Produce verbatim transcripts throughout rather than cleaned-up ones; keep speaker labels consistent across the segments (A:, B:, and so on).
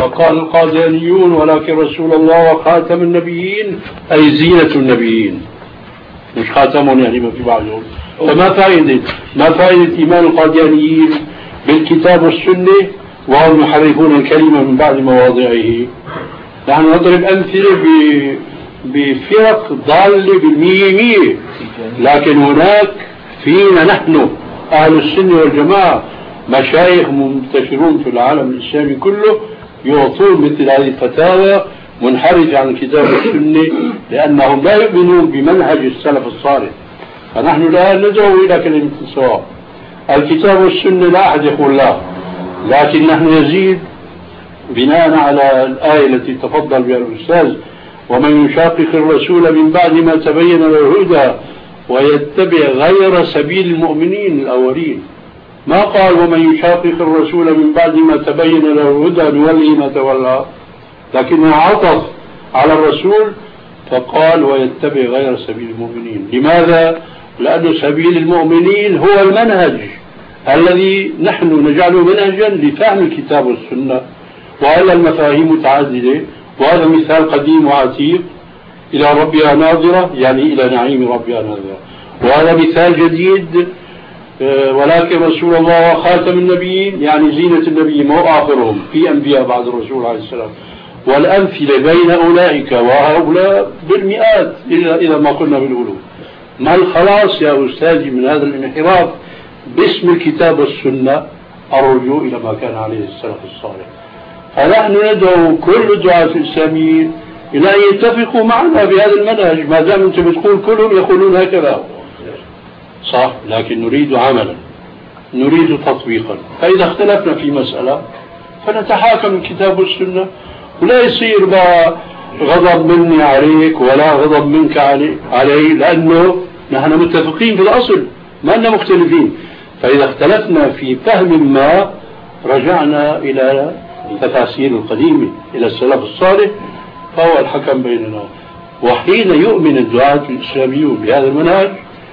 A: وقال القاديانيون ولكن رسول الله وخاتم النبيين أي زينة النبيين، مش خاتمهم يعني ما في بعضهم. فما فائدة ما فائدة إيمان القاديانيين بالكتاب والسنة وهم يحرفون الكلمة من بعد مواضعه؟ نحن نضرب أمثلة بفرق ضالة بالمية مية، لكن هناك فينا نحن أهل السنة والجماعة مشايخ منتشرون في العالم الإسلامي كله يعطون مثل هذه الفتاوى منحرجة عن الكتاب والسنة لأنهم لا يؤمنون بمنهج السلف الصالح. فنحن الآن ندعو إلى كلمة السواء. الكتاب والسنة لا أحد يقول لا، لكن نحن نزيد بناء على الآية التي تفضل بها الأستاذ: ومن يشاقق الرسول من بعد ما تبين له الهدى ويتبع غير سبيل المؤمنين الأولين. ما قال ومن يشاقق الرسول من بعد ما تبين له الهدى نولي ما تولى، لكنه عطف على الرسول فقال ويتبع غير سبيل المؤمنين. لماذا؟ لأن سبيل المؤمنين هو المنهج الذي نحن نجعله منهجا لفهم الكتاب والسنة، وهذا المفاهيم متعددة، وهذا مثال قديم وعتيق: إلى ربها ناظرة يعني إلى نعيم ربها ناظرة. وهذا مثال جديد: ولكن رسول الله وخاتم النبيين يعني زينة النبي مو آخرهم، في أنبياء بعد الرسول عليه السلام. والأمثلة بين أولئك وهؤلاء بالمئات إذا ما قلنا بالألوف. ما الخلاص يا أستاذي من هذا الانحراف باسم الكتاب والسنة؟ الرجوع إلى ما كان عليه السلف الصالح. فنحن ندعو كل الدعاة الإسلاميين إلى أن يتفقوا معنا بهذا المنهج، ما دام أنت بتقول كلهم يقولون هكذا صح، لكن نريد عملا، نريد تطبيقا. فإذا اختلفنا في مسألة فنتحاكم الكتاب والسنة، ولا يصير بقى غضب مني عليك ولا غضب منك علي، لأنه نحن متفقين في الأصل ما أننا مختلفين. فإذا اختلفنا في فهم ما رجعنا إلى التفاسير القديمة إلى السلف الصالح فهو الحكم بيننا. وحين يؤمن الدعاة الإسلاميون بهذا المنهج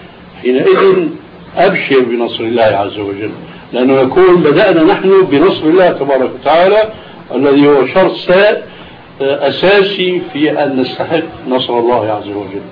A: حينئذ أبشر بنصر الله عز وجل، لأنه يكون بدأنا نحن بنصر الله تبارك وتعالى الذي هو شرط أساسي في أن نستحق نصر الله عز وجل.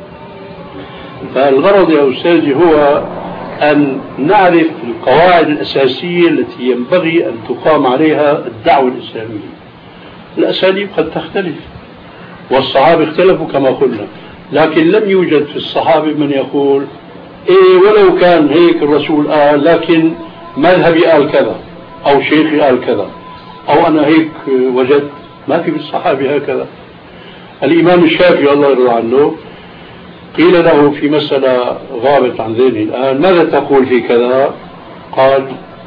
A: فالغرض يا أستاذي هو أن نعرف القواعد الأساسية التي ينبغي أن تقام عليها الدعوة الإسلامية. الأساليب قد تختلف، والصحابة اختلفوا كما قلنا، لكن لم يوجد في الصحابة من يقول إيه ولو كان هيك الرسول قال لكن مذهبي قال كذا أو شيخي قال كذا أو أنا هيك وجدت. ما في بالصحابة هكذا. الإمام الشافعي الله يرضى عنه قيل له في مسألة غابت عن ذهني الآن: ماذا تقول في كذا؟ قال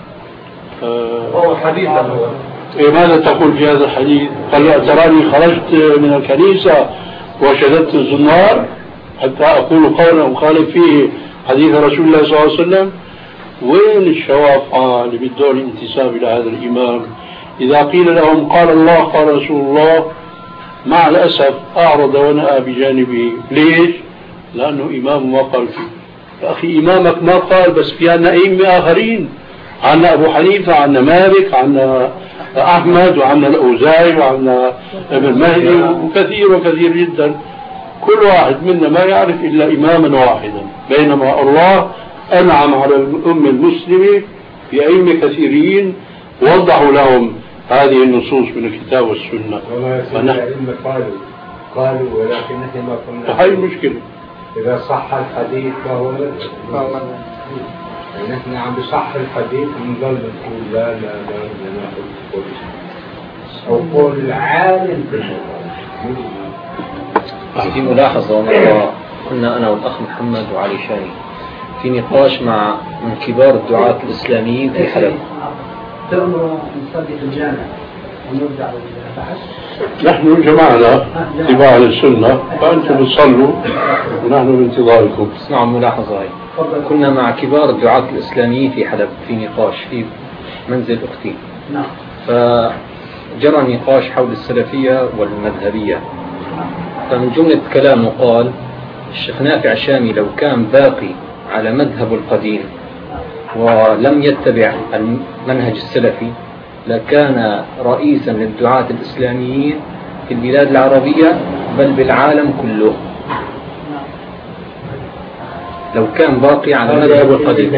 B: هو حديث
A: إيه ماذا تقول في هذا الحديث؟ قال له: تراني خرجت من الكنيسة وشددت الزنار حتى أقول قولا وخالف فيه حديث رسول الله صلى الله عليه وسلم. وين الشوافعة اللي بدهم الانتساب إلى هذا الإمام؟ إذا قيل لهم قال الله قال رسول الله مع الأسف أعرض ونأى بجانبه. ليش؟ لأنه إمام ما قال فيه. يا أخي إمامك ما قال، بس في عنا أئمة آخرين، عنا أبو حنيفة، عنا مالك، عنا أحمد، وعنا الأوزاعي، وعنا ابن مهدي، وكثير وكثير جدا. كل واحد منا ما يعرف إلا إماما واحدا، بينما الله أنعم على الأمة المسلمة بأئمة كثيرين وضحوا لهم هذه النصوص من الكتاب والسنة.
B: ونحن قالوا قالوا ولكن نحن ما كنا.
A: هاي المشكلة.
B: إذا صح الحديث فهو مذهب. نحن عم بصح الحديث ونضل نقول لا لا لا لا نقول أو قول العالم في
C: الموضوع. في ملاحظة مرة كنا أنا والأخ محمد وعلي شاني في نقاش مع من كبار الدعاة الإسلاميين في حلب.
D: تأمر نصلي في الجامع ونرجع للبحث.
A: نحن جمعنا اتباع للسنة فأنتم بتصلوا ونحن بانتظاركم.
C: اسمعوا الملاحظة هاي. كنا مع كبار الدعاة الإسلاميين في حلب في نقاش في منزل أختي.
D: نعم.
C: فجرى نقاش حول السلفية والمذهبية. فمن جملة كلامه قال: الشيخ نافع الشامي لو كان باقي على مذهب القديم ولم يتبع المنهج السلفي لكان رئيسا للدعاة الإسلاميين في البلاد العربية بل بالعالم كله، لو كان باقي على مذهب القديم،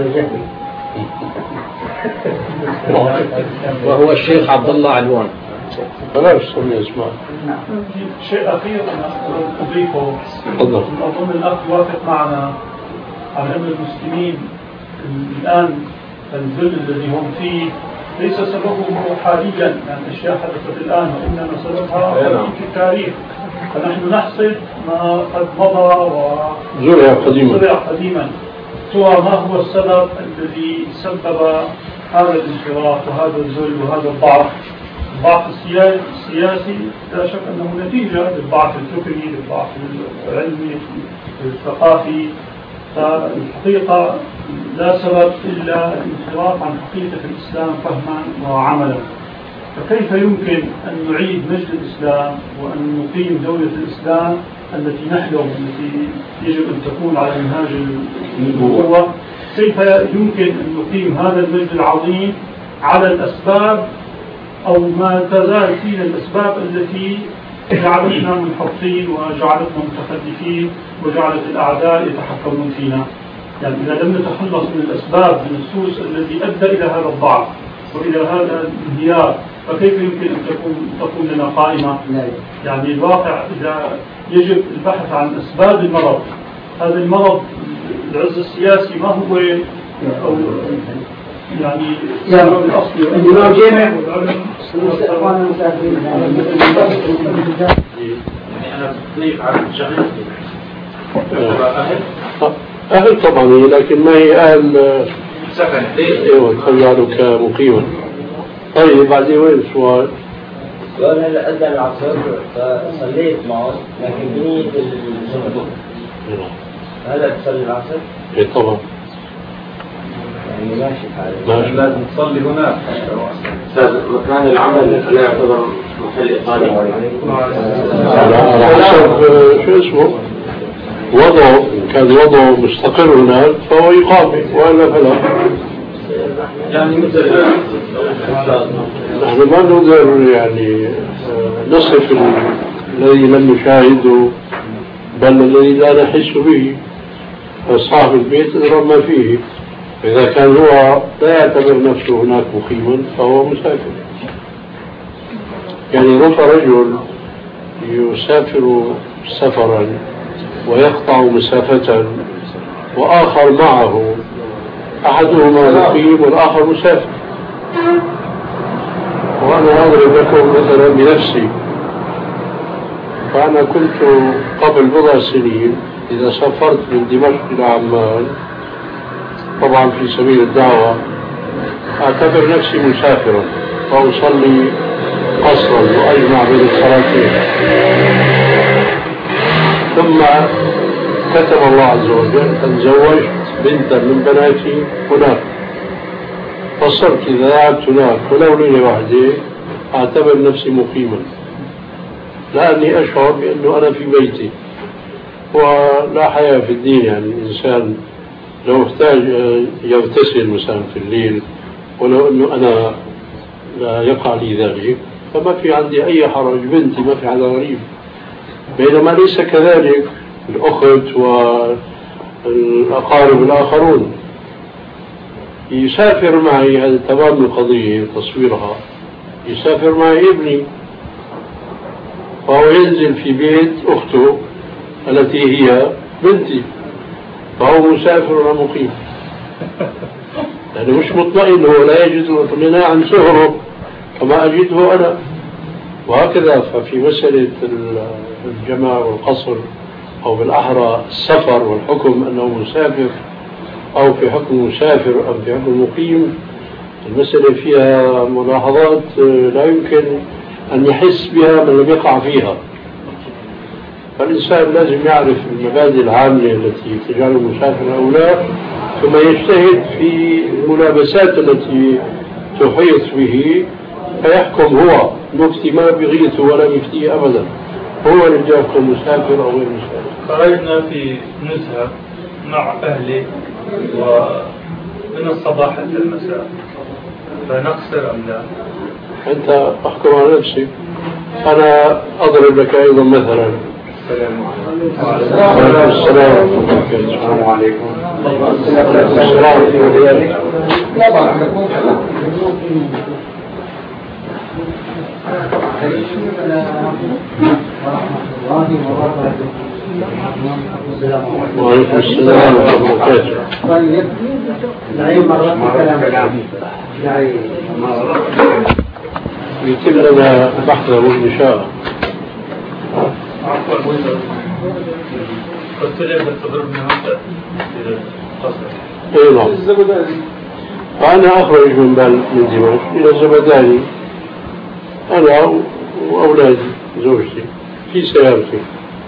C: وهو الشيخ عبد الله علوان.
A: بلاش سمي اسماء.
E: شيء أخير أنا أضيفه، أظن الأخ وافق معنا على أن المسلمين الآن الذل الذي هم فيه ليس سببه حاليا، يعني أشياء حدثت الآن، وإنما سببها في التاريخ. فنحن نحصد ما قد مضى
A: وزرع قديما.
E: قديما سوى ما هو السبب الذي سبب هذا الانحراف وهذا الذل وهذا الضعف. الضعف السياسي لا شك أنه نتيجة للضعف الفكري، للضعف العلمي، الثقافي. فالحقيقة لا سبب إلا الانحراف عن حقيقة الإسلام فهما وعملا. فكيف يمكن أن نعيد مجد الإسلام وأن نقيم دولة الإسلام التي نحلم، التي يجب أن تكون على منهاج النبوة؟ كيف يمكن أن نقيم هذا المجد العظيم على الأسباب أو ما تزال فينا الأسباب التي جعلتنا منحطين وجعلتنا متخلفين وجعلت الأعداء يتحكمون فينا؟ يعني إذا لم نتخلص من الأسباب، من السوس الذي أدى إلى هذا الضعف وإلى هذا الانهيار، فكيف يمكن أن تكون تكون لنا قائمة؟ يعني الواقع إذا يجب البحث عن أسباب المرض. هذا المرض العز السياسي ما هو أو يعني السبب الأصلي
D: الإمام جامع
F: أنا أضيف على الشغل أهل
A: أهل طبعا، لكن ما هي أهل
F: سكن.
A: ايوه تجعلك مقيما. طيب بعدين وين السؤال؟
G: السؤال هلا أذن العصر فصليت معه لكن بنية الزمن هلا تصلي العصر؟
A: اي طبعا.
G: يعني ماشي حالك.
A: ماشي.
F: لازم تصلي هناك.
H: أستاذ مكان العمل لا يعتبر محل إقامة
A: على حسب شو اسمه وضعه، إن كان وضعه مستقر هناك فهو يقام، وإلا فلا.
F: يعني مثل
A: نحن ما نقدر يعني نصف الذي لم نشاهده بل الذي لا نحس به. صاحب البيت يدرى ما فيه. إذا كان هو لا يعتبر نفسه هناك مقيما فهو مسافر. يعني رب رجل يسافر سفرا ويقطع مسافة وآخر معه، أحدهما مقيم والآخر مسافر. وأنا أضرب لكم مثلا بنفسي. فأنا كنت قبل بضع سنين إذا سافرت من دمشق إلى عمان طبعا في سبيل الدعوة أعتبر نفسي مسافرا وأصلي قصرا وأجمع بين الصلاتين. ثم كتب الله عز وجل أن زوجت بنتا من بناتي هناك، فصرت إذا ذهبت هناك ولو ليلة واحدة أعتبر نفسي مقيما، لأني أشعر بأنه أنا في بيتي. ولا حياة في الدين، يعني الإنسان لو احتاج يغتسل مثلا في الليل ولو أنه أنا لا يقع لي ذلك فما في عندي أي حرج، بنتي ما في حدا غريب. بينما ليس كذلك الأخت والأقارب الآخرون. يسافر معي، هذا تمام القضية تصويرها، يسافر معي ابني فهو ينزل في بيت أخته التي هي بنتي، فهو مسافر ومقيم، لأنه مش مطمئن، هو لا يجد اطمئنان عن سهره كما أجده أنا. وهكذا ففي مسألة الجمع والقصر أو بالأحرى السفر والحكم أنه مسافر أو في حكم مسافر أو في حكم مقيم، المسألة فيها ملاحظات لا يمكن أن يحس بها من لم يقع فيها. فالإنسان لازم يعرف المبادئ العامة التي تجعله مسافر أو لا، ثم يجتهد في الملابسات التي تحيط به فيحكم هو. مفتي ما بغيته ولا مفتي أبدا، هو اللي يحكم مسافر أو غير مسافر.
E: خرجنا في نزهة مع أهلي ومن الصباح إلى المساء،
F: فنقصر أم لا؟
A: أنت أحكم على نفسك. أنا أضرب لك أيضا مثلا.
B: السلام عليكم.
A: وعليكم السلام.
B: السلام عليكم.
A: وعليكم السلام ورحمة الله وبركاته.
D: نعيم مرات الكلام.
A: يتم لنا بحثه إن شاء الله.
F: قلت لي بتضربني هذا
A: اي نعم. فأنا أخرج من بال من دمشق إلى الزبداني أنا وأولادي زوجتي في سيارتي،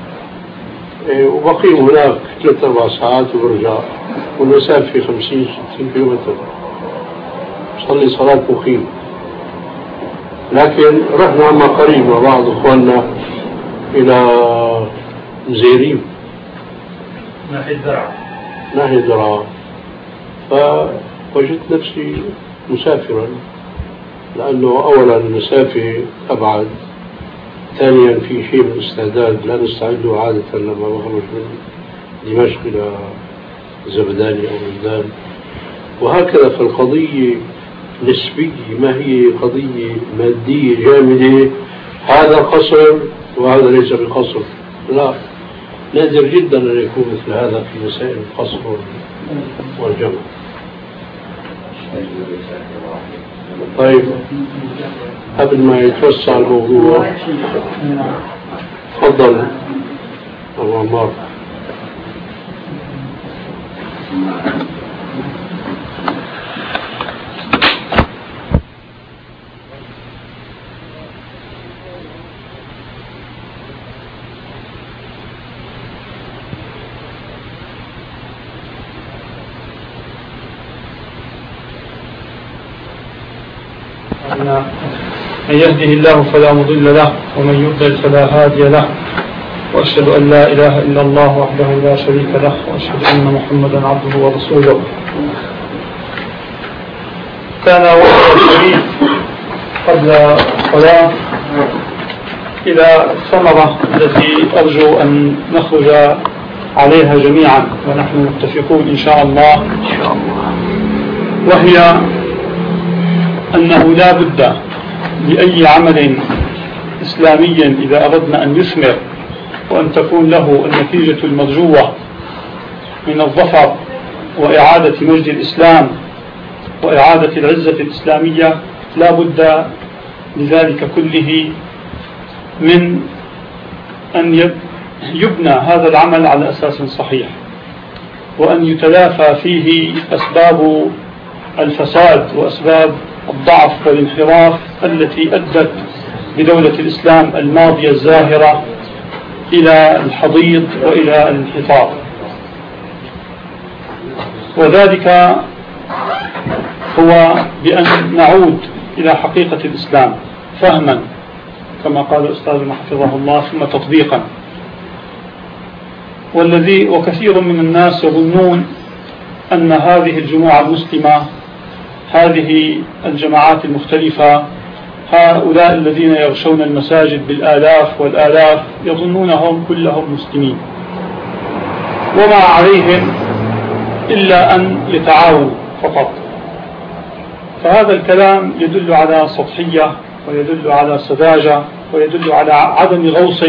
A: وبقيم هناك ثلاث أربع ساعات وبرجع، والمسافة في خمسين ستين كيلومتر. صلي صلاة مقيم. لكن رحنا عما قريب مع بعض إخواننا إلى مزيريم
F: ناحية درعا
A: ناحية درعا، فوجدت نفسي مسافرا، لأنه أولا المسافة أبعد، ثانيا في شيء من الاستعداد لا نستعده عادة لما بخرج من دمشق إلى زبداني أو ميدان، وهكذا. فالقضية نسبية، ما هي قضية مادية جامدة هذا قصر وهذا ليس بقصر، لا، نادر جدا أن يكون مثل هذا في مسائل القصر والجمع. طيب قبل ما يتوسع الموضوع تفضل أبو عمار.
E: من يهده الله فلا مضل له ومن يضلل فلا هادي له، وأشهد أن لا إله إلا الله وحده لا شريك له، وأشهد أن محمدا عبده ورسوله. كان وقت الحديث قبل الصلاة إلى الثمرة التي أرجو أن نخرج عليها جميعا ونحن متفقون إن شاء الله، وهي أنه لا بد لأي عمل إسلامي إذا أردنا أن يثمر وأن تكون له النتيجة المرجوة من الظفر وإعادة مجد الإسلام وإعادة العزة الإسلامية، لا بد لذلك كله من أن يبنى هذا العمل على أساس صحيح، وأن يتلافى فيه أسباب الفساد وأسباب الضعف والانحراف التي أدت بدولة الإسلام الماضية الزاهرة إلى الحضيض وإلى الانحطاط. وذلك هو بأن نعود إلى حقيقة الإسلام فهما كما قال أستاذنا حفظه الله، ثم تطبيقا. والذي وكثير من الناس يظنون أن هذه الجموع المسلمة، هذه الجماعات المختلفة، هؤلاء الذين يغشون المساجد بالآلاف والآلاف يظنونهم كلهم مسلمين، وما عليهم إلا أن يتعاونوا فقط. فهذا الكلام يدل على سطحية ويدل على سذاجة ويدل على عدم غوص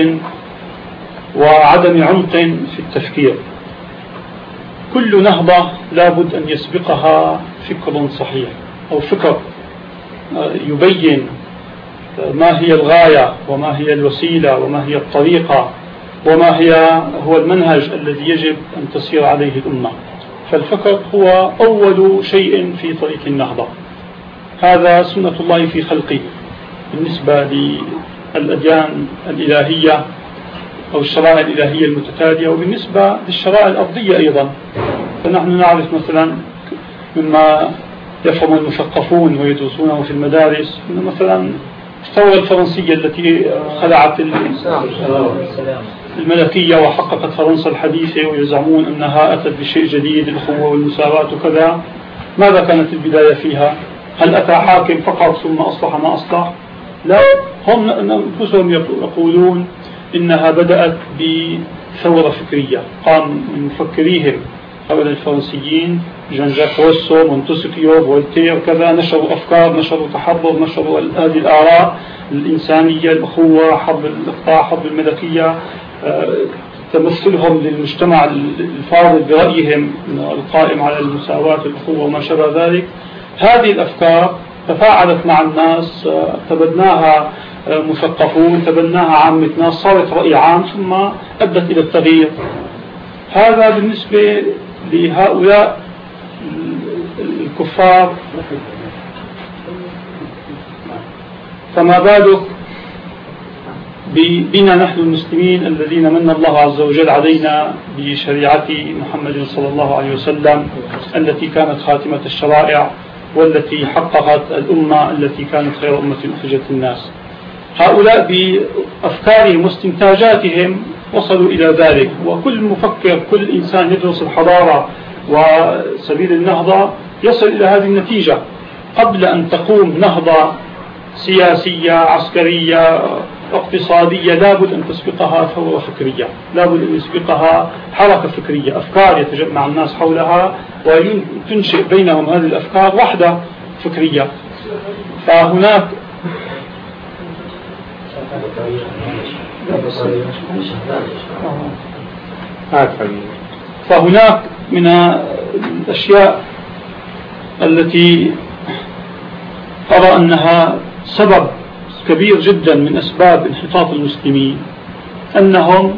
E: وعدم عمق في التفكير. كل نهضة لابد أن يسبقها فكر صحيح أو فكر يبين ما هي الغاية وما هي الوسيلة وما هي الطريقة وما هي هو المنهج الذي يجب أن تسير عليه الأمة. فالفكر هو أول شيء في طريق النهضة. هذا سنة الله في خلقه بالنسبة للأديان الإلهية أو الشرائع الإلهية المتتالية، وبالنسبة للشرائع الأرضية أيضا. فنحن نعرف مثلا مما يفهم المثقفون ويدرسونه في المدارس أن مثلا الثورة الفرنسية التي خلعت الملكية وحققت فرنسا الحديثة ويزعمون أنها أتت بشيء جديد، الأخوة والمساواة وكذا، ماذا كانت البداية فيها؟ هل أتى حاكم فقط ثم أصلح ما أصلح؟ لا، هم أنفسهم يقولون إنها بدأت بثورة فكرية قام من مفكريهم هؤلاء الفرنسيين جان جاك روسو مونتسكيو فولتير كذا، نشروا أفكار، نشروا تحضر، نشروا هذه الآراء الإنسانية، الأخوة، حرب الإقطاع، حرب الملكية، تمثلهم للمجتمع الفاضل برأيهم القائم على المساواة والأخوة وما شابه ذلك. هذه الأفكار تفاعلت مع الناس، تبناها مثقفون، تبناها عامة ناس، صارت رأي عام ثم أدت إلى التغيير. هذا بالنسبة لهؤلاء الكفار، فما بالك بنا نحن المسلمين الذين من الله عز وجل علينا بشريعة محمد صلى الله عليه وسلم التي كانت خاتمة الشرائع والتي حققت الأمة التي كانت خير أمة أخرجت الناس. هؤلاء بأفكارهم واستنتاجاتهم وصلوا إلى ذلك، وكل مفكر، كل إنسان يدرس الحضارة وسبيل النهضة يصل إلى هذه النتيجة. قبل أن تقوم نهضة سياسية عسكرية اقتصادية لابد أن تسبقها ثورة فكرية، لابد أن يسبقها حركة فكرية، أفكار يتجمع الناس حولها وتنشئ بينهم هذه الأفكار وحدة فكرية. فهناك فهناك من الأشياء التي أرى أنها سبب كبير جدا من أسباب انحطاط المسلمين أنهم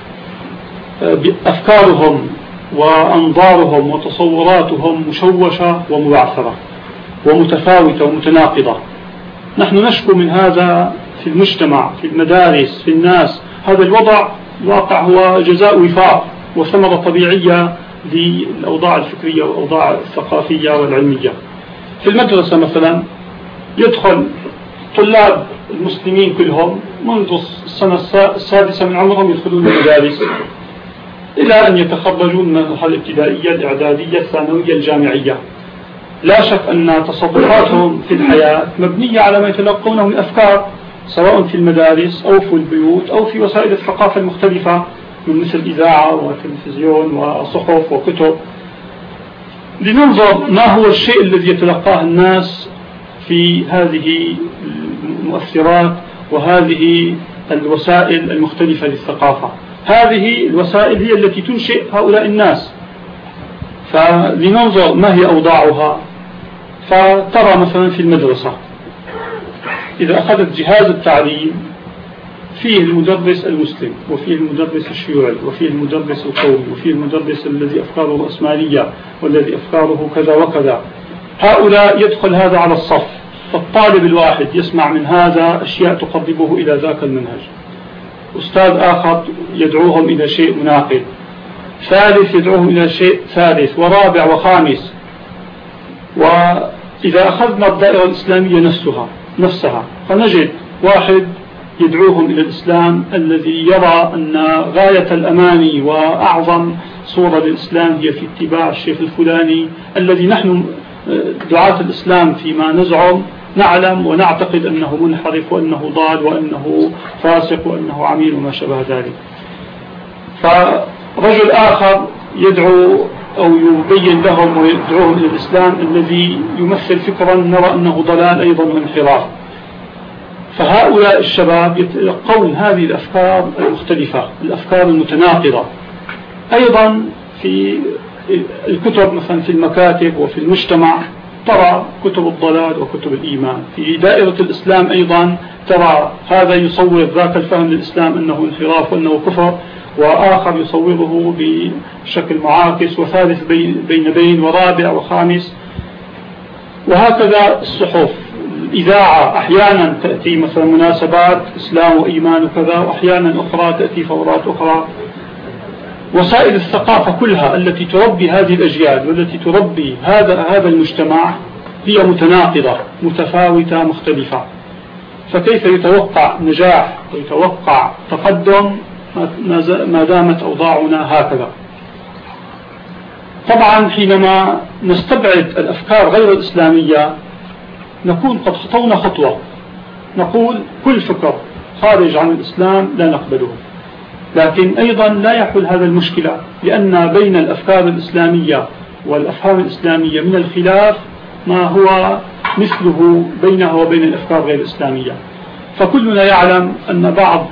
E: أفكارهم وأنظارهم وتصوراتهم مشوشة ومبعثرة ومتفاوتة ومتناقضة. نحن نشكو من هذا في المجتمع، في المدارس، في الناس. هذا الوضع الواقع هو جزاء وفاق وثمرة طبيعية للأوضاع الفكرية والأوضاع الثقافية والعلمية. في المدرسة مثلا يدخل طلاب المسلمين كلهم منذ السنة السادسة من عمرهم يدخلون المدارس إلى أن يتخرجون من المرحلة الابتدائية، الإعدادية، الثانوية، الجامعية. لا شك أن تصرفاتهم في الحياة مبنية على ما يتلقونه من أفكار، سواء في المدارس أو في البيوت أو في وسائل الثقافة المختلفة من مثل إذاعة وتلفزيون وصحف وكتب. لننظر ما هو الشيء الذي يتلقاه الناس في هذه المؤثرات وهذه الوسائل المختلفة للثقافة. هذه الوسائل هي التي تنشئ هؤلاء الناس، فلننظر ما هي أوضاعها. فترى مثلا في المدرسة إذا أخذت جهاز التعليم فيه المدرس المسلم وفيه المدرس الشيوعي وفيه المدرس القومي وفيه المدرس الذي أفكاره رأسمالية والذي أفكاره كذا وكذا. هؤلاء يدخل هذا على الصف، فالطالب الواحد يسمع من هذا أشياء تقربه إلى ذاك المنهج، أستاذ آخر يدعوهم إلى شيء مناقض، ثالث يدعوهم إلى شيء ثالث، ورابع وخامس. وإذا أخذنا الدائرة الإسلامية نفسها نفسها فنجد واحد يدعوهم إلى الإسلام الذي يرى أن غاية الأماني وأعظم صورة للإسلام هي في اتباع الشيخ الفلاني الذي نحن دعاة الإسلام فيما نزعم نعلم ونعتقد أنه منحرف وأنه ضال وأنه فاسق وأنه عميل وما شابه ذلك. فرجل آخر يدعو أو يبين لهم ويدعوهم إلى الإسلام الذي يمثل فكرا نرى أنه ضلال أيضا وانحراف. فهؤلاء الشباب يتلقون هذه الأفكار المختلفة، الأفكار المتناقضة. أيضا في الكتب مثلا في المكاتب وفي المجتمع ترى كتب الضلال وكتب الإيمان. في دائرة الإسلام أيضا ترى هذا يصور ذاك الفهم للإسلام أنه انحراف وأنه كفر، وآخر يصوره بشكل معاكس، وثالث بين بين, بين ورابع وخامس. وهكذا الصحف، الإذاعة أحيانا تأتي مثلا مناسبات إسلام وإيمان وكذا، وأحيانا أخرى تأتي فورات أخرى. وسائل الثقافة كلها التي تربي هذه الأجيال والتي تربي هذا هذا المجتمع هي متناقضة متفاوتة مختلفة. فكيف يتوقع نجاح ويتوقع تقدم ما دامت أوضاعنا هكذا؟ طبعا حينما نستبعد الأفكار غير الإسلامية نكون قد خطونا خطوة، نقول كل فكر خارج عن الإسلام لا نقبله. لكن أيضا لا يحل هذا المشكلة، لأن بين الأفكار الإسلامية والأفهام الإسلامية من الخلاف ما هو مثله بينها وبين الأفكار غير الإسلامية. فكلنا يعلم أن بعض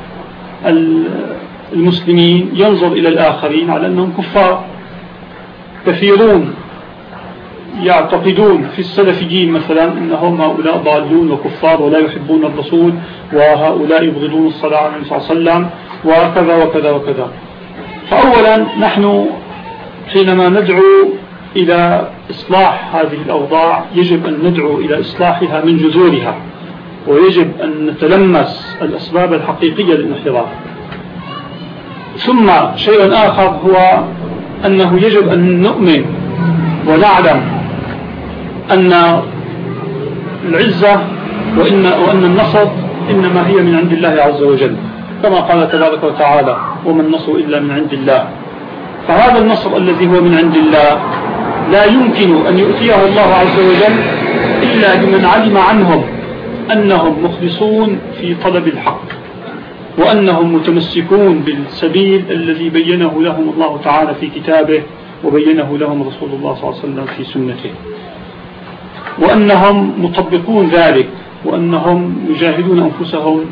E: المسلمين ينظر إلى الآخرين على أنهم كفار. كثيرون يعتقدون في السلفيين مثلا أنهم هؤلاء ضالون وكفار ولا يحبون الرسول، وهؤلاء يبغضون الصلاة على النبي صلى الله عليه وسلم، وكذا وكذا وكذا. فأولا نحن حينما ندعو إلى إصلاح هذه الأوضاع يجب أن ندعو إلى إصلاحها من جذورها، ويجب أن نتلمس الأسباب الحقيقية للانحراف. ثم شيء آخر هو أنه يجب أن نؤمن ونعلم أن العزة وإن, وأن النصر إنما هي من عند الله عز وجل، كما قال تبارك وتعالى: وما النصر إلا من عند الله. فهذا النصر الذي هو من عند الله لا يمكن أن يؤتيه الله عز وجل إلا لمن علم عنهم أنهم مخلصون في طلب الحق، وأنهم متمسكون بالسبيل الذي بينه لهم الله تعالى في كتابه وبينه لهم رسول الله صلى الله عليه وسلم في سنته، وأنهم مطبقون ذلك، وأنهم يجاهدون أنفسهم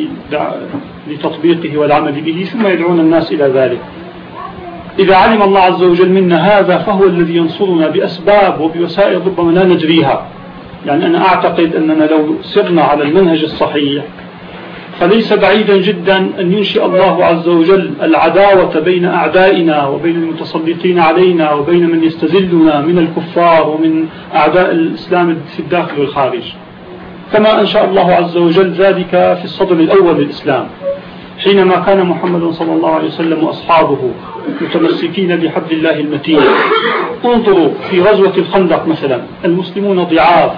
E: لتطبيقه والعمل به، ثم يدعون الناس إلى ذلك. إذا علم الله عز وجل منا هذا فهو الذي ينصرنا بأسباب وبوسائل ربما لا نجريها. يعني أنا أعتقد أننا لو سرنا على المنهج الصحيح فليس بعيدا جدا أن ينشئ الله عز وجل العداوة بين أعدائنا وبين المتسلطين علينا وبين من يستذلنا من الكفار ومن أعداء الإسلام في الداخل والخارج، كما أنشأ الله عز وجل ذلك في الصدر الأول للإسلام حينما كان محمد صلى الله عليه وسلم وأصحابه متمسكين بحبل الله المتين. انظروا في غزوة الخندق مثلا، المسلمون ضعاف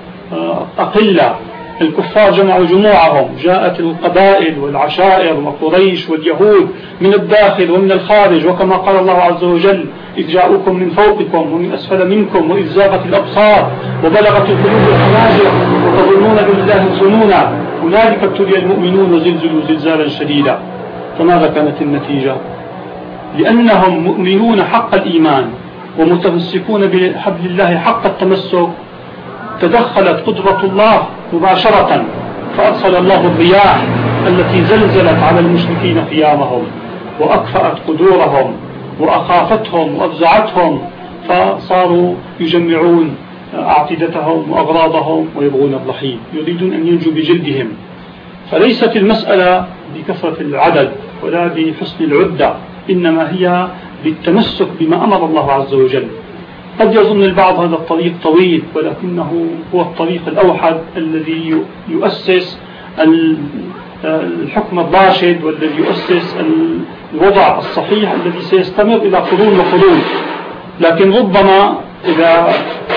E: أقلة، الكفار جمعوا جموعهم، جاءت القبائل والعشائر وقريش واليهود من الداخل ومن الخارج، وكما قال الله عز وجل: إذ جاءوكم من فوقكم ومن أسفل منكم وإذ زاغت الأبصار وبلغت القلوب الحناجر وتظنون بالله الظنونا هنالك ابتلي المؤمنون وزلزلوا زلزالا شديدا. فماذا كانت النتيجة؟ لأنهم مؤمنون حق الإيمان ومتمسكون بحبل الله حق التمسك، تدخلت قدرة الله مباشرة، فأرسل الله الرياح التي زلزلت على المشركين خيامهم وأكفأت قدورهم وأخافتهم وأفزعتهم، فصاروا يجمعون أعتدتهم وأغراضهم ويبغون الرحيل، يريدون أن ينجوا بجلدهم. فليست المسألة بكثرة العدد ولا بحسن العدة، إنما هي بالتمسك بما أمر الله عز وجل. قد يظن البعض هذا الطريق طويل، ولكنه هو الطريق الأوحد الذي يؤسس الحكم الراشد والذي يؤسس الوضع الصحيح الذي سيستمر إلى قرون وقرون. لكن ربما إذا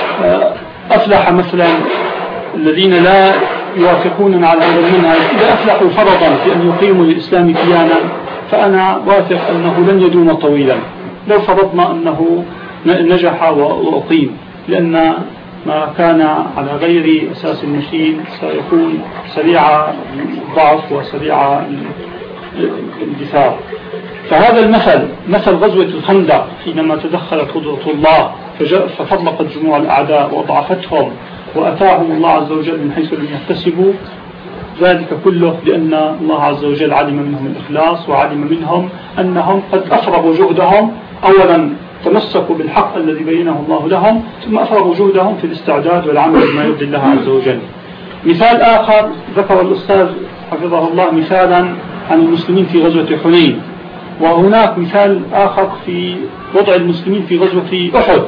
E: أفلح مثلا الذين لا يوافقون على هذا المنهج، إذا أفلحوا فرضا في أن يقيموا للإسلام كيانا، فأنا واثق أنه لن يدوم طويلا لو فرضنا أنه نجح وأقيم، لأن ما كان على غير أساس المشين سيكون سريع الضعف وسريع الاندثار. فهذا المثل مثل غزوة الخندق حينما تدخلت قدرة الله ففرقت جموع الأعداء وأضعفتهم وأتاهم الله عز وجل من حيث لم يحتسبوا، ذلك كله لأن الله عز وجل علم منهم الإخلاص، وعلم منهم أنهم قد أفرغوا جهدهم، أولا تمسكوا بالحق الذي بينه الله لهم، ثم أفرغوا جهدهم في الاستعداد والعمل بما يرضي الله عز وجل. مثال آخر ذكر الأستاذ حفظه الله مثالا عن المسلمين في غزوة حنين، وهناك مثال آخر في وضع المسلمين في غزوة أحد.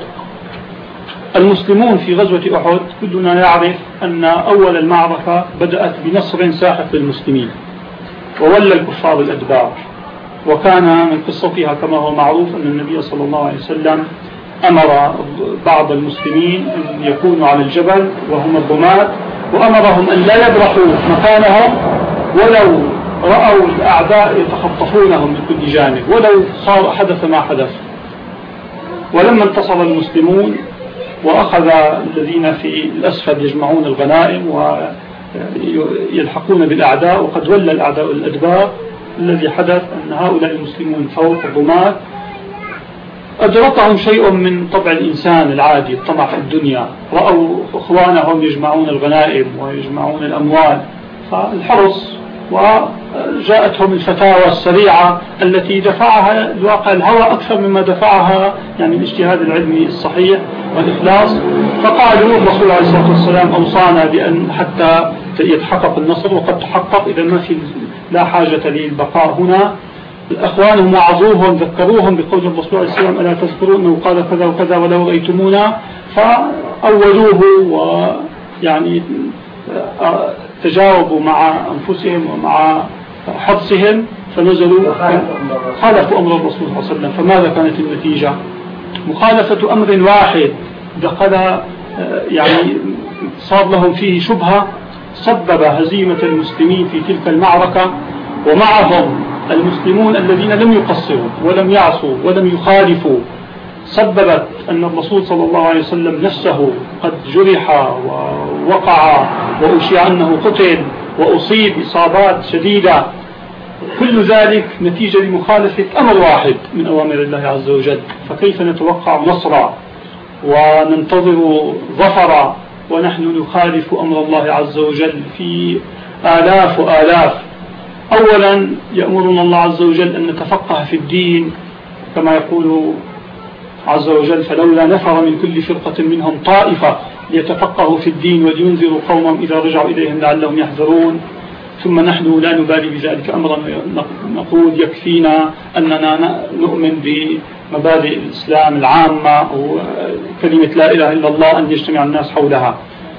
E: المسلمون في غزوة أحد كلنا يعرف أن أول المعركة بدأت بنصر ساحق للمسلمين وولى الكفار الأدبار، وكان من قصتها كما هو معروف أن النبي صلى الله عليه وسلم أمر بعض المسلمين أن يكونوا على الجبل وهم الضمات، وأمرهم أن لا يبرحوا مكانهم ولو رأوا الأعداء يتخطفونهم من كل جانب ولو صار حدث ما حدث. ولما انتصر المسلمون وأخذ الذين في الأسفل يجمعون الغنائم ويلحقون بالأعداء، وقد ولى الأعداء الأدبار. الذي حدث أن هؤلاء المسلمون فوق الرماة أدركهم شيء من طبع الإنسان العادي، الطمع في الدنيا، رأوا إخوانهم يجمعون الغنائم ويجمعون الأموال فالحرص، وجاءتهم الفتاوى السريعة التي دفعها الواقع الهوى أكثر مما دفعها يعني الاجتهاد العلمي الصحيح والإخلاص. فقالوا الرسول عليه الصلاة والسلام أوصانا بأن حتى يتحقق النصر، وقد تحقق، إذا ما في لا حاجة للبقاء هنا. أخوانهم وعظوهم ذكروهم بقول الرسول عليه السلام ألا تذكرون أنه قال كذا وكذا ولو رأيتمونا، فأولوه ويعني تجاوبوا مع أنفسهم ومع حرصهم فنزلوا خالفوا أمر الرسول صلى الله عليه وسلم. فماذا كانت النتيجة؟ مخالفة أمر واحد دخل يعني صار لهم فيه شبهة سبب هزيمة المسلمين في تلك المعركة، ومعهم المسلمون الذين لم يقصروا ولم يعصوا ولم يخالفوا، سببت أن الرسول صلى الله عليه وسلم نفسه قد جرح ووقع وأشيع أنه قتل وأصيب إصابات شديدة. كل ذلك نتيجة لمخالفة أمر واحد من أوامر الله عز وجل. فكيف نتوقع نصرا وننتظر ظفرا ونحن نخالف أمر الله عز وجل في آلاف وآلاف؟ أولا يأمرنا الله عز وجل أن نتفقه في الدين كما يقول عز وجل فلولا نفر من كل فرقة منهم طائفة ليتفقهوا في الدين ولينذروا قومهم إذا رجعوا إليهم لعلهم يحذرون. ثم نحن لا نبالي بذلك أمرا، نقول يكفينا أننا نؤمن بمبادئ الإسلام العامة أو كلمة لا إله إلا الله أن يجتمع الناس حولها.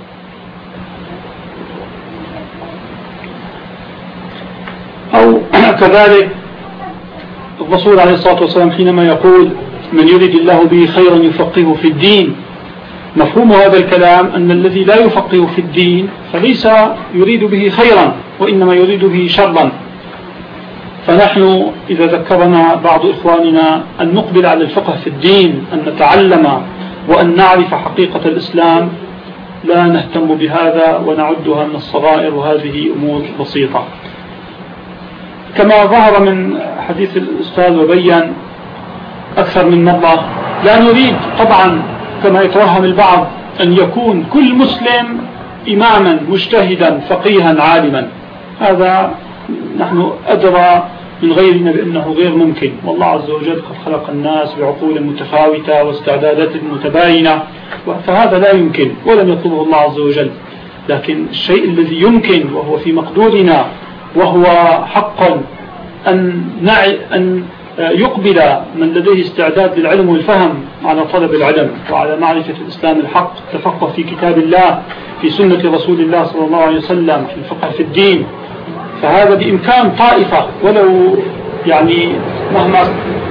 E: أو كذلك الرسول عليه الصلاة والسلام حينما يقول من يريد الله به خيرا يفقهه في الدين، مفهوم هذا الكلام أن الذي لا يفقه في الدين فليس يريد به خيرا وإنما يريد به شرا. فنحن إذا ذكرنا بعض إخواننا أن نقبل على الفقه في الدين، أن نتعلم وأن نعرف حقيقة الإسلام، لا نهتم بهذا ونعدها من الصغائر، وهذه أمور بسيطة. كما ظهر من حديث الأستاذ وبيّن أكثر من مرة، لا نريد طبعا كما يتوهم البعض أن يكون كل مسلم إماما مجتهدا فقيها عالما. هذا نحن أدرى من غيرنا بأنه غير ممكن، والله عز وجل قد خلق الناس بعقول متفاوتة واستعدادات متباينة، فهذا لا يمكن ولم يطلبه الله عز وجل. لكن الشيء الذي يمكن وهو في مقدورنا وهو حقا أن, نعي أن يقبل من لديه استعداد للعلم والفهم على طلب العلم وعلى معرفة الإسلام الحق، تفقه في كتاب الله، في سنة رسول الله صلى الله عليه وسلم، في الفقه في الدين. فهذا بإمكان طائفة ولو يعني مهما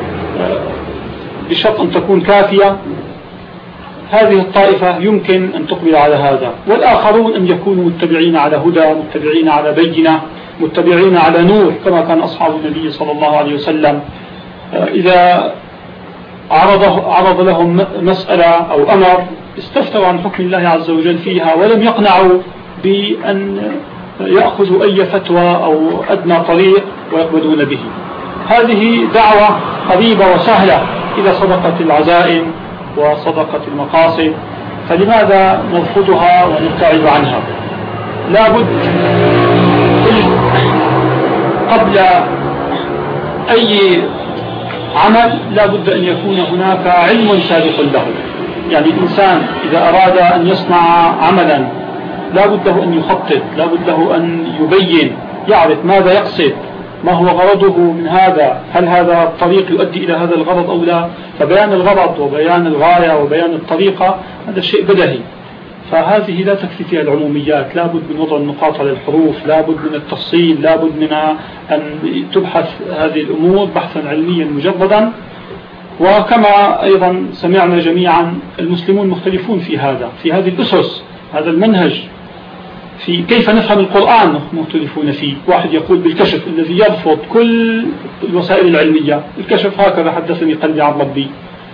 E: بشرط أن تكون كافية، هذه الطائفة يمكن أن تقبل على هذا، والآخرون أن يكونوا متبعين على هدى، متبعين على بينة، متبعين على نور كما كان أصحاب النبي صلى الله عليه وسلم. إذا عرض, عرض لهم مسألة أو أمر استفتوا عن حكم الله عز وجل فيها ولم يقنعوا بأن يأخذوا أي فتوى أو أدنى طريق ويقبلون به. هذه دعوة قريبة وسهلة إذا صدقت العزائم وصدقت المقاصد، فلماذا نرفضها ونبتعد عنها؟ لا بد قبل أي عمل لا بد أن يكون هناك علم سابق له. يعني الإنسان إذا أراد أن يصنع عملا لا بد له أن يخطط، لا بد له أن يبين، يعرف ماذا يقصد، ما هو غرضه من هذا، هل هذا الطريق يؤدي إلى هذا الغرض أو لا. فبيان الغرض وبيان الغاية وبيان الطريقة هذا شيء بدهي، فهذه لا تكفي فيها العموميات، لا بد من وضع النقاط على الحروف، لا بد من التفصيل، لا بد من أن تبحث هذه الأمور بحثا علميا مجردا. وكما أيضا سمعنا جميعا المسلمون مختلفون في هذا، في هذه الأسس، هذا المنهج، في كيف نفهم القرآن مختلفون فيه. واحد يقول بالكشف الذي يرفض كل الوسائل العلمية، الكشف هكذا حدثني قلبي عن ربي.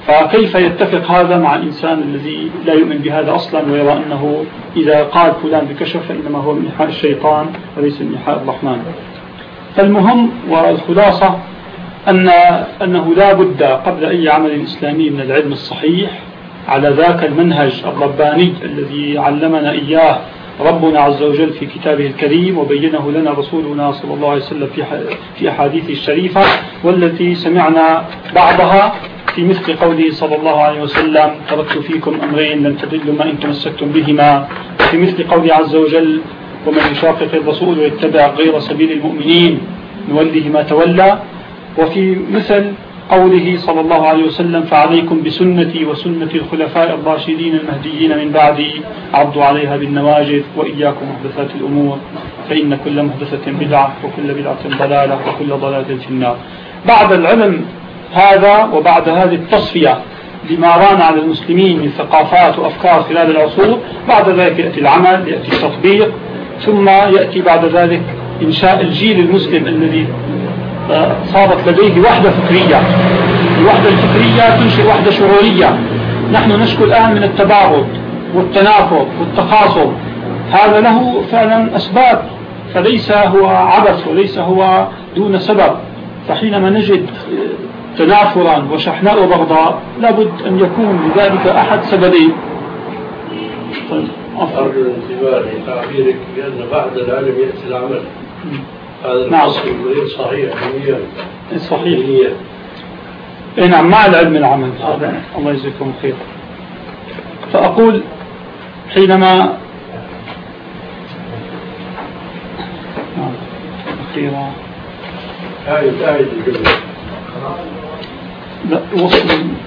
E: فكيف يتفق هذا مع الإنسان الذي لا يؤمن بهذا أصلا ويرى أنه إذا قال فلان بكشف فإنما هو من إيحاء الشيطان وليس من إيحاء الرحمن. فالمهم والخلاصة أن أنه لا بد قبل أي عمل إسلامي من العلم الصحيح على ذاك المنهج الرباني الذي علمنا إياه ربنا عز وجل في كتابه الكريم وبينه لنا رسولنا صلى الله عليه وسلم في في أحاديثه الشريفة، والتي سمعنا بعضها في مثل قوله صلى الله عليه وسلم تركت فيكم أمرين لن تضلوا ما إن تمسكتم بهما، في مثل قوله عز وجل ومن يشاقق الرسول ويتبع غير سبيل المؤمنين نوله ما تولى، وفي مثل قوله صلى الله عليه وسلم فعليكم بسنتي وسنة الخلفاء الراشدين المهديين من بعدي عضوا عليها بالنواجذ وإياكم محدثات الأمور فإن كل محدثة بدعة وكل بدعة ضلالة وكل ضلالة في النار. بعد العلم هذا وبعد هذه التصفية لما ران على المسلمين من ثقافات وأفكار خلال العصور، بعد ذلك يأتي العمل، يأتي التطبيق، ثم يأتي بعد ذلك إنشاء الجيل المسلم الذي صارت لديه وحدة فكرية. الوحدة الفكرية تنشئ وحدة شعورية. نحن نشكو الآن من التباغض والتنافر والتخاصم، هذا له فعلا أسباب، فليس هو عبث وليس هو دون سبب. فحينما نجد تنافرا وشحناء وبغضاء لابد أن يكون لذلك أحد سببين.
A: أرجو الانتباه لتعبيرك بأن بعد العلم يأتي العمل. هذا
E: نعم.
A: الفصل غير صحيح علميا.
E: صحيح. إيه نعم، مع العلم العمل. هذا الله يجزيكم خير. فأقول حينما نعم أخيرا
A: هاي هاي الجملة
E: لا وصل.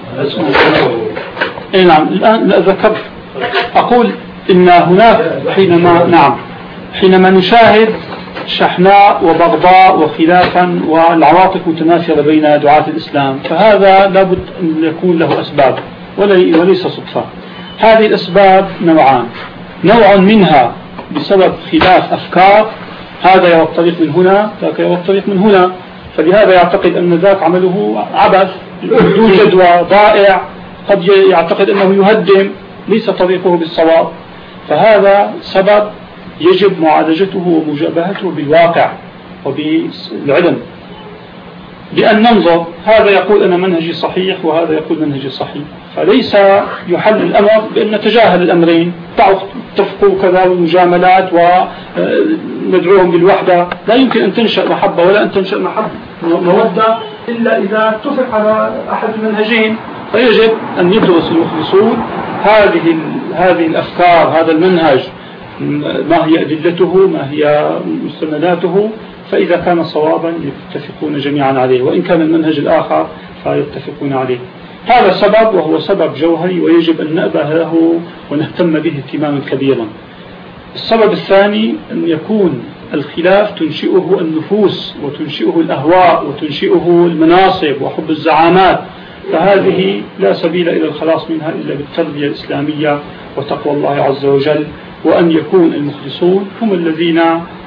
E: إيه نعم الآن لا ذكرت. أقول إن هناك حينما نعم حينما نشاهد شحناء وبغضاء وخلافا والعواطف متنافرة بين دعاة الإسلام، فهذا لابد أن يكون له أسباب وليس صدفة. هذه الأسباب نوعان، نوع منها بسبب خلاف أفكار، هذا يرى الطريق من هنا ذاك يرى الطريق من هنا، فلهذا يعتقد أن ذاك عمله عبث بدون جدوى ضائع، قد يعتقد أنه يهدم ليس طريقه بالصواب. فهذا سبب يجب معالجته ومجابهته بالواقع وبالعلم، بأن ننظر هذا يقول أنا منهجي صحيح وهذا يقول منهجي صحيح، فليس يحل الأمر بأن نتجاهل الأمرين، اتفقوا كذا والمجاملات وندعوهم للوحدة. لا يمكن أن تنشأ محبة ولا أن تنشأ محبة مودة إلا إذا اتفق على أحد المنهجين. فيجب أن يدرس المخلصون هذه هذه الأفكار، هذا المنهج، ما هي أدلته، ما هي مستنداته، فإذا كان صوابا يتفقون جميعا عليه، وإن كان المنهج الآخر فيتفقون عليه. هذا سبب وهو سبب جوهري ويجب أن نأبه له ونهتم به اهتماما كبيرا. السبب الثاني أن يكون الخلاف تنشئه النفوس وتنشئه الأهواء وتنشئه المناصب وحب الزعامات، فهذه لا سبيل إلى الخلاص منها إلا بالتربية الإسلامية وتقوى الله عز وجل، وأن يكون المخلصون هم الذين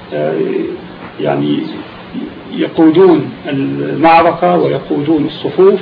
E: يعني يقودون المعركة ويقودون الصفوف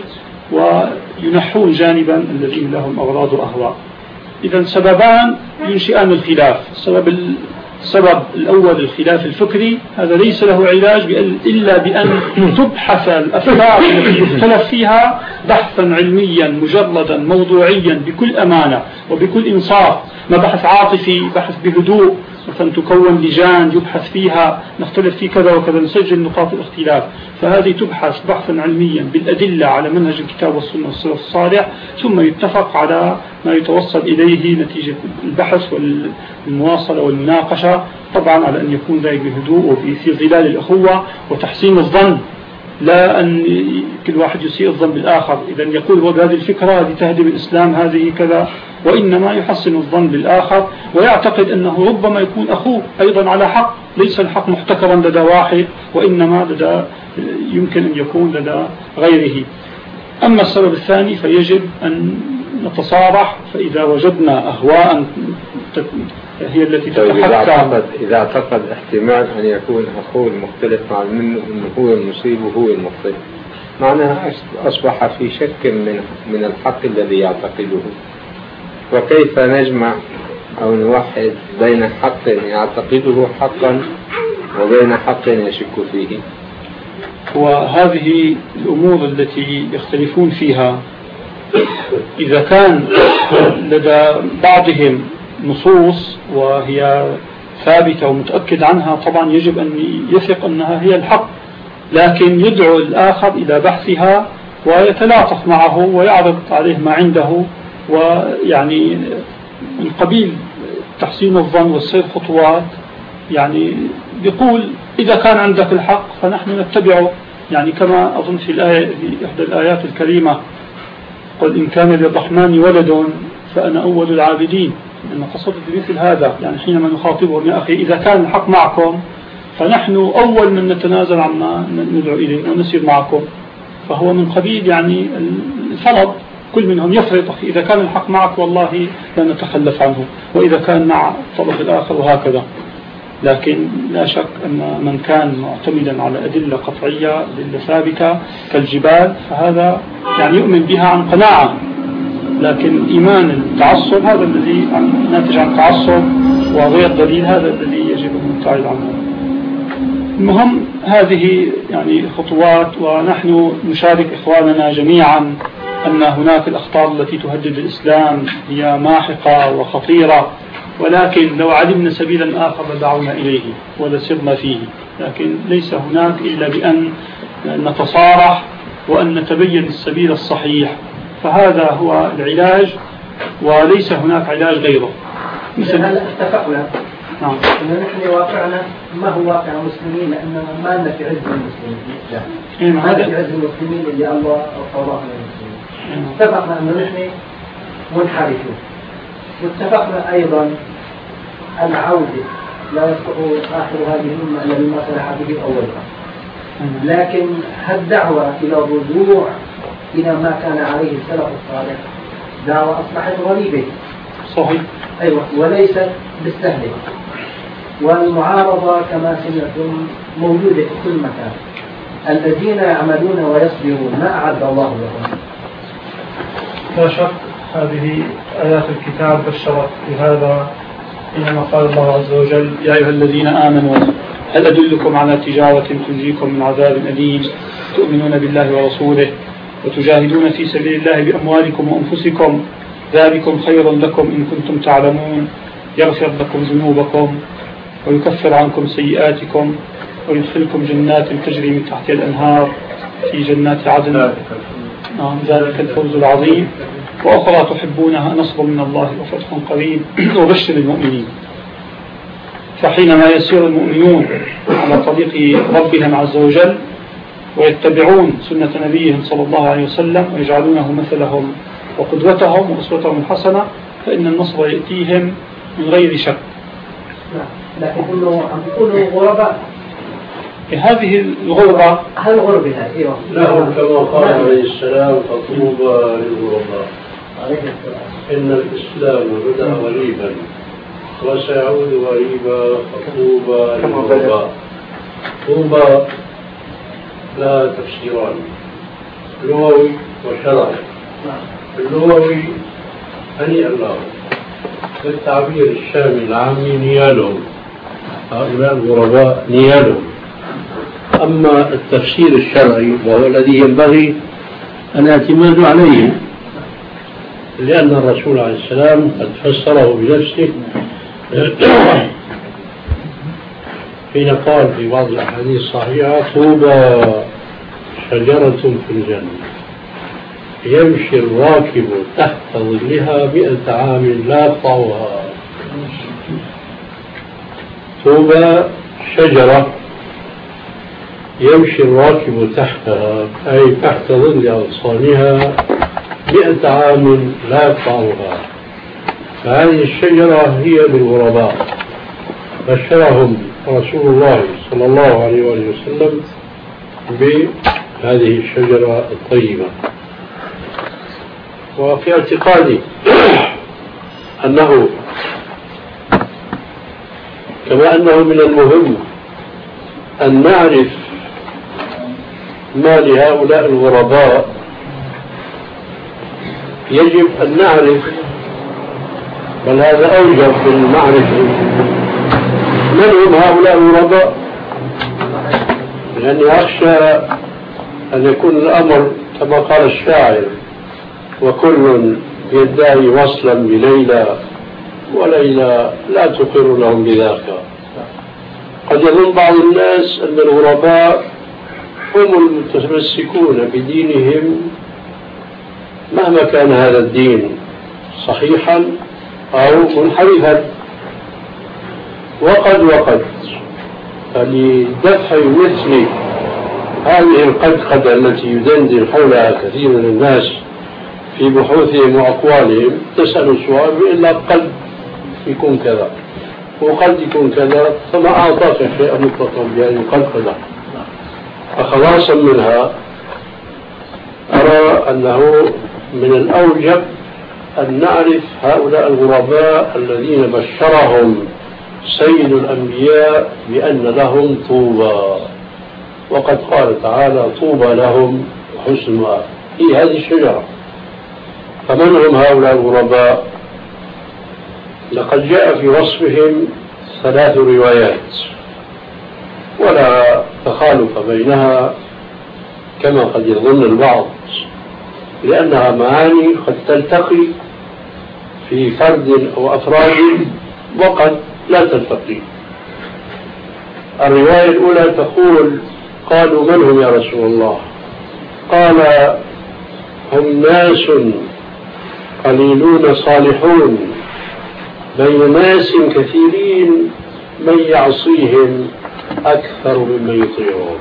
E: وينحون جانبا الذين لهم أغراض وأهواء. إذن سببان ينشئان الخلاف. السبب السبب الأول الخلاف الفكري، هذا ليس له علاج إلا بأن تبحث الأفكار التي يختلف فيها بحثا علميا مجردا موضوعيا بكل أمانة وبكل إنصاف، ما بحث عاطفي، بحث بهدوء، مثلا تكون لجان يبحث فيها نختلف في كذا وكذا، نسجل نقاط الاختلاف، فهذه تبحث بحثا علميا بالأدلة على منهج الكتاب والسنة والسلف الصالح، ثم يتفق على ما يتوصل إليه نتيجة البحث والمواصلة والمناقشة، طبعا على أن يكون ذلك بهدوء وفي ظلال الأخوة وتحسين الظن، لا أن كل واحد يسيء الظن بالآخر. إذا يقول هو بهذه الفكرة هذه تهدم الإسلام هذه كذا، وإنما يحسن الظن بالآخر ويعتقد أنه ربما يكون أخوه أيضا على حق، ليس الحق محتكرا لدى واحد وإنما لدى يمكن أن يكون لدى غيره. أما السبب الثاني فيجب أن نتصارح، فإذا وجدنا أهواء هي التي تتحكم.
B: إذا اعتقد احتمال أن يكون أخوه المختلف مع منه أنه هو المصيب وهو المخطئ، معناها أصبح في شك من من الحق الذي يعتقده. وكيف نجمع أو نوحد بين حق يعتقده حقا وبين حق يشك فيه؟
E: وهذه الأمور التي يختلفون فيها إذا كان لدى بعضهم نصوص وهي ثابتة ومتأكد عنها طبعا يجب أن يثق أنها هي الحق، لكن يدعو الآخر إلى بحثها ويتلاطف معه ويعرض عليه ما عنده، ويعني من قبيل تحسين الظن والسير خطوات، يعني يقول إذا كان عندك الحق فنحن نتبعه، يعني كما أظن في الآية في إحدى الآيات الكريمة قل إن كان للرحمن ولد فأنا أول العابدين. أنا قصدت بمثل هذا، يعني حينما نخاطبهم يا أخي إذا كان الحق معكم فنحن أول من نتنازل عما ندعو إليه ونسير معكم. فهو من قبيل يعني الفرض، كل منهم يفرض أخي إذا كان الحق معك والله لا نتخلف عنه، وإذا كان مع الطرف الآخر وهكذا. لكن لا شك أن من كان معتمدا على أدلة قطعية أدلة ثابتة كالجبال فهذا يعني يؤمن بها عن قناعة، لكن إيمان التعصب هذا الذي ناتج عن تعصب وغير دليل هذا الذي يجب أن نبتعد عنه. المهم هذه يعني خطوات، ونحن نشارك إخواننا جميعا أن هناك الأخطار التي تهدد الإسلام هي ماحقة وخطيرة، ولكن لو علمنا سبيلا آخر لدعونا إليه ولسرنا فيه، لكن ليس هناك إلا بأن نتصارح وأن نتبين السبيل الصحيح، فهذا هو العلاج وليس هناك علاج غيره.
D: مثل هلا اتفقنا نعم أن نحن واقعنا ما هو واقع المسلمين، لأننا ما لنا في عز المسلمين، ما لنا في عز المسلمين اللي الله أوصاه للمسلمين. اتفقنا أن نحن منحرفون، واتفقنا أيضا العودة لا يستطيع آخر هذه الأمة إلا بما صلح به أولها، لكن الدعوة إلى الرجوع إلى ما كان عليه السلف الصالح دعوة أصبحت غريبة.
E: صحيح.
D: أيوة، وليست بالسهل، والمعارضة كما سمعتم موجودة في كل مكان. الذين يعملون ويصبرون ما أعد الله لهم.
E: لا شك هذه آيات الكتاب بشرت بهذا حينما قال الله عز وجل يا أيها الذين آمنوا هل أدلكم على تجارة تنجيكم من عذاب أليم تؤمنون بالله ورسوله وتجاهدون في سبيل الله بأموالكم وأنفسكم ذلكم خير لكم إن كنتم تعلمون يغفر لكم ذنوبكم ويكفر عنكم سيئاتكم ويدخلكم جنات تجري من تحت الأنهار في جنات عدن نعم ذلك الفوز العظيم وأخرى تحبونها نصر من الله وفتح قريب وبشر المؤمنين. فحينما يسير المؤمنون على طريق ربهم عز وجل ويتبعون سنة نبيهم صلى الله عليه وسلم ويجعلونه مثلهم وقدوتهم وأسوتهم الحسنة فإن النصر يأتيهم من غير شك.
D: لكن كله عم يقولوا غرباء.
E: هذه الغربة
D: هل غربة أيوة
A: لهم كما قال عليه السلام فطوبى للغرباء. إن الإسلام بدأ غريبا وسيعود غريبا فطوبى للغرباء. طوبى لا تفسيران لغوي وشرعي. اللغوي هنيئا لهم بالتعبير الشامل العامي نيالهم، هؤلاء الغرباء نيالهم. أما التفسير الشرعي وهو الذي ينبغي الاعتماد عليه، لأن الرسول عليه السلام قد فسره بنفسه حين قال في بعض الأحاديث الصحيحة طوبى شجرة في الجنة يمشي الراكب تحت ظلها مئة عام لا يقطعها. طوبى شجرة يمشي الراكب تحتها أي تحت ظل أغصانها مئة عام لا يقطعها. فهذه الشجرة هي للغرباء بشرهم رسول الله صلى الله عليه وسلم بهذه الشجرة الطيبة. وفي اعتقادي أنه كما أنه من المهم أن نعرف ما لهؤلاء الغرباء يجب أن نعرف، بل هذا أوجب في المعرفة، من هم هؤلاء الغرباء، لأني أخشى أن يكون الأمر كما قال الشاعر: وكل يدعي وصلا بليلى وليلى لا تقر لهم بذاك. قد يظن بعض الناس أن الغرباء هم المتمسكون بدينهم مهما كان هذا الدين صحيحا أو منحرفا، وقد وقد فلدفع مثل هذه القدقدة التي يدندن حولها كثير من الناس في بحوثهم وأقوالهم تسأل سؤال إلا قد يكون كذا وقد يكون كذا، فما أعطاك شيئا مطلقا بهذه القدقدة. فخلاصا منها أرى أنه من الأوجب أن نعرف هؤلاء الغرباء الذين بشرهم سيد الأنبياء بأن لهم طوبى، وقد قال تعالى: طوبى لهم حسن مآب. هي هذه الشجرة. فمن هم هؤلاء الغرباء؟ لقد جاء في وصفهم ثلاث روايات ولا تخالف بينها كما قد يظن البعض، لأنها معاني قد تلتقي في فرد أو أفراد وقد لا تلتقي. الرواية الأولى تقول: قالوا من هم يا رسول الله؟ قال: هم ناس قليلون صالحون بين ناس كثيرين من يعصيهم أكثر ممن يطيعون.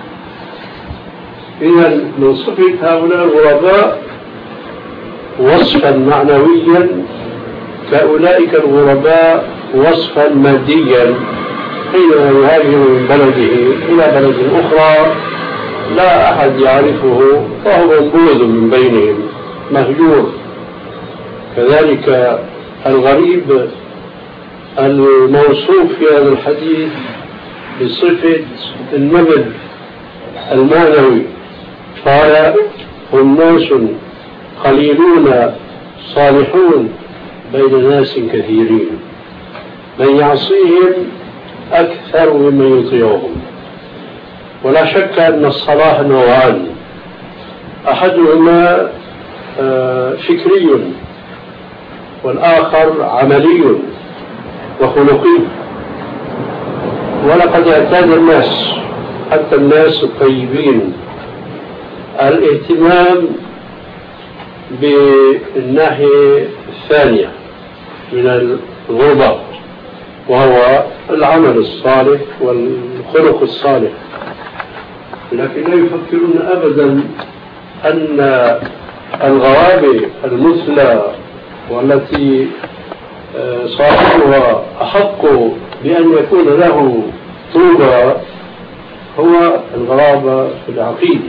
A: إذا من صفة هؤلاء الغرباء وصفا معنويا كأولئك الغرباء وصفا ماديا، حينما يهاجر من بلده إلى بلد أخرى لا أحد يعرفه فهو منبوذ من بينهم مهجور. كذلك الغريب الموصوف في هذا الحديث بصفة النبذ المعنوي، قال: هم ناس قليلون صالحون بين ناس كثيرين من يعصيهم أكثر ممن يطيعهم. ولا شك أن الصلاح نوعان: أحدهما فكري والآخر عملي وخلقي. ولقد اعتاد الناس حتى الناس الطيبين الاهتمام بالناحية الثانية من الغربة، وهو العمل الصالح والخلق الصالح، لكن لا يفكرون أبدا أن الغرابة المثلى والتي صاحبها أحق بأن يكون له طوبى هو الغرابة في العقيدة.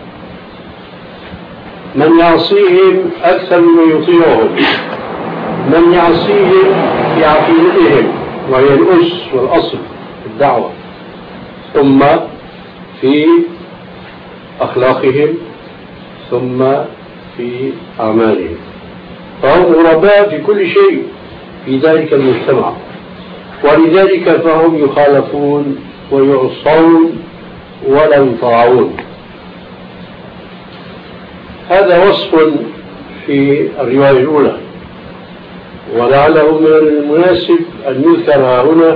A: من يعصيهم أكثر من يطيعهم، من يعصيهم في عقيدتهم وهي الأس والأصل في الدعوة، ثم في أخلاقهم، ثم في أعمالهم. فهم غرباء في كل شيء في ذلك المجتمع، ولذلك فهم يخالفون ويعصون ولا يطاعون. هذا وصف في الرواية الأولى، ولعله من المناسب أن يذكر هنا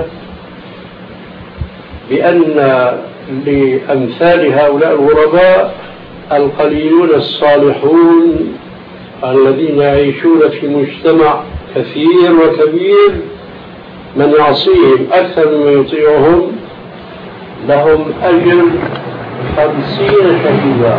A: بأن لأمثال هؤلاء الغرباء القليلون الصالحون الذين يعيشون في مجتمع كثير وكبير من يعصيهم أكثر مما يطيعهم لهم أجر خمسين شهيدا.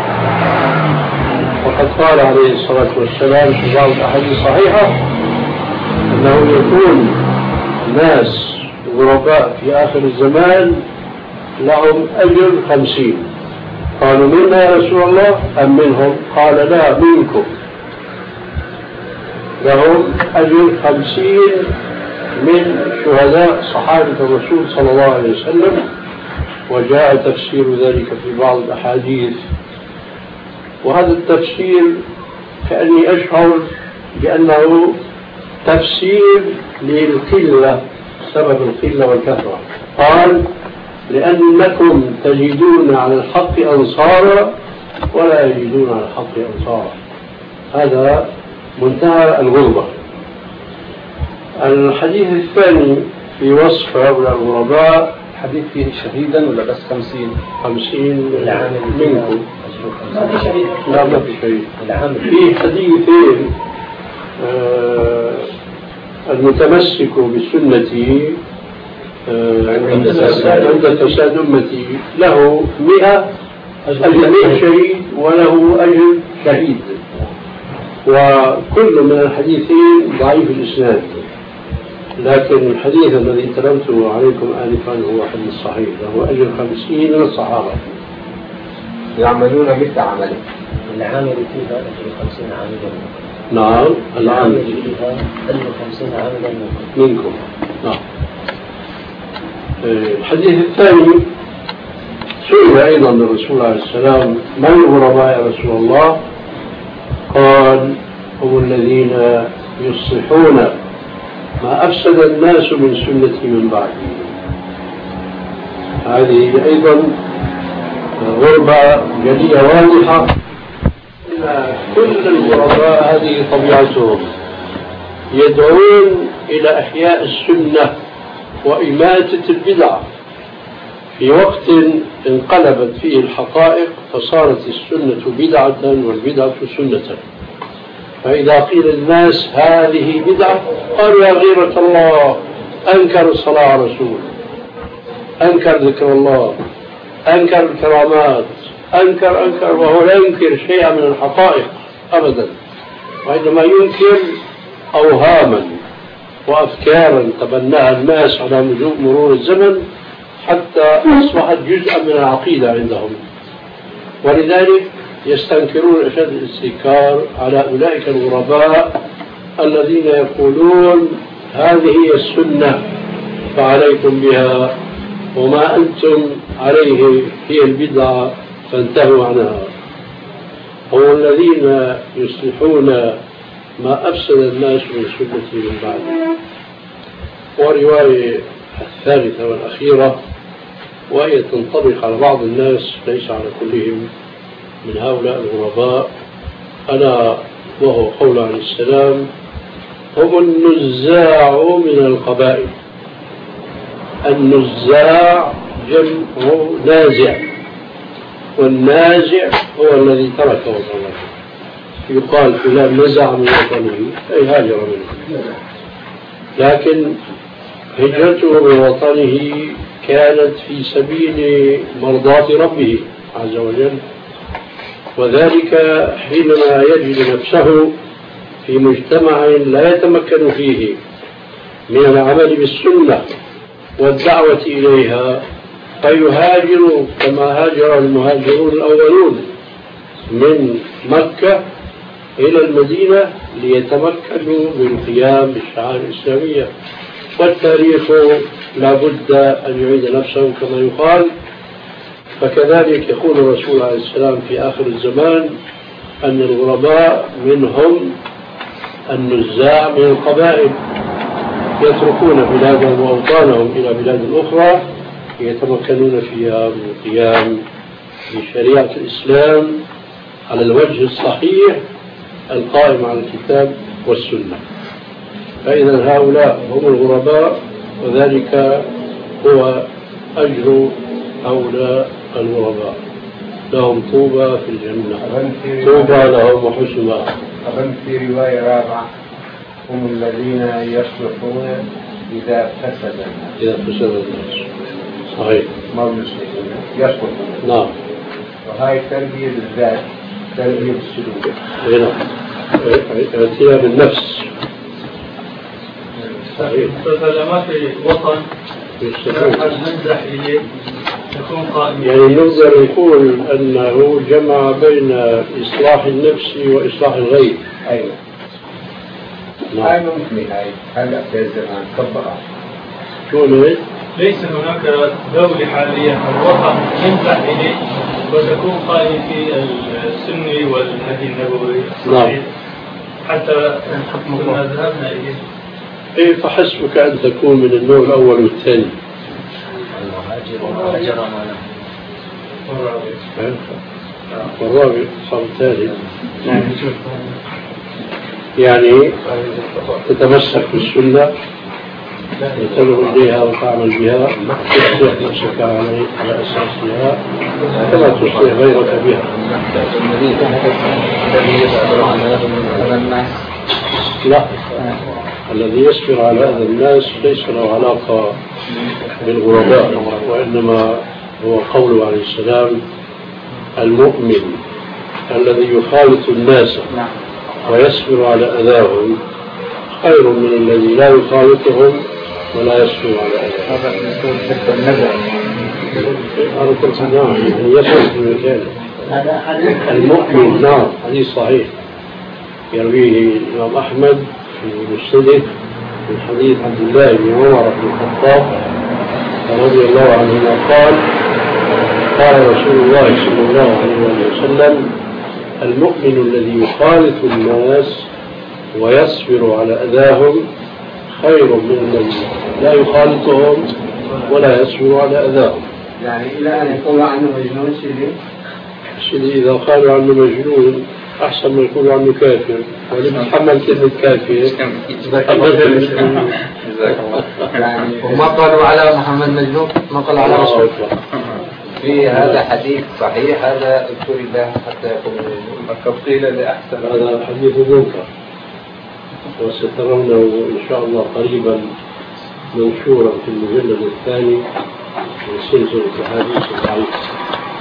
A: وقد قال عليه الصلاة والسلام في بعض الأحاديث الصحيحة أنه يكون ناس غرباء في آخر الزمان لهم أجر خمسين. قالوا: منا يا رسول الله أم منهم؟ قال: لا، منكم. لهم أجر خمسين من شهداء صحابة الرسول صلى الله عليه وسلم، وجاء تفسير ذلك في بعض الأحاديث، وهذا التفسير كأني أشعر بأنه تفسير للقلة، سبب القلة والكثرة. قال لأنكم تجدون على الحق أنصارا ولا يجدون على الحق أنصارا. هذا منتهى الغربة. الحديث الثاني في وصف هؤلاء الغرباء،
C: حديث فيه شهيدا ولا بس خمسين؟ خمسين
A: منكم.
D: ما في شهيد.
A: لا ما في شهيد. في حديثين، آه المتمسك بسنتي آه عند فساد أمتي له مئة أجر شهيد وله أجر شهيد. وكل من الحديثين ضعيف الإسناد، لكن الحديث الذي تلوته عليكم آنفا هو حديث صحيح، له أجر خمسين من الصحابة
B: يعملون مثل عمله.
G: العامل فيها أجر خمسين عاملا.
A: نعم
G: العامل فيها أجر خمسين عاملا
A: منكم. نعم. الحديث الثاني سئل أيضا الرسول عليه السلام من الغرباء يا رسول الله؟ قال هم الذين يصلحون ما أفسد الناس من سنتي من بعدي. هذه أيضا غربة جلية واضحة. إن كل الغرباء هذه طبيعتهم، يدعون إلى إحياء السنة وإماتة البدع في وقت انقلبت فيه الحقائق فصارت السنة بدعة والبدعة سنة. فإذا قيل للناس هذه بدعة قالوا يا غيرة الله، أنكر الصلاة على الرسول، أنكر ذكر الله، أنكر الكرامات، أنكر أنكر وهو لا ينكر شيئا من الحقائق أبدا، وإنما ينكر أوهاما وأفكارا تبناها الناس على مرور الزمن حتى أصبحت جزءا من العقيدة عندهم. ولذلك يستنكرون أشد الاستنكار على أولئك الغرباء الذين يقولون هذه هي السنة فعليكم بها، وما أنتم عليه هي البدعة فانتهوا عنها. هم الذين يصلحون ما أفسد الناس من سنة من بعد. ورواية الثالثة والأخيرة وهي تنطبق على بعض الناس ليس على كلهم من هؤلاء الغرباء، ألا وهو قول عليه السلام هم النزاع من القبائل. النزاع جمع نازع، والنازع هو الذي ترك وطنه. يقال فلان نزع من وطنه أي هاجر منه، لكن هجرته من وطنه كانت في سبيل مرضاة ربه عز وجل، وذلك حينما يجد نفسه في مجتمع لا يتمكن فيه من العمل بالسنة والدعوة إليها فيهاجر كما هاجر المهاجرون الأولون من مكة إلى المدينة ليتمكنوا من القيام بالشعائر الإسلامية. والتاريخ لا بد أن يعيد نفسه كما يقال. فكذلك يقول الرسول عليه السلام في آخر الزمان أن الغرباء منهم النزاع من القبائل يتركون بلادهم وأوطانهم إلى بلاد أخرى يتمكنون فيها من القيام بشريعة الإسلام على الوجه الصحيح القائم على الكتاب والسنة. فإذا هؤلاء هم الغرباء، وذلك هو أجر هؤلاء الغرباء. لهم طوبى في الجنة، طوبى لهم وحسن مآب.
B: أظن في رواية رابعة هم الذين يصلحون إذا فسد الناس.
A: إذا فسد الناس صحيح،
B: ما المسلمون يصلحون.
A: نعم.
B: وهاي تربية بالذات، تربية بالسلوك.
A: هنا اعتناء بالنفس. صحيح.
F: فإذا ما في وطن نمزح إليه يكون قائم.
A: يعني نقدر نقول أنه جمع بين إصلاح النفس وإصلاح الغير.
B: أيوة.
A: نعم.
B: هاي ممكن هاي هلا في الزمان طبقها.
A: شو ليه؟
F: ليس هناك دولة حاليا أو وطن ينزح إليه وتكون قائمة في السنة والهدي النبوي الصحيح حتى كنا ذهبنا إليه.
A: إيه فحسبك أن تكون من النوع الأول والثاني. والرابع صار الثالث. يعني تتمسك بالسنة وتدعو إليها وتعمل بها تصلح نفسك على أساسها كما تصلح غيرك بها. لا، الذي يصبر على أذى الناس ليس له علاقة بالغرباء، وإنما هو قوله عليه السلام: المؤمن الذي يخالط الناس ويصبر على أذاهم خير من الذي لا يخالطهم ولا يصبر على أذاهم. هذا قلت نعم، يعني يصبر في مكانه. المؤمن نعم، حديث صحيح يرويه الإمام أحمد في مسنده من حديث عبد الله بن عمر بن الخطاب رضي الله عنهما قال: قال رسول الله صلى الله عليه وسلم: المؤمن الذي يخالط الناس ويصبر على أذاهم خير من الذي لا يخالطهم ولا يصبر على أذاهم.
B: يعني إلى أن يقول عنه مجنون سيدي
A: سيدي إذا قالوا عنه مجنون أحسن ما يقولوا عنه كافر، ولم يتحمل كلمة كافر.
B: يعني وما قالوا على محمد مجنون، ما قالوا على رسول الله. في هذا حديث صحيح، هذا اذكر الله حتى يكون مجنون. قيل لأحسن
A: هذا حديث منكر، وسترونه إن شاء الله قريبا منشورا في المجلد الثاني من سلسلة الحديث الضعيف.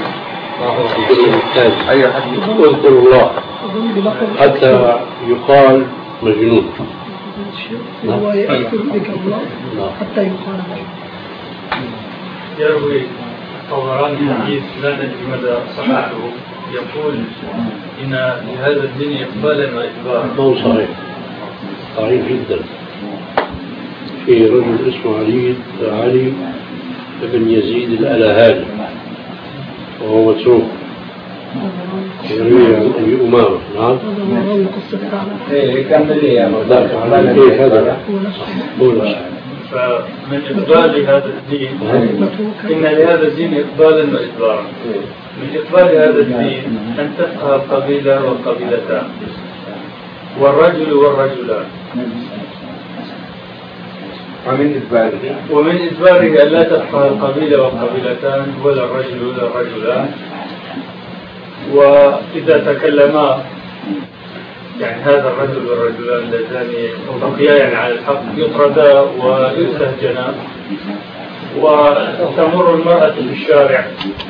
B: أي حديث
A: اذكر الله حتى يقال مجنون.
I: هو يذكر بك الله حتى يقال
F: يروي الطبراني حديث لا ندري مدى صحته يقول إن لهذا الدين إقبالا وإدبارا.
A: هو صحيح، صحيح جدا. في رجل اسمه علي علي بن يزيد الألهاني وهو متروك يروي عن أبي أمامة. نعم.
B: إيه كمل لي يا
A: مولانا. كيف هذا؟
F: فمن إقبال هذا الدين إن لهذا الدين إقبالا وإدبارا. من إقبال هذا الدين أن تفقه القبيلة والقبيلتان والرجل والرجلان.
B: ومن إدباره
F: ومن إدباره أن لا تفقه القبيلة والقبيلتان ولا الرجل ولا الرجلان. وإذا تكلما يعني هذا الرجل والرجلان اللذان بقيان على الحق يطردا ويستهجنا، وتمر المرأة في الشارع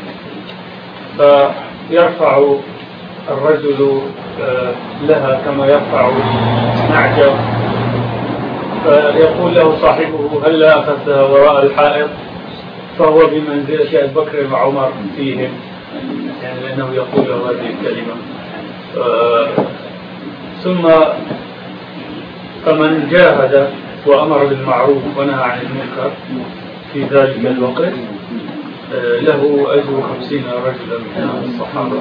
F: فيرفع الرجل لها كما يرفع نعجة، فيقول له صاحبه: هل لا أخذتها وراء الحائط؟ فهو بمنزلة أبي بكر وعمر فيهم، يعني لأنه يقول له هذه الكلمة. ثم فمن جاهد وأمر بالمعروف ونهى عن المنكر في ذلك الوقت له أجر خمسين رجلا من الصحابة.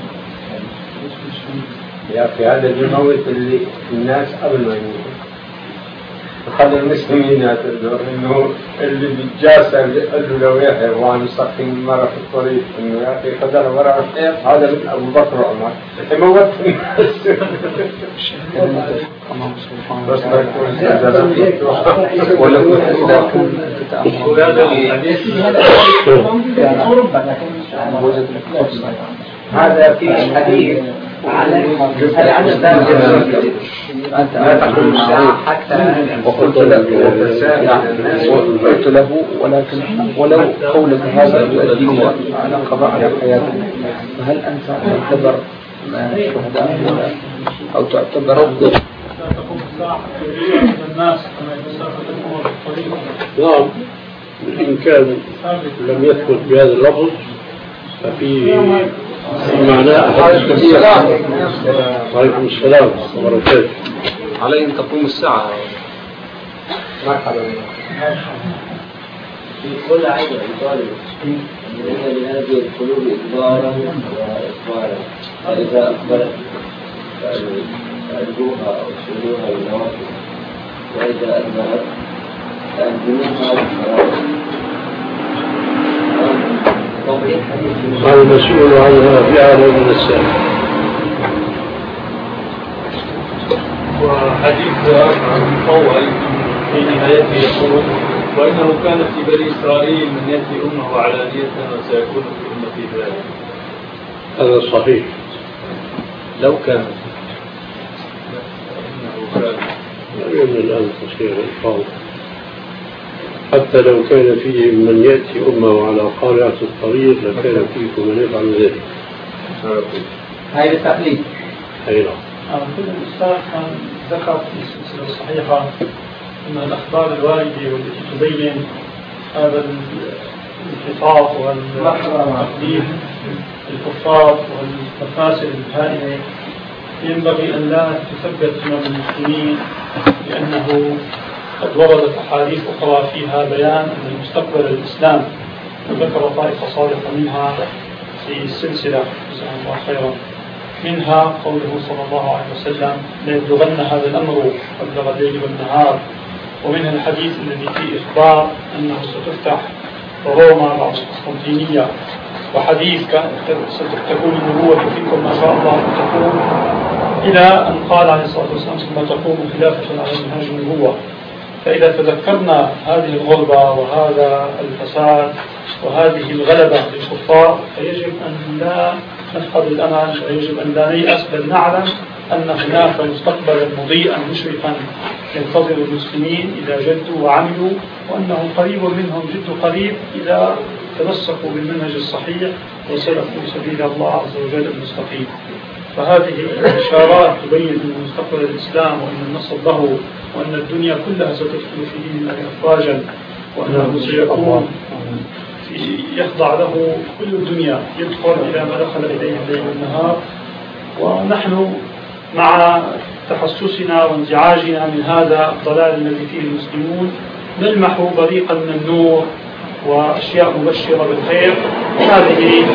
B: يا أخي هذا الموت اللي الناس قبل ما يموتوا خلى المسلمين يعتذروا إنه اللي بيتجاسر قال له لو يحيى وأنا مستقيم مرة في الطريق إنه يا أخي خدنا وراء الحيط هذا من أبو بكر وعمر يموت الناس. بس ما يكون هذا ولو
F: وهذا الحديث
B: هذا في حديث لا تقوم الساعة حتى وقلت
J: قلت له ولكن ولو قولك هذا يؤدي على قضاء حياتك، فهل أنت تعتبر شهداء أو تعتبر
E: لا تقوم الساعة الناس كما يسافر الأمور الطريقة.
A: نعم، إن كان لم يثبت بهذا اللفظ ففي معناه أحاديث كثيرة. وعليكم السلام وبركاته.
C: علي أن تقوم الساعة.
B: مرحبا.
G: كل عيد إقبال إن لهذه القلوب إقبالا وإقبالا فإذا أقبلت فألقوها أو شيلوها بالنوافل وإذا أدبرت فألزموها بالفرائض.
A: المسؤول عنها في عالم من السابق.
F: وحديث عن طول في نهايته يقول وإنه كان في بني إسرائيل من يأتي أمه علانية وسيكون في أمتي ذلك.
A: هذا صحيح
C: لو كان
A: لا يمكن الآن تصير الفاظ حتى لو كان فيه من يأتي أمه على قارعة الطريق لكان فيكم من يفعل ذلك.
J: هاي التقليد.
A: أي نعم.
E: كل الأستاذ كان ذكر في السلسلة الصحيحة أن الأخبار الواردة والتي تبين هذا الانحطاط والتقديم الكفار والمفاسد الهائلة ينبغي أن لا تثبت من المسلمين لأنه قد وردت أحاديث أخرى فيها بيان أن المستقبل الإسلام وذكر طائفة صادقة منها في السلسلة جزاهم الله خيرا منها قوله صلى الله عليه وسلم لا يبلغن هذا الأمر أبلغ الليل والنهار ومنها الحديث الذي فيه إخبار أنه ستفتح روما بعد القسطنطينية وحديث ستكون النبوة فيكم ما شاء الله تكون إلى أن قال عليه الصلاة والسلام ثم تقوم خلافة على منهاج النبوة. فإذا تذكرنا هذه الغربة وهذا الفساد وهذه الغلبة للكفار فيجب أن لا نفقد الأمل ويجب أن لا نيأس بل نعلم أن هناك مستقبلا مضيئا مشرقا ينتظر المسلمين إذا جدوا وعملوا وأنه قريب منهم جد قريب إذا تمسكوا بالمنهج الصحيح وسلكوا سبيل الله عز وجل المستقيم. فهذه الإشارات تبين أن مستقبل الإسلام وأن النصر له وأن الدنيا كلها ستدخل في دين الله أفواجا وأنه سيكون يخضع له كل الدنيا يدخل إلى ما دخل إليه الليل والنهار. ونحن مع تحسسنا وانزعاجنا من هذا الضلال الذي فيه المسلمون نلمح بريقا من النور وأشياء مبشرة بالخير. هذه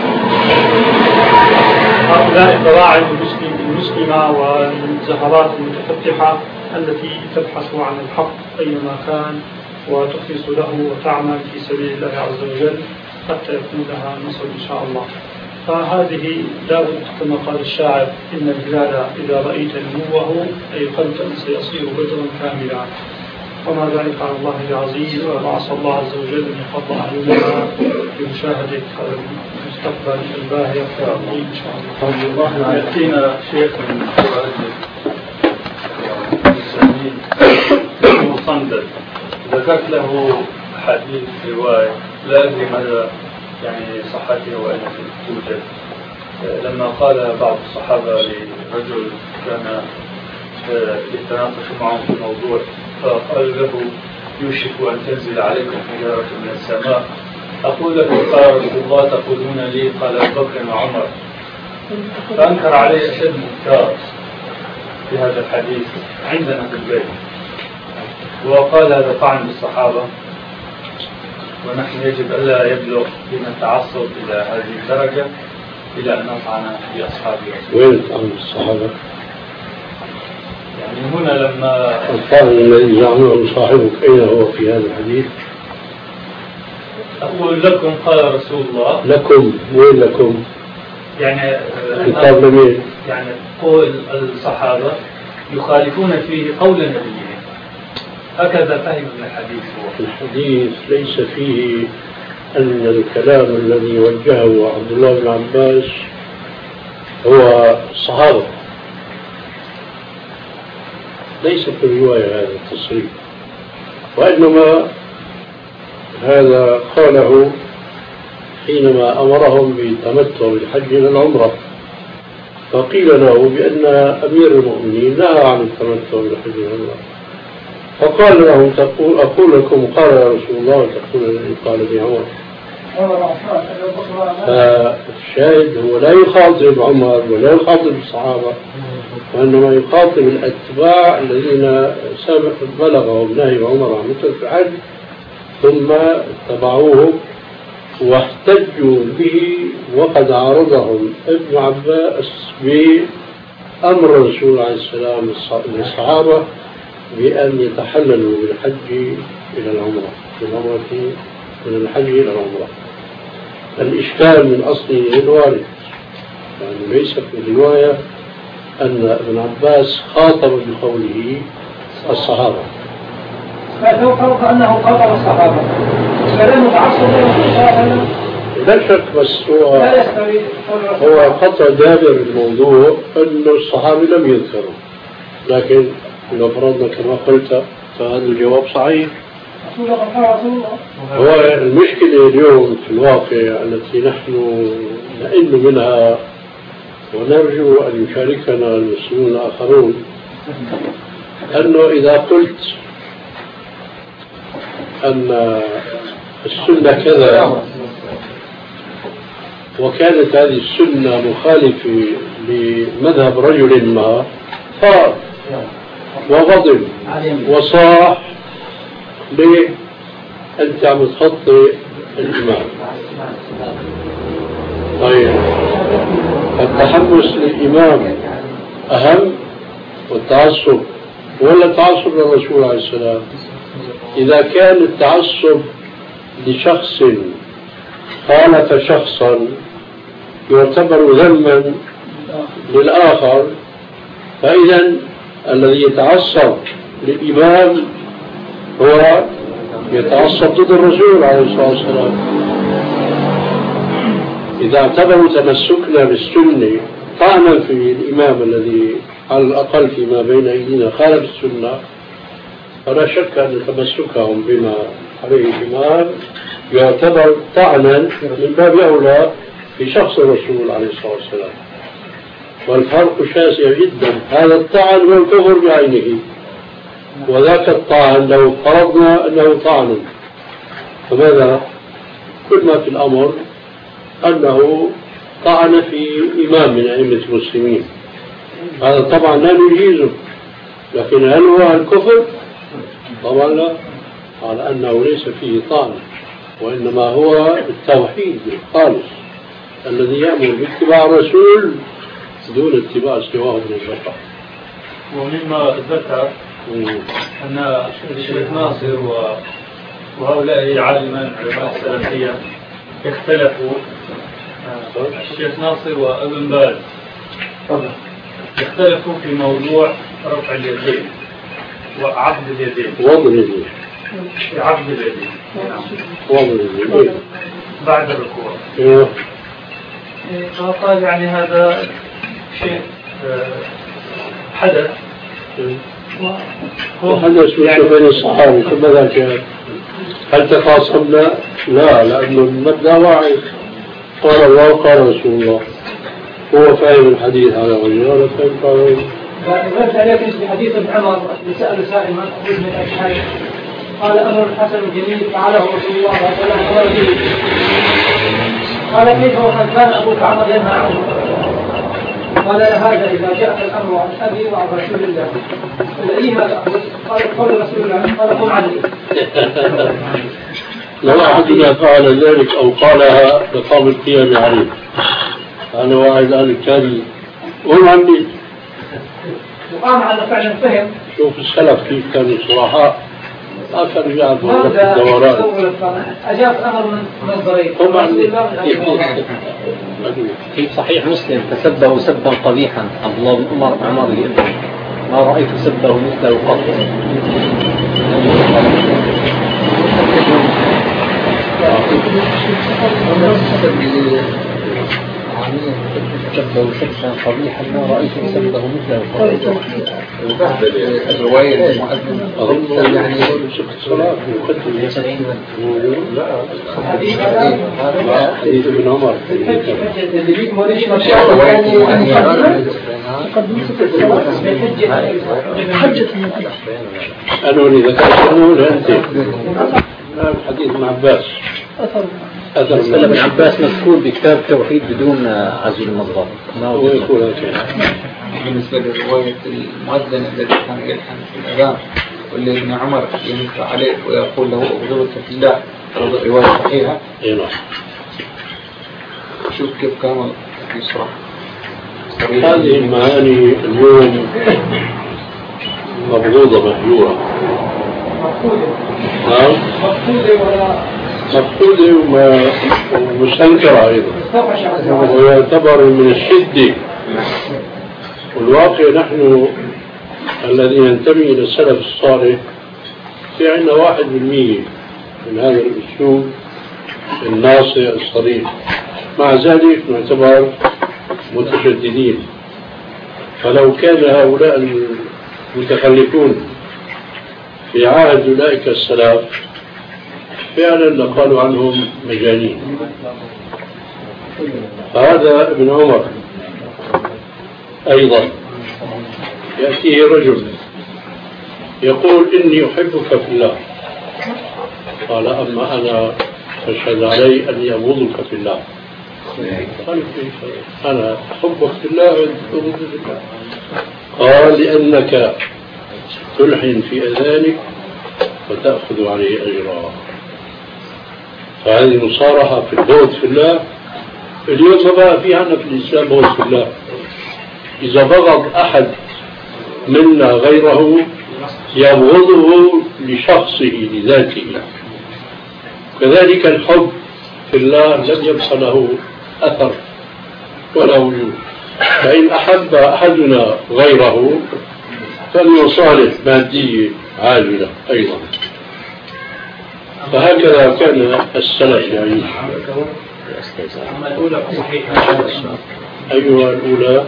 E: هؤلاء البراعم المسلمة والزهرات المتفتحة التي تبحث عن الحق أينما كان وتخلص له وتعمل في سبيل الله عز وجل حتى يكون لها النصر إن شاء الله. فهذه لا بد كما قال الشاعر إن الهلال إذا رأيت نموه أيقنت أن سيصير بدرا كاملا وما ذلك على الله بعزيز وما عسى الله عز وجل أن يفضل أعيننا بمشاهدة المستقبل الباهر العظيم إن شاء
F: الله. يأتينا شيخ من مصندل ذكرت له حديث رواية لا أدري مدى يعني صحته وأين توجد لما قال بعض الصحابة لرجل كان يتناقش معهم في موضوع فقال له يوشك أن تنزل عليكم حجارة من السماء أقول له قال رسول الله تقولون لي قال أبو بكر وعمر فأنكر عليه أشد منكر في هذا الحديث عندنا في البيت وقال هذا طعن بالصحابة ونحن يجب ألا يبلغ بنا التعصب إلى هذه الدرجة إلى أن نطعن في أصحابه.
A: وين طعن بالصحابة؟
F: يعني هنا لما
A: الطعن الذي زعمه صاحبك أين هو في هذا الحديث؟
F: أقول لكم قال رسول الله.
A: لكم وين لكم؟
F: يعني
A: خطاب لمين؟
F: يعني قول الصحابة يخالفون فيه قول النبي هكذا فهم من الحديث.
A: هو الحديث ليس فيه أن الكلام الذي وجهه عبد الله بن عباس هو الصحابة ليس في الرواية هذا التصريح وإنما هذا قاله حينما أمرهم بالتمتع بالحج إلى العمرة فقيل له بأن أمير المؤمنين نهى عن التمتع بالحج إلى العمرة فقال لهم تقول أقول لكم قال يا رسول الله وتقول الذي قال لي عمر. فالشاهد هو لا يخاطب عمر ولا يخاطب الصحابة وإنما يخاطب الأتباع الذين بلغهم نهي عمر عن مثل الحج ثم اتبعوه واحتجوا به، وقد عارضهم ابن عباس بأمر الرسول عليه السلام للصحابة بأن يتحللوا بالحج إلى العمرة، من العمرة من الحج إلى العمرة. الإشكال من أصله الوارد، يعني ليس في الرواية أن ابن عباس خاطب بقوله الصحابة.
D: لو فرض أنه خاطب الصحابة فلم يتعصب
A: لا شك، بس هو هو قطع دابر الموضوع أنه الصحابي لم يذكروا، لكن لو فرضنا كما قلت فهذا الجواب صحيح. هو المشكلة اليوم في الواقع التي نحن نئن منها ونرجو أن يشاركنا المسلمون الآخرون، أنه إذا قلت أن السنة كذا وكانت هذه السنة مخالفة لمذهب رجل ما، فار وغضب وصاح ليه أنت عم تخطي الإمام. طيب التحمس للإمام أهم والتعصب ولا التعصب للرسول عليه السلام؟ إذا كان التعصب لشخص خالف شخصا يعتبر ذما للآخر، فإذا الذي يتعصب للإمام هو يتعصب ضد الرسول عليه الصلاة والسلام. إذا اعتبروا تمسكنا بالسنة طعنا في الإمام الذي على الأقل فيما بين أيدينا خالف السنة، فلا شك أن تمسكهم بما عليه الإمام يعتبر طعنا من باب أولى في شخص الرسول عليه الصلاة والسلام. والفرق شاسع جدا، هذا الطعن والكفر بعينه، وذاك الطعن لو فرضنا أنه طعن، فماذا؟ كل ما في الأمر أنه طعن في إمام من أئمة المسلمين، هذا طبعا لا نجيزه، لكن هل هو الكفر؟ طبعا لا، على أنه ليس فيه طعن، وإنما هو التوحيد الخالص الذي يأمر باتباع الرسول دون اتباع سواه من البشر.
F: ومما ذكر أن الشيخ ناصر وهؤلاء عالمان علماء السلفية اختلفوا، الشيخ ناصر وابن باز اختلفوا في موضوع رفع اليدين وعقد اليدين
A: وضع اليدين
F: عقد اليدين
A: وضع اليدين
F: بعد الركوع.
A: ايوه،
F: فقال يعني هذا شيء حدث
A: وحدث يعني بين الصحابة، ثم ذاك هل تخاصمنا؟ لا، لأنه المبدأ واحد، قال الله قال رسول الله، هو فاهم الحديث على وجهه ولا فاهم قال
D: فقلت عليك في حديث ابن عمر سأل سائل من أخذ من الأشهاد قال أمر حسن جميل فعله رسول الله صلى الله عليه وسلم، قال كيف وقد كان أبوك عمر ينهى عنه؟ قال هذا إذا جاء الأمر عن أبي وعن رسول الله الذي هذا قال قول رسول الله قال قم عني.
A: لو أحدنا فعل ذلك أو قالها لقام القيام عليه، أنا واحد قال التالي قم عني.
D: وقام على فعلا فهم.
A: شوف السلف كيف كانوا صراحة، ما كانوا يعرفوا وقت الدورات.
D: أجاب أمر من مصدرين.
A: قم عني.
C: في صحيح مسلم فسبه سبا قبيحا عبد الله بن عمر عمر لابنه ما رأيت سبه مثله قط. سبه سبا قبيحا ما رأيت سبه مثله قط.
J: الرواية المؤذن يعني
A: صلاة لا حديث ابن عمر أنا اللي ذكرت أنه لأنت حديث ابن عباس
C: أثر ابن عباس مذكور بكتاب توحيد بدون عزل المصدر.
A: ما هو يقول هكذا
J: بالنسبة لرواية المؤذن الذي كان يلحن في الأذان واللي ابن عمر ينكر عليه ويقول له أبغضك في الله، رواية صحيحة.
A: اي نعم.
J: شوف كيف كان يشرح
A: هذه المعاني اليوم مبغوضة مهجورة. نعم مفقودة ومستنكرة أيضا، ويعتبر من الشدة. والواقع نحن الذين ننتمي إلى السلف الصالح في عندنا واحد بالمية من هذا الأسلوب الناصع الصريح، مع ذلك نعتبر متشددين. فلو كان هؤلاء المتخلفون في عهد أولئك السلف فعلا لقالوا عنهم مجانين. فهذا ابن عمر أيضا يأتيه رجل يقول إني أحبك في الله، قال أما أنا فاشهد علي أني أبغضك في الله. قال كيف أنا أحبك في الله وأبغضك في الله؟ قال لأنك تلحن في أذانك وتأخذ عليه أجرا. فهذه مصارحة في البغض في الله. اليوم ما بقى في عنا في الإسلام بغض في الله. إذا بغض أحد منا غيره يبغضه لشخصه لذاته. كذلك الحب في الله لم يبقى له أثر ولا وجود. فإن أحب أحدنا غيره فليصالح مادية عاجلة أيضا. فهكذا كان السلف يعيش.
F: أما الأولى صحيحة.
A: أيها الأولى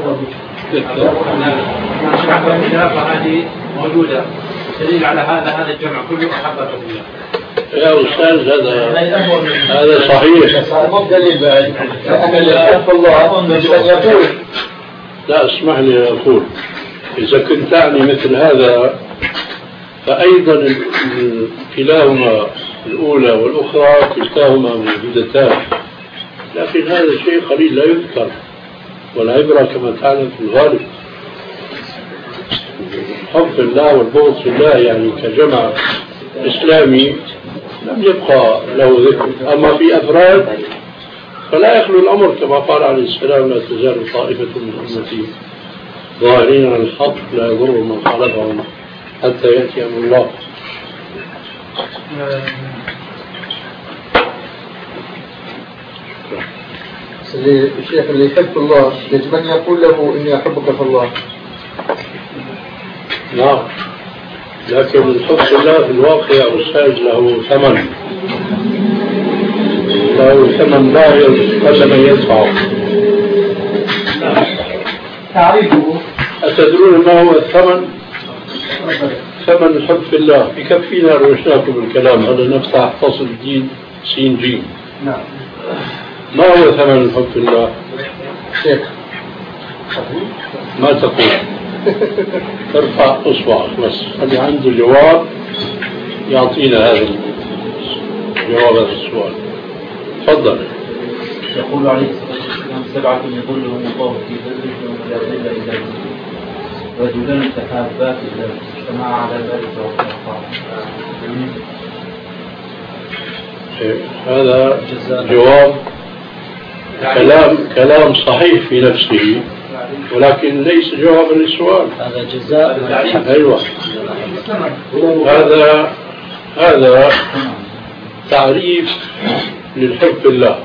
F: الخلافة هذه موجودة. دليل على هذا هذا الجمع كله أحبة بالله.
A: يا أستاذ هذا هذا صحيح. لا اسمح لي أقول إذا كنت تعني مثل هذا فأيضا كلاهما الأولى والأخرى كلتاهما موجودتان، لكن هذا شيء قليل لا يذكر، والعبرة كما تعلم في الغالب. حب الله والبغض في الله يعني كجمع إسلامي لم يبقى له ذكر. أما في أفراد فلا يخلو الأمر كما قال عليه السلام لا تزال طائفة من أمتي ظاهرين على الحق لا يضر من خالفهم حتى يأتي أمر الله.
J: الشيخ اللي يحب الله يجب أن يقول له إني أحبك في الله.
A: نعم، لكن الحب في الله في الواقع أستاذ له ثمن، له ثمن باهظ قل من يدفعه.
D: تعريفه
A: أتدرون ما هو الثمن؟ ثمن الحب في الله يكفينا روشناكم الكلام هذا نفتح فصل جديد سين جيم.
D: نعم.
A: ما هو ثمن الحب في الله؟
J: شيخ
A: ما تقول؟ ترفع أصبعك بس اللي عنده جواب يعطينا هذا الجواب هذا السؤال. تفضل.
F: يقول عليه الصلاة والسلام سبعة يظلهم الله في ظله يوم لا ظل إلا ظله، رجلان تحابا في الله اجتمعا على ذلك وتفرقا.
A: هذا جواب كلام كلام صحيح في نفسه ولكن ليس جوابا للسؤال.
G: هذا جزاء.
A: أيوة. هذا هذا تعريف للحب في الله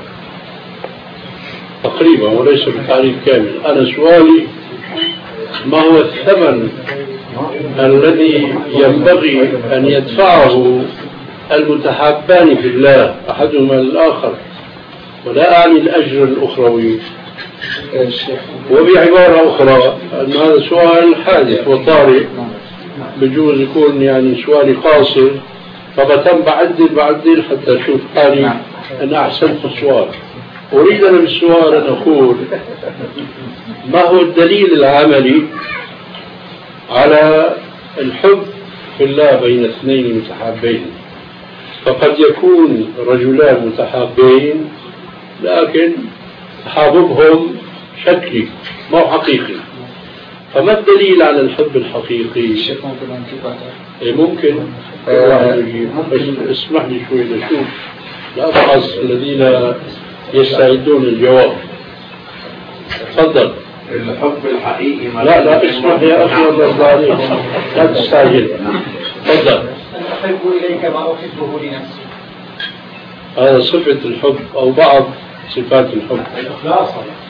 A: تقريبا وليس بتعريف كامل. أنا سؤالي ما هو الثمن الذي ينبغي أن يدفعه المتحابان في الله أحدهما للآخر، ولا أعني الأجر الأخروي. وبعبارة أخرى أن هذا سؤال حادث وطارئ بجوز يكون يعني سؤالي قاصر فبتم بعدل بعدل حتى أشوف حالي أن أحسنت السؤال. أريد أنا بالسؤال أن أقول ما هو الدليل العملي على الحب في الله بين اثنين متحابين؟ فقد يكون رجلان متحابين لكن تحاببهم شكلي ما هو حقيقي. فما الدليل على الحب الحقيقي؟
J: الشيخ ممكن نجيب
A: إيه ممكن
J: آه
A: بس اسمح لي شوي لشوف الأشخاص الذين يستعدون الجواب. تفضل.
B: الحب الحقيقي
A: لا لا اسمح يا أخي الله عليك لا تستعجل. تفضل.
D: أحب إليك ما أحبه لنفسي.
A: هذا صفة الحب أو بعض صفات الحب.
D: الإخلاص.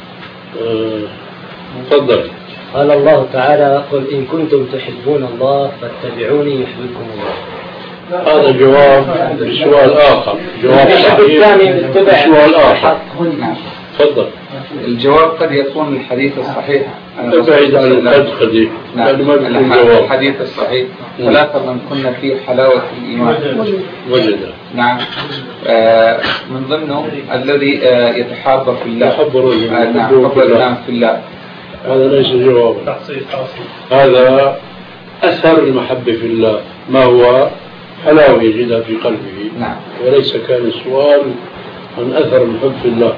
A: تفضل.
G: آه قال الله تعالى قل إن كنتم تحبون الله فاتبعوني يحببكم الله.
A: هذا جواب بسؤال آخر. جواب صحيح بسؤال آخر. تفضل.
J: الجواب قد يكون الحديث الصحيح.
A: ابعد عن الأدخل.
J: نعم. الحديث الصحيح ثلاثة من كنا في حلاوة الإيمان
A: وجد.
J: نعم. آه من ضمنه الذي آه يتحاب في الله.
A: يحب الرجل.
J: آه نعم. حب الناس في الله.
A: هذا ليس جوابا. هذا أثر المحبة في الله ما هو حلاوة يجدها في قلبه.
J: نعم.
A: وليس كان السؤال عن أثر الحب في الله.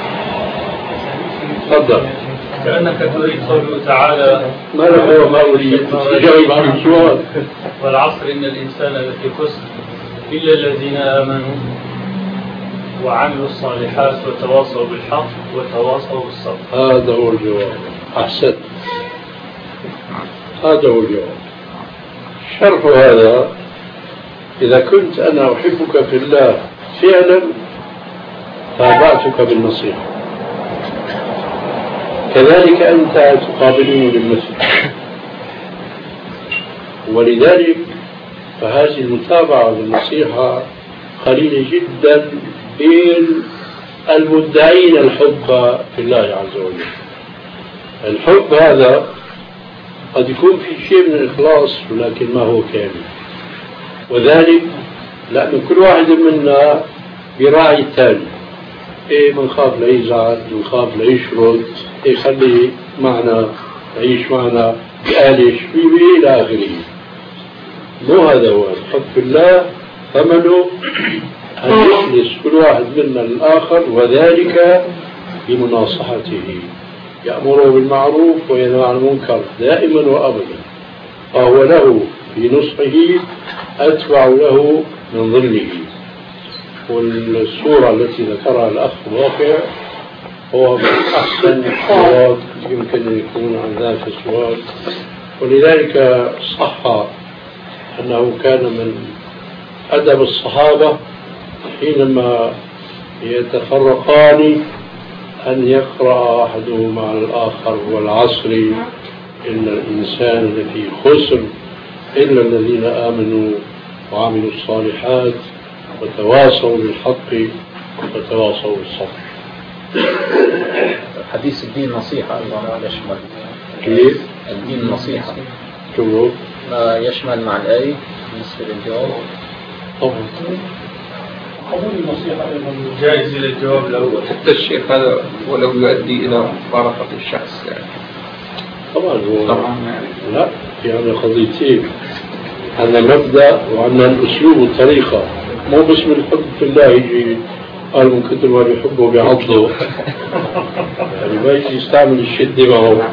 A: تفضل.
F: كأنك تريد قوله تعالى
A: ما له ما أريد تجاوب عن السؤال.
F: والعصر إن الإنسان لفي خسر إلا الذين آمنوا وعملوا الصالحات وتواصوا بالحق وتواصوا بالصبر.
A: هذا هو الجواب. أحسن. هذا هو الجواب. شرح هذا إذا كنت أنا أحبك في الله فعلا تابعتك بالنصيحة، كذلك أنت تقابلني بالمثل، ولذلك فهذه المتابعة بالنصيحة قليلة جدا بين المدعين الحب في الله عز وجل. الحب هذا قد يكون في شيء من الإخلاص ولكن ما هو كامل، وذلك لأن كل واحد منا يراعي الثاني. إيه من خاف لا يزعل، من خاف لا يشرد، إيه خليه معنا يعيش معنا بآلش بيه إلى آخره. مو هذا هو الحب في الله، ثمنه أن يخلص كل واحد منا للآخر، وذلك بمناصحته، يأمره بالمعروف وينهى عن المنكر دائما وأبدا، فهو له في نصحه أتبع له من ظله. والصورة التي ذكرها الأخ واقع هو من أحسن الصورات يمكن أن يكون عن ذاك السؤال، ولذلك صح أنه كان من أدب الصحابة حينما يتفرقان أن يقرأ أحدهما على الآخر والعصر إن الإنسان لفي خسر إلا الذين آمنوا وعملوا الصالحات وتواصوا بالحق وتواصوا بالصبر.
C: حديث الدين نصيحة أيضا يشمل
A: كيف؟
C: الدين نصيحة
A: شوف
C: ما يشمل مع الآية بالنسبة للجواب.
A: طبعا
E: قبول النصيحة أيضا
F: جائز للجواب الأول.
J: حتى الشيخ هذا ولو يؤدي إلى مفارقة الشخص يعني.
A: طبعا هو
J: طبعا يعني.
A: لا يعني قضيتين، عندنا مبدأ وعندنا الأسلوب والطريقة. مو بس من الحب في الله يجي قال من كتر ما بيحبه بيعضه يعني ما يجي يستعمل الشدة معه،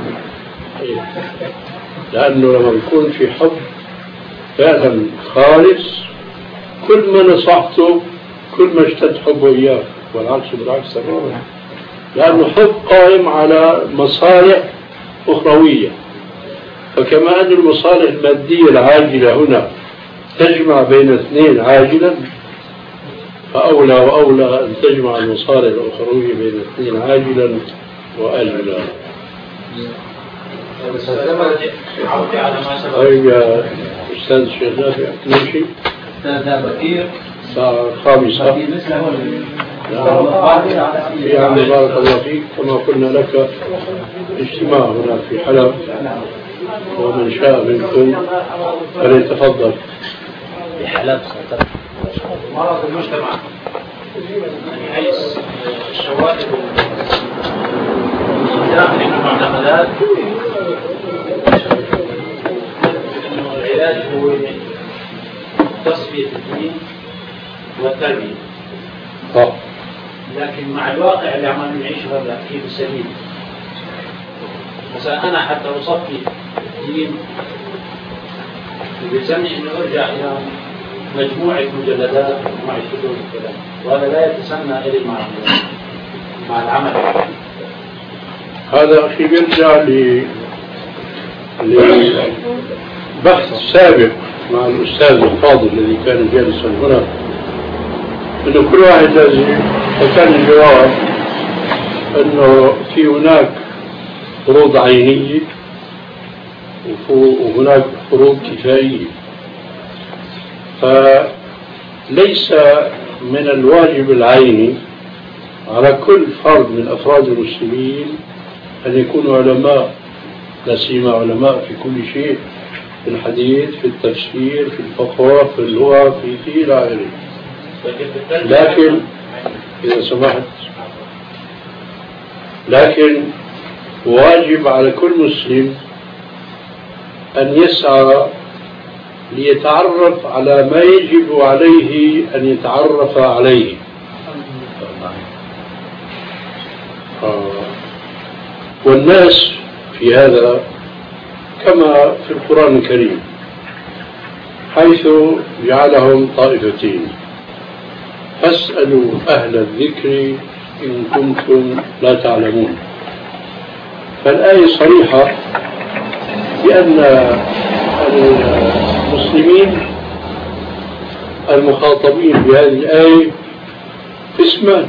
A: لأنه لما يكون في حب فعلا خالص كل ما نصحته كل ما اشتد حبه إياه، والعكس بالعكس تماما، لأنه حب قائم على مصالح أخروية. فكما أن المصالح المادية العاجلة هنا تجمع بين اثنين عاجلا، فأولى وأولى أن تجمع المصالح الأخروية بين اثنين عاجلا وآجلا. طيب يا أستاذ الشيخ نافع نمشي؟
D: أستاذ بكير
A: الساعة الخامسة. في عام بارك الله فيك. كما قلنا لك اجتماع هناك في حلب، ومن شاء منكم فليتفضل.
G: في حلب
D: مرض المجتمع من حيث الشواهد داخل المعتقدات، انه العلاج هو تصفية الدين والتربية.
A: اه
D: لكن مع الواقع اللي عم نعيشه هذا كيف سليم،
K: مثلا أنا حتى أصفي الدين بيسمي إنه أرجع إلى مجموعة مجلدات مجموعة كتب وكذا، وهذا لا يتسنى إلي مع مع العمل.
A: هذا أخي بيرجع ل لبحث سابق مع الأستاذ الفاضل الذي كان جالسا هنا، أنه كل واحد لازم، وكان الجواب أنه في هناك فروض عينية وهناك فروض كفائية، فليس من الواجب العيني على كل فرد من أفراد المسلمين أن يكونوا علماء، لا سيما علماء في كل شيء، في الحديث، في التفسير، في الفقه، في اللغة، في في إلى آخره. لكن إذا سمحت، لكن واجب على كل مسلم أن يسعى ليتعرف على ما يجب عليه أن يتعرف عليه. آه. والناس في هذا كما في القرآن الكريم، حيث جعلهم طائفتين: فاسألوا أهل الذكر إن كنتم لا تعلمون. فالآية صريحة بأن المسلمين المخاطبين بهذه الآية قسمان: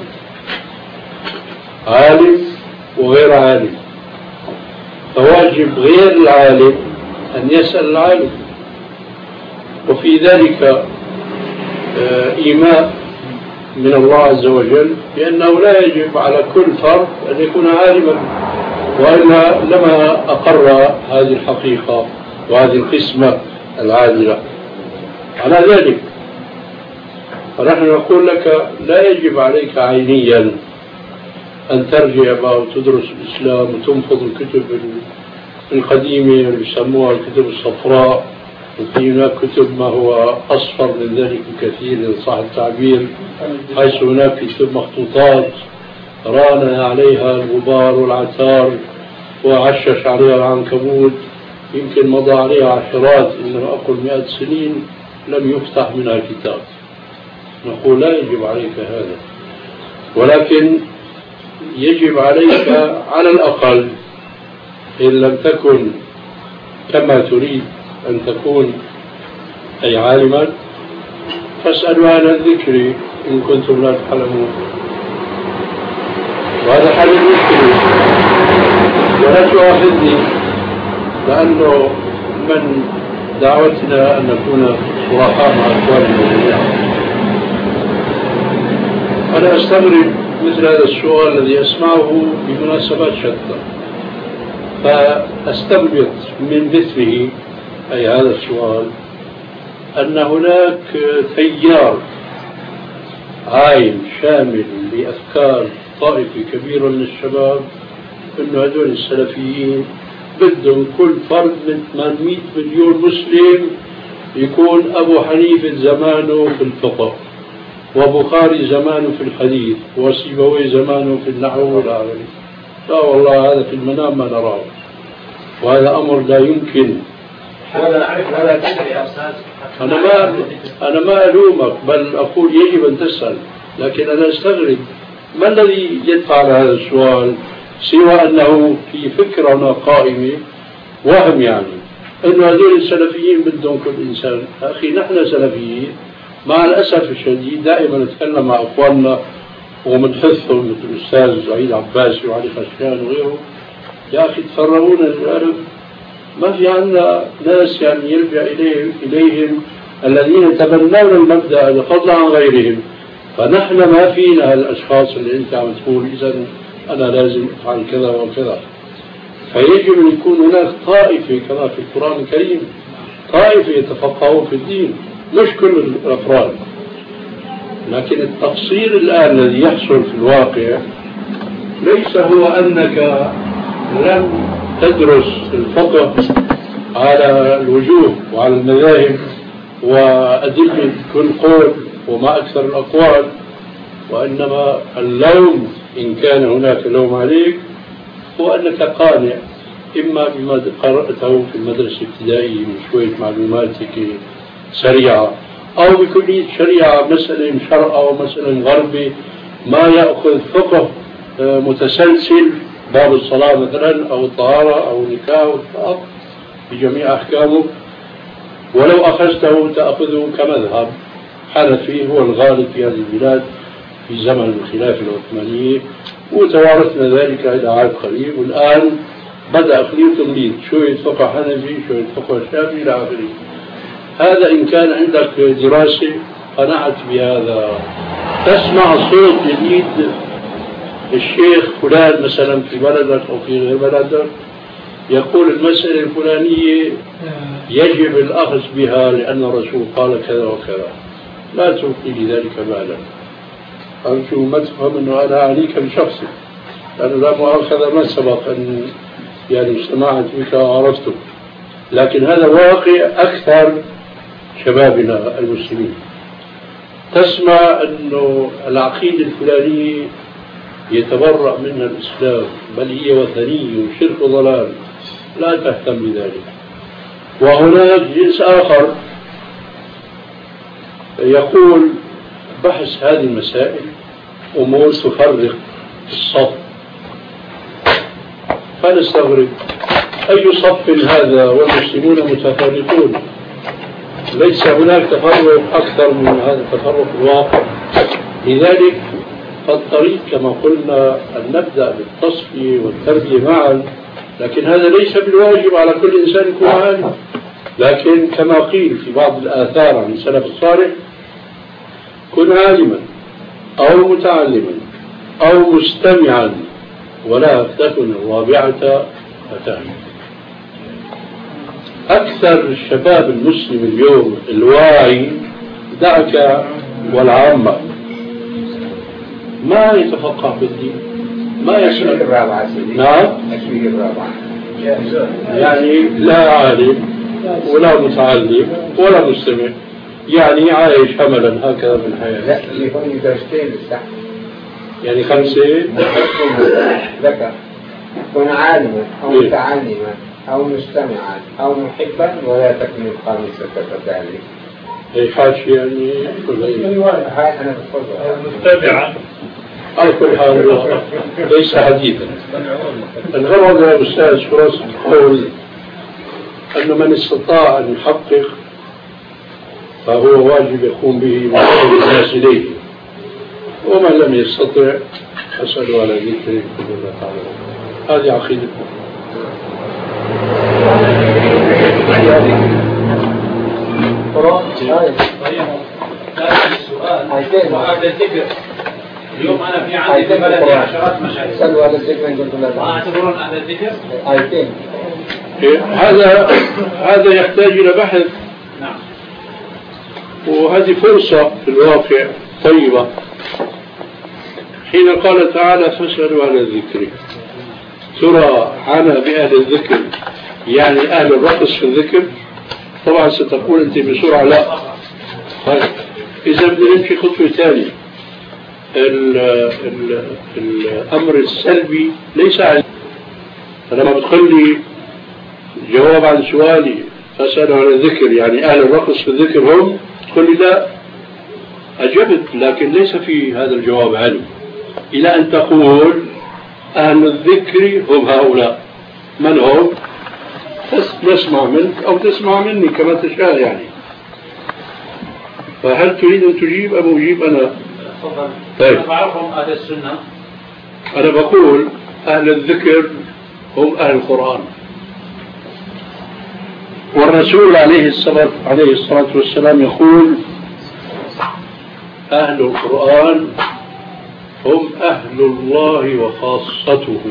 A: عالم وغير عالم. فواجب غير العالم أن يسأل العالم، وفي ذلك إيماء من الله عز وجل بأنه لا يجب على كل فرد أن يكون عالما، وإلا لما أقر هذه الحقيقة وهذه القسمة العادلة. على ذلك فنحن نقول لك لا يجب عليك عينيا أن ترجع بقى وتدرس الإسلام وتنفض الكتب القديمة اللي يسموها الكتب الصفراء، وفي هناك كتب ما هو أصفر من ذلك بكثير إن صح التعبير، حيث هناك كتب مخطوطات رانا عليها الغبار والعثار وعشش عليها العنكبوت، يمكن مضى عليها عشرات إنما أقل مئات سنين لم يفتح منها كتاب. نقول لا يجب عليك هذا، ولكن يجب عليك على الأقل إن لم تكن كما تريد أن تكون أي عالما، فاسألوا أهل الذكر إن كنتم لا تعلمون. وهذا حل المشكلة، ولا تؤاخذني لأنه من دعوتنا أن نكون صرحاء مع أخواننا جميعا. أنا أستغرب مثل هذا السؤال الذي أسمعه بمناسبات شتى، فأستنبط من مثله أي هذا السؤال أن هناك تيار عام شامل لأفكار طائفة كبيرة من الشباب أن هذول السلفيين بدهم كل فرد من ثمانمئة مليون مسلم يكون أبو حنيفة زمانه في الفقه، وبخاري زمانه في الحديث، وسيبوي زمانه في النحو والعربي. لا والله، هذا في المنام ما نراه، وهذا أمر لا يمكن. أنا ما أنا ما ألومك، بل أقول يجب أن تسأل، لكن أنا أستغرب ما الذي يدفع على هذا السؤال سوى أنه في فكرنا قائمة وهم، يعني أنه هذول السلفيين بدهم كل إنسان. أخي نحن سلفيين مع الأسف الشديد دائما نتكلم مع أخواننا ومنحثهم مثل الأستاذ سعيد عباسي وعلي خشكان وغيره: يا أخي تفرغونا للعلم، ما في عندنا ناس يعني يرجع إليه إليهم الذين تبنون المبدأ فضلا عن غيرهم. فنحن ما فينا الأشخاص اللي أنت عم تقول إذا أنا لازم أفعل كذا وكذا. فيجب أن يكون هناك طائفة كما في القرآن الكريم، طائفة يتفقهون في الدين، مش كل الأفراد. لكن التقصير الآن الذي يحصل في الواقع ليس هو أنك لم تدرس الفقه على الوجوه وعلى المذاهب وأدلة كل قول وما أكثر الأقوال، وإنما اللوم إن كان هناك لوم عليك هو أنك قانع إما بما قرأته في المدرسة الابتدائية من شوية معلومات سريعة، أو بكلية شريعة مسألة شرع أو مسألة غربي ما يأخذ فقه متسلسل، باب الصلاة مثلا أو الطهارة أو النكاح والطلاق بجميع أحكامه، ولو أخذته تأخذه كمذهب حنفي هو الغالب في هذه البلاد في زمن الخلافة العثمانية، وتوارثنا ذلك إلى عهد قريب، والآن بدأ خليط تمليد شوية فقه حنفي شوية فقه شافعي إلى آخره. هذا إن كان عندك دراسة قنعت بهذا، تسمع صوت جديد الشيخ فلان مثلا في بلدك أو في غير بلدك يقول المسألة الفلانية يجب الأخذ بها لأن الرسول قال كذا وكذا، لا تلقي لذلك بالا. أرجو ما تفهم أنه أنا أعنيك بشخصي، لأنه لا مؤاخذة ما سبق أن يعني اجتمعت بك وعرفتك، لكن هذا واقع أكثر شبابنا المسلمين. تسمع أنه العقيدة الفلانية يتبرأ منها الإسلام بل هي وثنية وشرك وضلال، لا تهتم بذلك. وهناك جنس آخر يقول بحث هذه المسائل أمور تفرق الصف، فنستغرب أي صف هذا والمسلمون متفرقون؟ ليس هناك تفرق أكثر من هذا التفرق الواقع. لذلك فالطريق كما قلنا أن نبدأ بالتصفية والتربية معا، لكن هذا ليس بالواجب على كل إنسان يكون عالم، لكن كما قيل في بعض الآثار عن السلف الصالح كن عالما أو متعلما أو مستمعا ولا تكن الرابعة فتاة. أكثر الشباب المسلم اليوم الواعي دعك والعامة ما يتفقه بالدين، ما يسأل
B: الرابعة.
A: نعم
B: الرابعة
A: يعني لا عالم ولا متعلم ولا مستمع، يعني عايش هملا هكذا في الحياة.
B: لا يكون درجتين بالصح،
A: يعني خمسة
B: ذكر كن عالما أو متعلما أو مستمعا أو محبا ولا تكن الخامسة كذلك.
A: أي حاشية يعني
B: هاي أنا بفضل
F: متابعا
A: على كل حال ليس حديثا. الغرض يا أستاذ خلاصة القول أن من استطاع أن يحقق فهو واجب يقوم به ويقوم الناس إليه، ومن لم يستطع فاسألوا على ذكره كل الله تعالى. هذه عقيدتنا.
K: سؤال الذكر اليوم أنا في عندي في بلدي عشرات مشايخ.
B: سألوا على الذكر نقول لهم.
K: ما أعتبرون أهل الذكر؟
B: آيتين.
A: هذا هذا يحتاج إلى بحث.
K: نعم.
A: وهذه فرصة في الواقع طيبة حين قال تعالى فاسألوا على الذكر. ترى أنا بأهل الذكر يعني أهل الرقص في الذكر؟ طبعا ستقول أنت بسرعة لا. طيب إذا بدنا نمشي خطوة ثانية. الأمر السلبي ليس على فلما بتقول لي جواب عن سؤالي فاسألوا على الذكر يعني أهل الرقص في الذكر هم، تقول لي لا، أجبت لكن ليس في هذا الجواب علم، إلى أن تقول أهل الذكر هم هؤلاء. من هم؟ نسمع منك أو تسمع مني كما تشاء يعني. فهل تريد أن تجيب أم أجيب أنا؟
K: طيب. أنا بعرفهم أهل السنة.
A: أنا بقول أهل الذكر هم أهل القرآن، والرسول عليه الصلاة عليه الصلاة والسلام يقول أهل القرآن هم أهل الله وخاصته.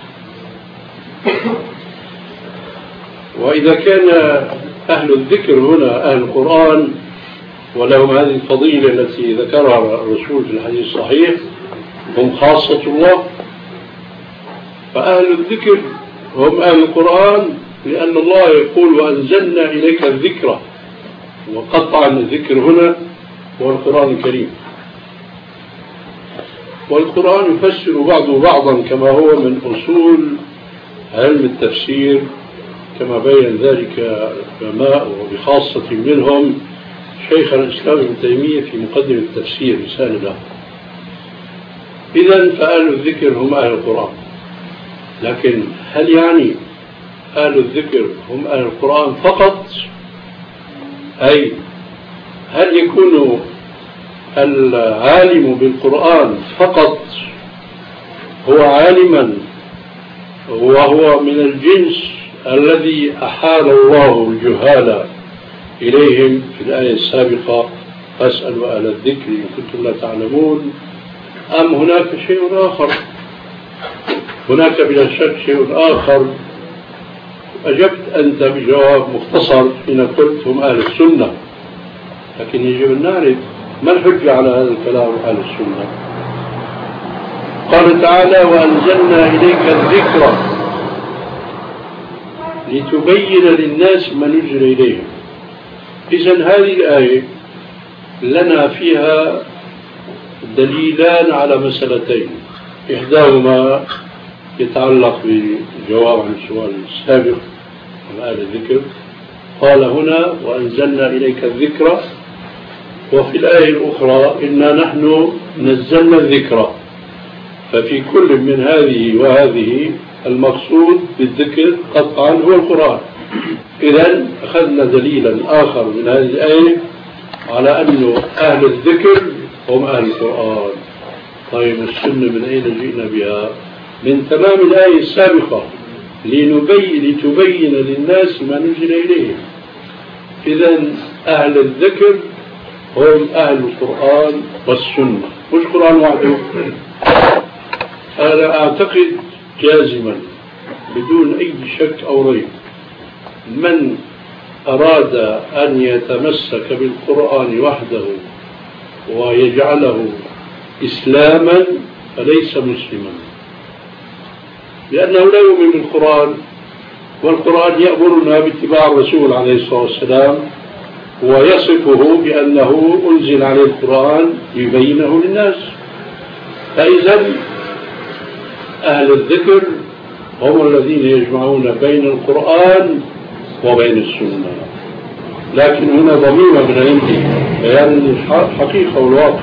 A: وإذا كان أهل الذكر هنا أهل القرآن ولهم هذه الفضيلة التي ذكرها الرسول في الحديث الصحيح هم خاصة الله، فأهل الذكر هم أهل القرآن لأن الله يقول وأنزلنا إليك الذكر، وقطع الذكر هنا هو القرآن الكريم. والقرآن يفسر بعضه بعضا كما هو من أصول علم التفسير كما بين ذلك العلماء وبخاصة منهم شيخ الإسلام ابن تيمية في مقدمة التفسير رسالة له. إذن فأهل الذكر هم أهل القرآن، لكن هل يعني أهل الذكر هم أهل القرآن فقط؟ أي هل يكون العالم بالقرآن فقط هو عالما وهو من الجنس الذي أحال الله الجهال إليهم في الآية السابقة فاسألوا أهل الذكر إن كنتم لا تعلمون، أم هناك شيء آخر؟ هناك بلا شك شيء آخر. أجبت أنت بجواب مختصر حين قلت هم أهل السنة، لكن يجب أن نعرف ما الحجة على هذا الكلام أهل السنة. قال تعالى وأنزلنا إليك الذكر لتبين للناس ما نزل إليهم. إذن هذه الآية لنا فيها دليلان على مسألتين، إحداهما يتعلق بالجواب عن السؤال السابق عن أهل الذكر، قال هنا وأنزلنا إليك الذكر، وفي الآية الأخرى إنا نحن نزلنا الذكر. ففي كل من هذه وهذه المقصود بالذكر قطعا هو القرآن. إذن أخذنا دليلا آخر من هذه الآية على أن أهل الذكر هم أهل القرآن. طيب السنة من أين جئنا بها؟ من تمام الآية السابقة لنبي لتبين للناس ما نزل إليهم. إذن أهل الذكر هم أهل القرآن والسنة، مش قرآن وحده. أنا أعتقد جازما بدون أي شك أو ريب من أراد أن يتمسك بالقرآن وحده ويجعله إسلاما فليس مسلما، لأنه لا يؤمن بالقرآن، والقرآن يأمرنا باتباع الرسول عليه الصلاة والسلام ويصفه بأنه أنزل عليه القرآن ليبينه للناس. فإذا أهل الذكر هم الذين يجمعون بين القرآن وبين السنة. لكن هنا ضميمة من عندي بيان الحقيقة والواقع.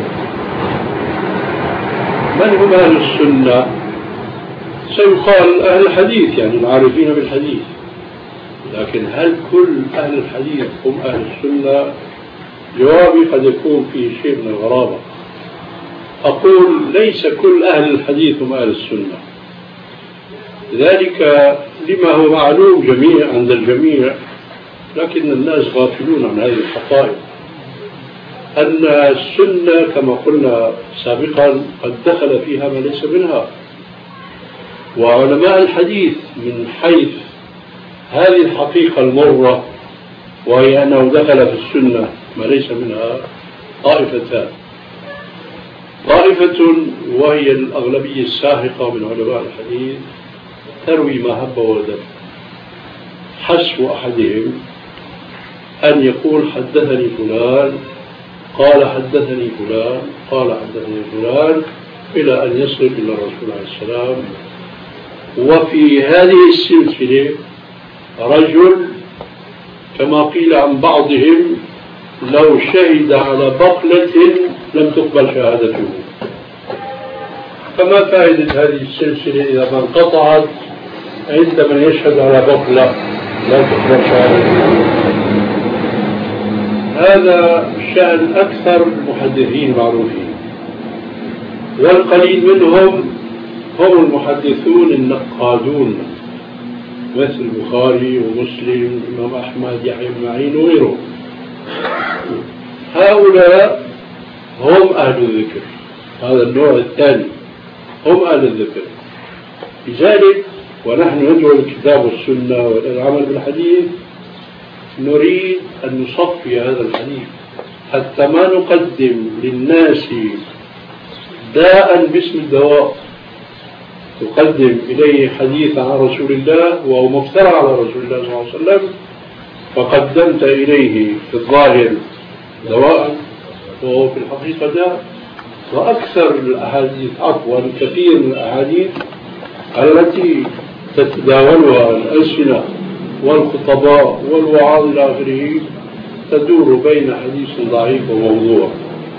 A: من هم أهل السنة؟ سيقال أهل الحديث، يعني العارفين بالحديث. لكن هل كل أهل الحديث هم أهل السنة؟ جوابي قد يكون فيه شيء من الغرابة. أقول ليس كل أهل الحديث هم أهل السنة، ذلك لما هو معلوم جميع عند الجميع، لكن الناس غافلون عن هذه الحقائق. أن السنة كما قلنا سابقا قد دخل فيها ما ليس منها، وعلماء الحديث من حيث هذه الحقيقة المرة وهي أنه دخل في السنة ما ليس منها طائفتان. طائفة وهي الأغلبية الساحقة من علماء الحديث تروي ما هب ودب، حسب أحدهم أن يقول حدثني فلان قال حدثني فلان قال حدثني فلان إلى أن يصل إلى الرسول عليه السلام. وفي هذه السلسلة رجل كما قيل عن بعضهم لو شهد على بقلة لم تقبل شهادته. فما فائدة هذه السلسلة إذا ما انقطعت عند من يشهد على بقلة لا تقبل شهادته؟ هذا شأن أكثر المحدثين معروفين، والقليل منهم هم المحدثون النقادون مثل البخاري ومسلم وإمام أحمد يحيى بن معين وغيرهم. هؤلاء هم أهل الذكر، هذا النوع الثاني هم أهل الذكر. لذلك ونحن ندعو الكتاب والسنة والعمل بالحديث نريد أن نصفي هذا الحديث حتى ما نقدم للناس داء باسم الدواء. تقدم إليه حديث عن رسول الله وهو مفترى على رسول الله صلى الله عليه وسلم، فقدمت إليه في الظاهر دواء وهو في الحقيقة داء. وأكثر الأحاديث عفوا كثير من الأحاديث التي تتداولها الألسنة والخطباء والوعاظ إلى آخره تدور بين حديث ضعيف وموضوع.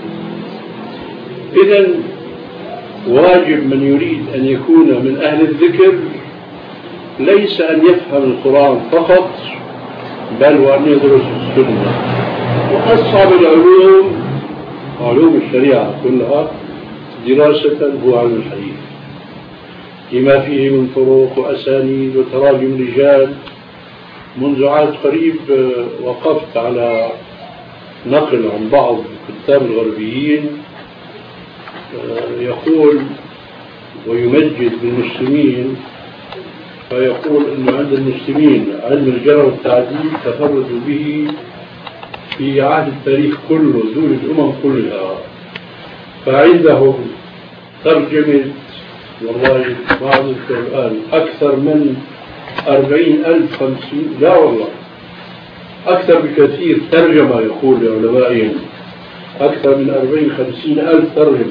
A: إذن واجب من يريد أن يكون من أهل الذكر ليس أن يفهم القرآن فقط بل وأن يدرس السنة. وأصعب العلوم علوم الشريعة كلها دراسة هو علم الحديث لما فيه من طرق وأسانيد وتراجم رجال. منذ عهد قريب وقفت على نقل عن بعض الكتاب الغربيين يقول ويمجد بالمسلمين فيقول أن عند المسلمين علم الجرح والتعديل تفردوا به في عهد التاريخ كله دول الأمم كلها. فعندهم ترجمة والله ما أذكر الآن أكثر من أربعين ألف خمسين لا والله أكثر بكثير ترجمة يقول لعلمائهم أكثر من أربعين خمسين ألف ترجمة.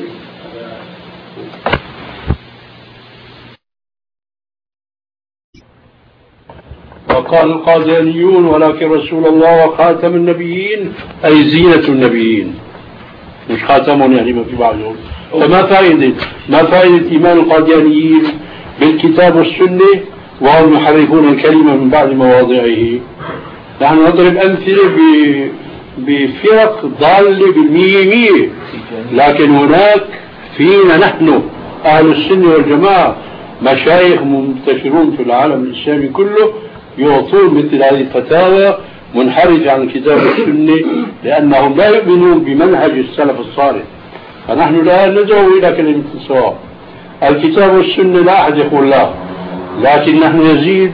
A: وقال القاديانيون ولكن رسول الله وخاتم النبيين أي زينة النبيين مش خاتمهم يعني ما في بعضهم. فما فائدة ما فائدة إيمان القاديانيين بالكتاب والسنة وهم يحرفون الكلمة من بعد مواضعه؟ نحن نضرب أمثلة بفرق ضالة بالمية مية لكن هناك فينا نحن أهل السنة والجماعة مشايخ منتشرون في العالم الإسلامي كله يعطون مثل هذه الفتاوى منحرجة عن الكتاب والسنة لأنهم لا يؤمنون بمنهج السلف الصالح. فنحن الآن ندعو إلى كلمة السواء. الكتاب والسنة لا أحد يقول لا، لكن نحن نزيد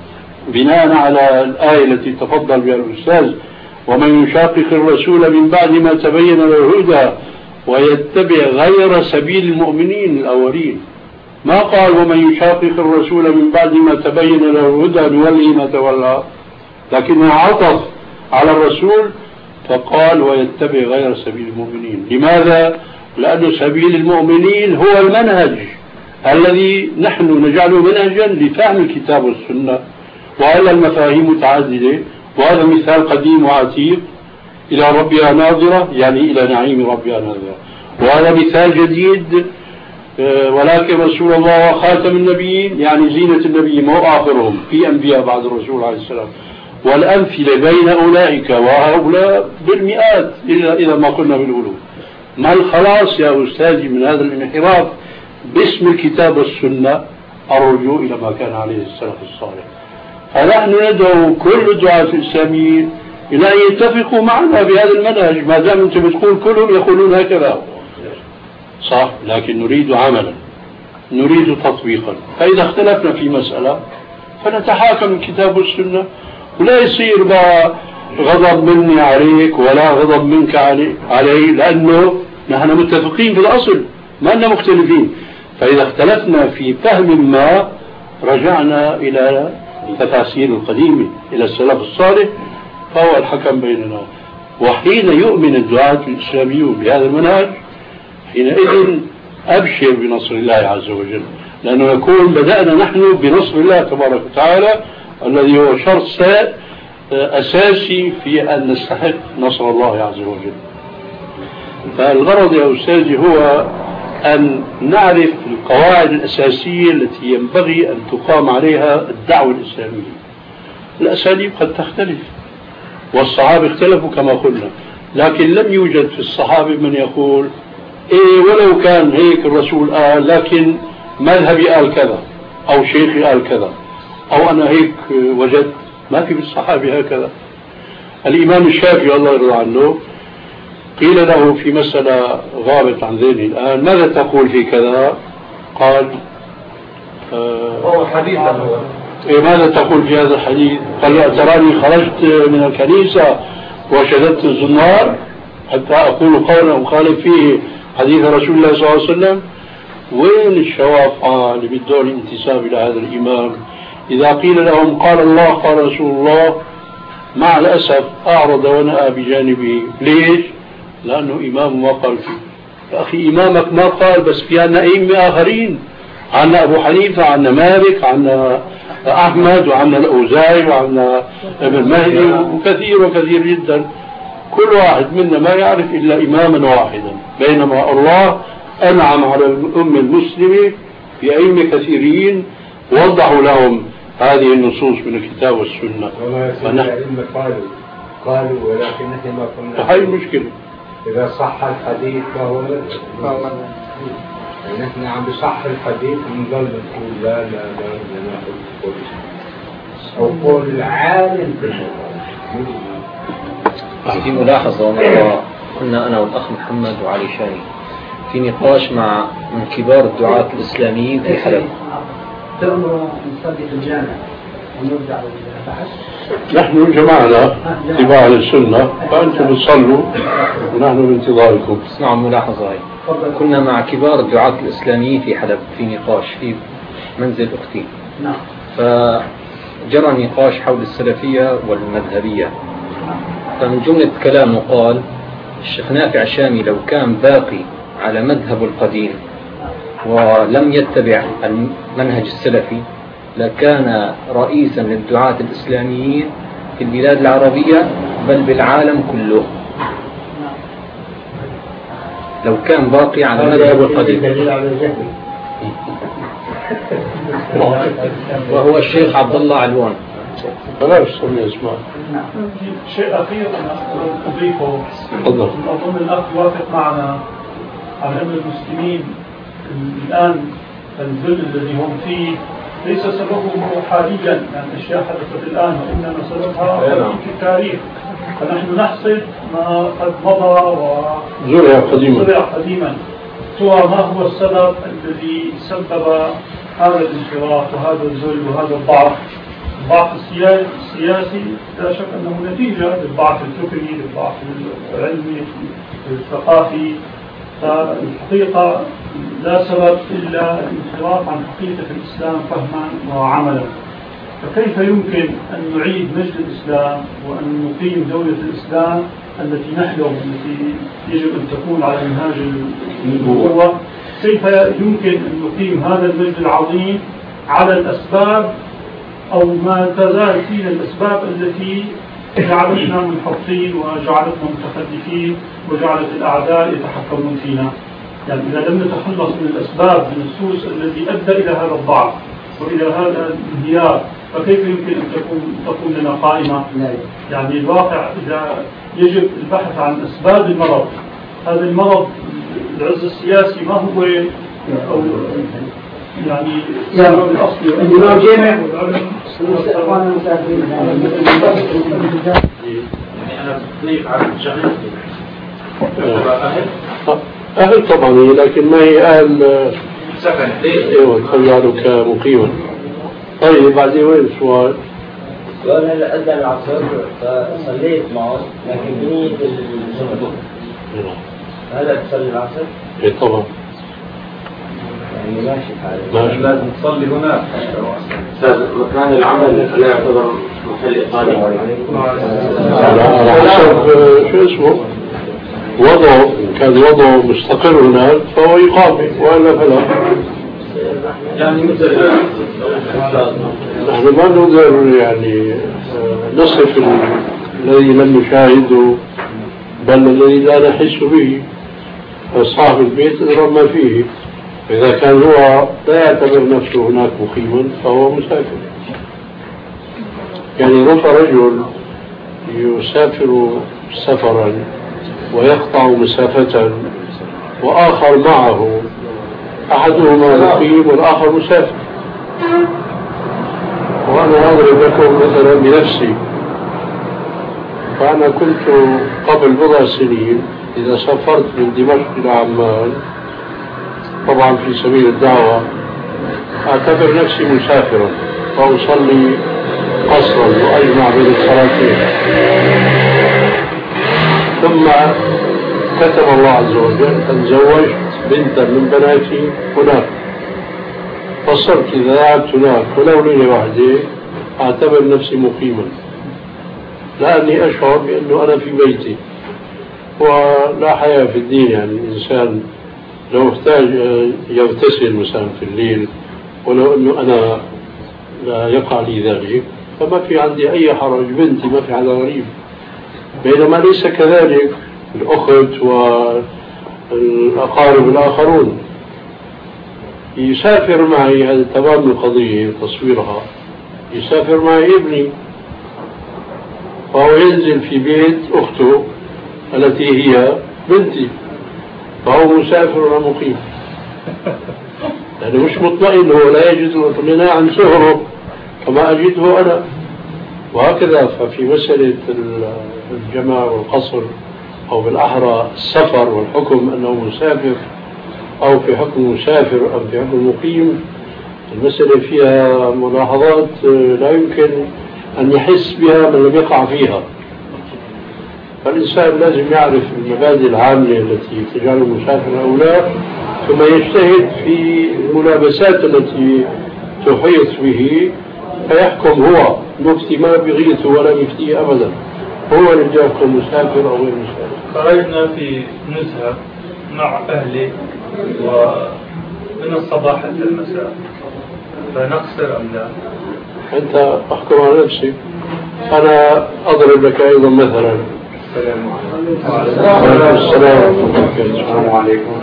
A: بناء على الآية التي تفضل بها الأستاذ ومن يشاقق الرسول من بعد ما تبين له الهدى ويتبع غير سبيل المؤمنين الأولين. ما قال ومن يشاقق الرسول من بعد ما تبين له الهدى نوليه ما تولى، لكنه عطف على الرسول فقال ويتبع غير سبيل المؤمنين. لماذا؟ لأن سبيل المؤمنين هو المنهج الذي نحن نجعله منهجا لفهم الكتاب والسنة، وهذا المفاهيم متعددة، وهذا مثال قديم وعتيق إلى ربها ناظرة يعني إلى نعيم ربها ناظرة. وهذا مثال جديد ولكن رسول الله وخاتم النبيين يعني زينة النبي مو آخرهم، في أنبياء بعد الرسول عليه السلام. والأمثلة بين أولئك وهؤلاء بالمئات إذا ما قلنا بالألوف. ما الخلاص يا أستاذي من هذا الانحراف باسم الكتاب والسنة؟ الرجوع إلى ما كان عليه السلف الصالح. فنحن ندعو كل الدعاة الإسلاميين إلى أن يتفقوا معنا بهذا المنهج، ما دام أنت بتقول كلهم يقولون هكذا صح، لكن نريد عملا، نريد تطبيقا. فإذا اختلفنا في مسألة فنتحاكم الكتاب والسنة، ولا يصير بقى غضب مني عليك ولا غضب منك علي, علي لأنه نحن متفقين في الأصل ما أننا مختلفين. فإذا اختلفنا في فهم ما رجعنا إلى التفاسير القديمة إلى السلف الصالح فهو الحكم بيننا. وحين يؤمن الدعاة الإسلاميون بهذا المنهج حينئذ أبشر بنصر الله عز وجل، لأنه يكون بدأنا نحن بنصر الله تبارك وتعالى الذي هو شرط أساسي في أن نستحق نصر الله عز وجل. فالغرض يا أستاذي هو أن نعرف القواعد الأساسية التي ينبغي أن تقام عليها الدعوة الإسلامية. الأساليب قد تختلف والصحابة اختلفوا كما قلنا، لكن لم يوجد في الصحابة من يقول إيه ولو كان هيك الرسول قال لكن مذهبي قال كذا أو شيخي قال كذا أو أنا هيك وجدت. ما في بالصحابة هكذا. الإمام الشافعي الله يرضى عنه قيل له في مسألة غابت عن ذهني الآن ماذا تقول في كذا؟ قال
F: هو حديثا هو
A: إيه ماذا تقول في هذا الحديث؟ قال تراني خرجت من الكنيسة وشددت الزنار حتى أقول قولا وخالف فيه حديث رسول الله صلى الله عليه وسلم. وين الشوافعة اللي بدون انتساب إلى هذا الإمام؟ إذا قيل لهم قال الله قال رسول الله مع الأسف أعرض ونأى بجانبه. ليش؟ لأنه إمام ما قال فيه. يا أخي إمامك ما قال بس في عنا أئمة آخرين، عنا أبو حنيفة، عنا مالك، عنا أحمد وعندنا الأوزاعي وعندنا ابن مهدي وكثير وكثير جدا. كل واحد منا ما يعرف إلا إماما واحدا، بينما الله أنعم على الأمة المسلمة بأئمة كثيرين وضحوا لهم هذه النصوص من الكتاب والسنة.
B: فنحن قالوا قالوا ولكن نحن ما كنا.
A: هاي المشكلة.
B: إذا صح الحديث فهو مذهب. يعني نحن عم بصح الحديث ونضل نقول لا لا لا ناخذ قول أو قول العالم في
C: في ملاحظة مرة كنا أنا والأخ محمد وعلي شاني في نقاش مع من كبار الدعاة الإسلاميين في حلب.
D: تأمر نصلي في الجامع ونرجع للبحث.
A: نحن جمعنا اتباع للسنة فأنتم بتصلوا ونحن بانتظاركم.
C: اسمعوا الملاحظة هاي. كنا مع كبار الدعاة الإسلاميين في حلب في نقاش في منزل أختي.
D: نعم.
C: فجرى نقاش حول السلفية والمذهبية. فمن جملة كلامه قال الشيخ نافع الشامي لو كان باقي على مذهب القديم ولم يتبع المنهج السلفي لكان رئيسا للدعاة الإسلاميين في البلاد العربية بل بالعالم كله، لو كان باقي على مذهب القديم. وهو الشيخ عبد الله علوان.
A: بلاش سمي اسماء.
E: شيء أخير أنا أضيفه. أظن الأخ وافق معنا على أن المسلمين الآن الذل الذي هم فيه ليس سببه حاليا، يعني أشياء حدثت الآن، وإنما سببها في التاريخ. فنحن نحصد ما قد مضى
A: وزرع قديما.
E: قديما سوى ما هو السبب الذي سبب هذا الانحراف وهذا الذل وهذا الضعف. الضعف السياسي لا شك أنه نتيجة للضعف الفكري، للضعف العلمي، الثقافي. فالحقيقة لا سبب إلا الانحراف عن حقيقة الإسلام فهما وعملا. فكيف يمكن أن نعيد مجد الإسلام وأن نقيم دولة الإسلام التي نحلم، التي يجب أن تكون على منهاج النبوة؟ كيف يمكن أن نقيم هذا المجد العظيم على الأسباب أو ما تزال فينا الأسباب التي جعلتنا منحطين وجعلتنا متخلفين وجعلت الأعداء يتحكمون فينا؟ يعني إذا لم نتخلص من الأسباب، من السوس الذي أدى إلى هذا الضعف وإلى هذا الانهيار، فكيف يمكن أن تكون تكون لنا قائمة؟ يعني الواقع إذا يجب البحث عن أسباب المرض. هذا المرض العز السياسي ما هو أو يعني السبب الأصلي
D: الإمام جامع
K: أنا أضيف على شغلتي أهل
A: أهل طبعا، لكن ما هي أهل
K: سكن.
A: ايوه تخيلوا كمقيما. طيب بعدين وين السؤال؟
G: وأنا لأذن العصر فصليت معه لكن بنية الزمن. هلا تصلي العصر؟
A: ايه طبعا.
G: يعني ماشي حالي.
A: ماشي.
F: لازم تصلي هناك.
H: أستاذ مكان العمل لا يعتبر محل إقامة.
A: على حسب شو اسمه وضعه، كان وضعه مستقر هناك فهو يقامي وإلا فلا.
K: يعني مثل
A: نحن ما نقدر يعني نصف الذي لم نشاهده بل الذي لا نحس به. فصاحب البيت يدرى ما فيه. إذا كان هو لا يعتبر نفسه هناك مقيما فهو مسافر. يعني رب رجل يسافر سفرا ويقطع مسافة وآخر معه، أحدهما مقيم والآخر مسافر. وأنا أضرب لكم مثلا بنفسي. فأنا كنت قبل بضع سنين إذا سافرت من دمشق إلى عمان طبعا في سبيل الدعوة أعتبر نفسي مسافرا فأصلي قصرا وأجمع بين الصلاتين. ثم كتب الله عز وجل أن زوجت بنتا من بناتي هناك، فصرت إذا ذهبت هناك ولو ليلة واحدة أعتبر نفسي مقيما، لأني أشعر بأنه أنا في بيتي. ولا حياة في الدين، يعني الإنسان لو احتاج يغتسل مثلا في الليل ولو أنه أنا لا يقع لي ذلك فما في عندي أي حرج، بنتي ما في حدا غريب. بينما ليس كذلك الأخت والأقارب الآخرون. يسافر معي، هذا تمام القضية تصويرها، يسافر معي ابني فهو ينزل في بيت أخته التي هي بنتي، فهو مسافر ومقيم، يعني مش مطمئن، هو لا يجد اطمئنان عن سهره كما أجده أنا. وهكذا ففي مسألة الجمع والقصر أو بالأحرى السفر والحكم أنه مسافر أو في حكم مسافر أو في حكم مقيم، المسألة فيها ملاحظات لا يمكن أن يحس بها من لم يقع فيها. فالإنسان لازم يعرف المبادئ العامة التي تجعله مسافر أو لا، ثم يجتهد في الملابسات التي تحيط به فيحكم هو. مفتي ما بغيته ولا مفتي أبدا، هو اللي يحكم مسافر أو غير مسافر.
F: خرجنا في نزهة مع أهلي ومن الصباح حتى المساء، فنقصر أم لا؟
A: أنت أحكم على نفسك. أنا أضرب لك أيضا مثلا.
B: السلام عليكم.
A: وعليكم السلام.
B: السلام عليكم.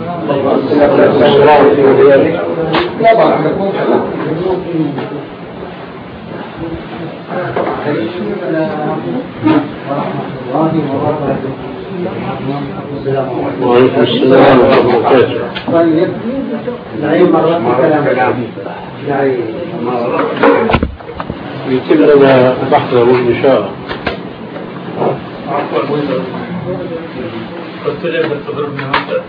A: وعليكم السلام ورحمة الله وبركاته. يتم لنا بحثه إن شاء الله.
F: قلت لي بتضربني هذا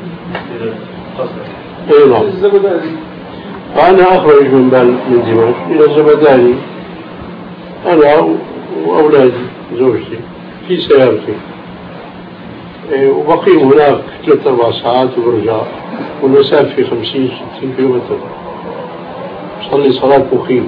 A: اي نعم. فأنا أخرج من بال من دمشق إلى الزبداني أنا وأولادي زوجتي في سيارتي، وبقيم هناك ثلاث أربع ساعات وبرجع، والمسافة خمسين ستين كيلومتر، صلي صلاة مقيم.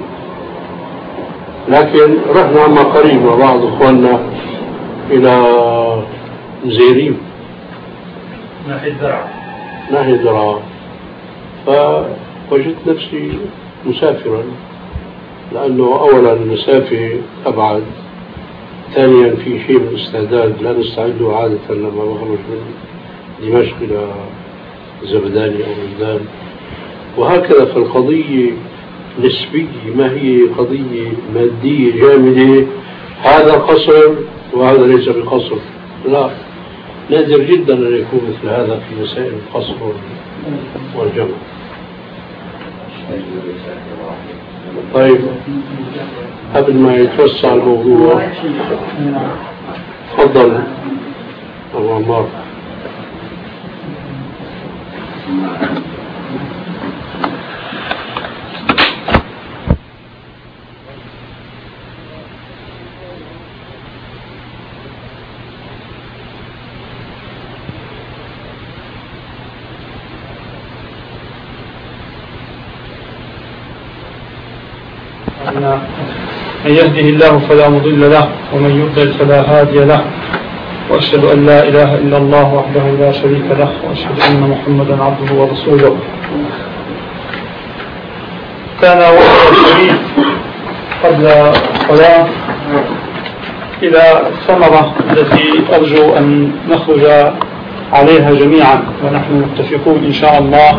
A: لكن رحنا عما قريب مع بعض إخواننا إلى زيريم
F: ناحية درعا
A: ناحية درعا، فوجدت نفسي مسافرا، لأنه أولا المسافة أبعد، ثانيا في شيء من الاستعداد لا نستعده عادة لما بخرج من دمشق إلى زبداني أو ميدان، وهكذا. فالقضية نسبية، ما هي قضية مادية جامدة، هذا قصر وهذا ليس بقصر، لا، نادر جدا أن يكون مثل هذا في مسائل القصر والجمع. طيب قبل ما يتوسع الموضوع تفضل أبو عمار.
E: من يهده الله فلا مضل له ومن يضلل فلا هادي له، وأشهد أن لا إله إلا الله وحده لا شريك له، وأشهد أن محمدا عبده ورسوله. كان وقت الشريف قبل الصلاة إلى الثمرة التي أرجو أن نخرج عليها جميعا ونحن متفقون إن شاء الله،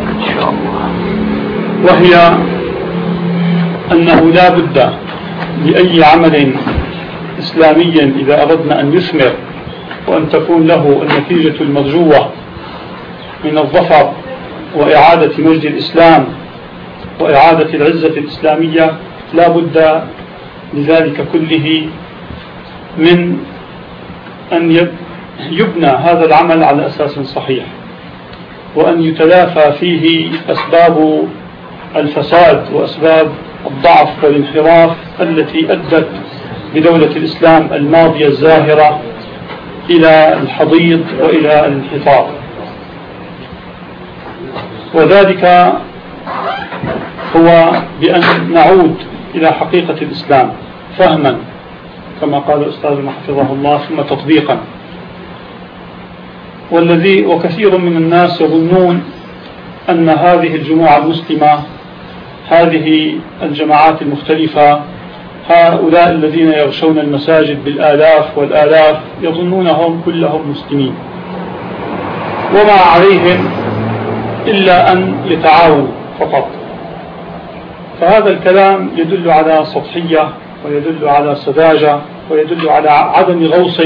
E: وهي أنه لا بد لأي عمل إسلامي إذا أردنا أن يثمر وأن تكون له النتيجة المرجوة من الظفر وإعادة مجد الإسلام وإعادة العزة الإسلامية، لا بد لذلك كله من أن يبنى هذا العمل على أساس صحيح، وأن يتلافى فيه أسباب الفساد وأسباب الضعف والانحراف التي أدت بدولة الإسلام الماضية الزاهرة إلى الحضيض وإلى الانحطاط. وذلك هو بأن نعود إلى حقيقة الإسلام فهما كما قال أستاذنا حفظه الله، ثم تطبيقا. والذي وكثير من الناس يظنون أن هذه الجموع المسلمة، هذه الجماعات المختلفة هؤلاء الذين يغشون المساجد بالآلاف والآلاف يظنونهم كلهم مسلمين، وما عليهم إلا أن يتعاونوا فقط. فهذا الكلام يدل على سطحية، ويدل على سذاجة، ويدل على عدم غوص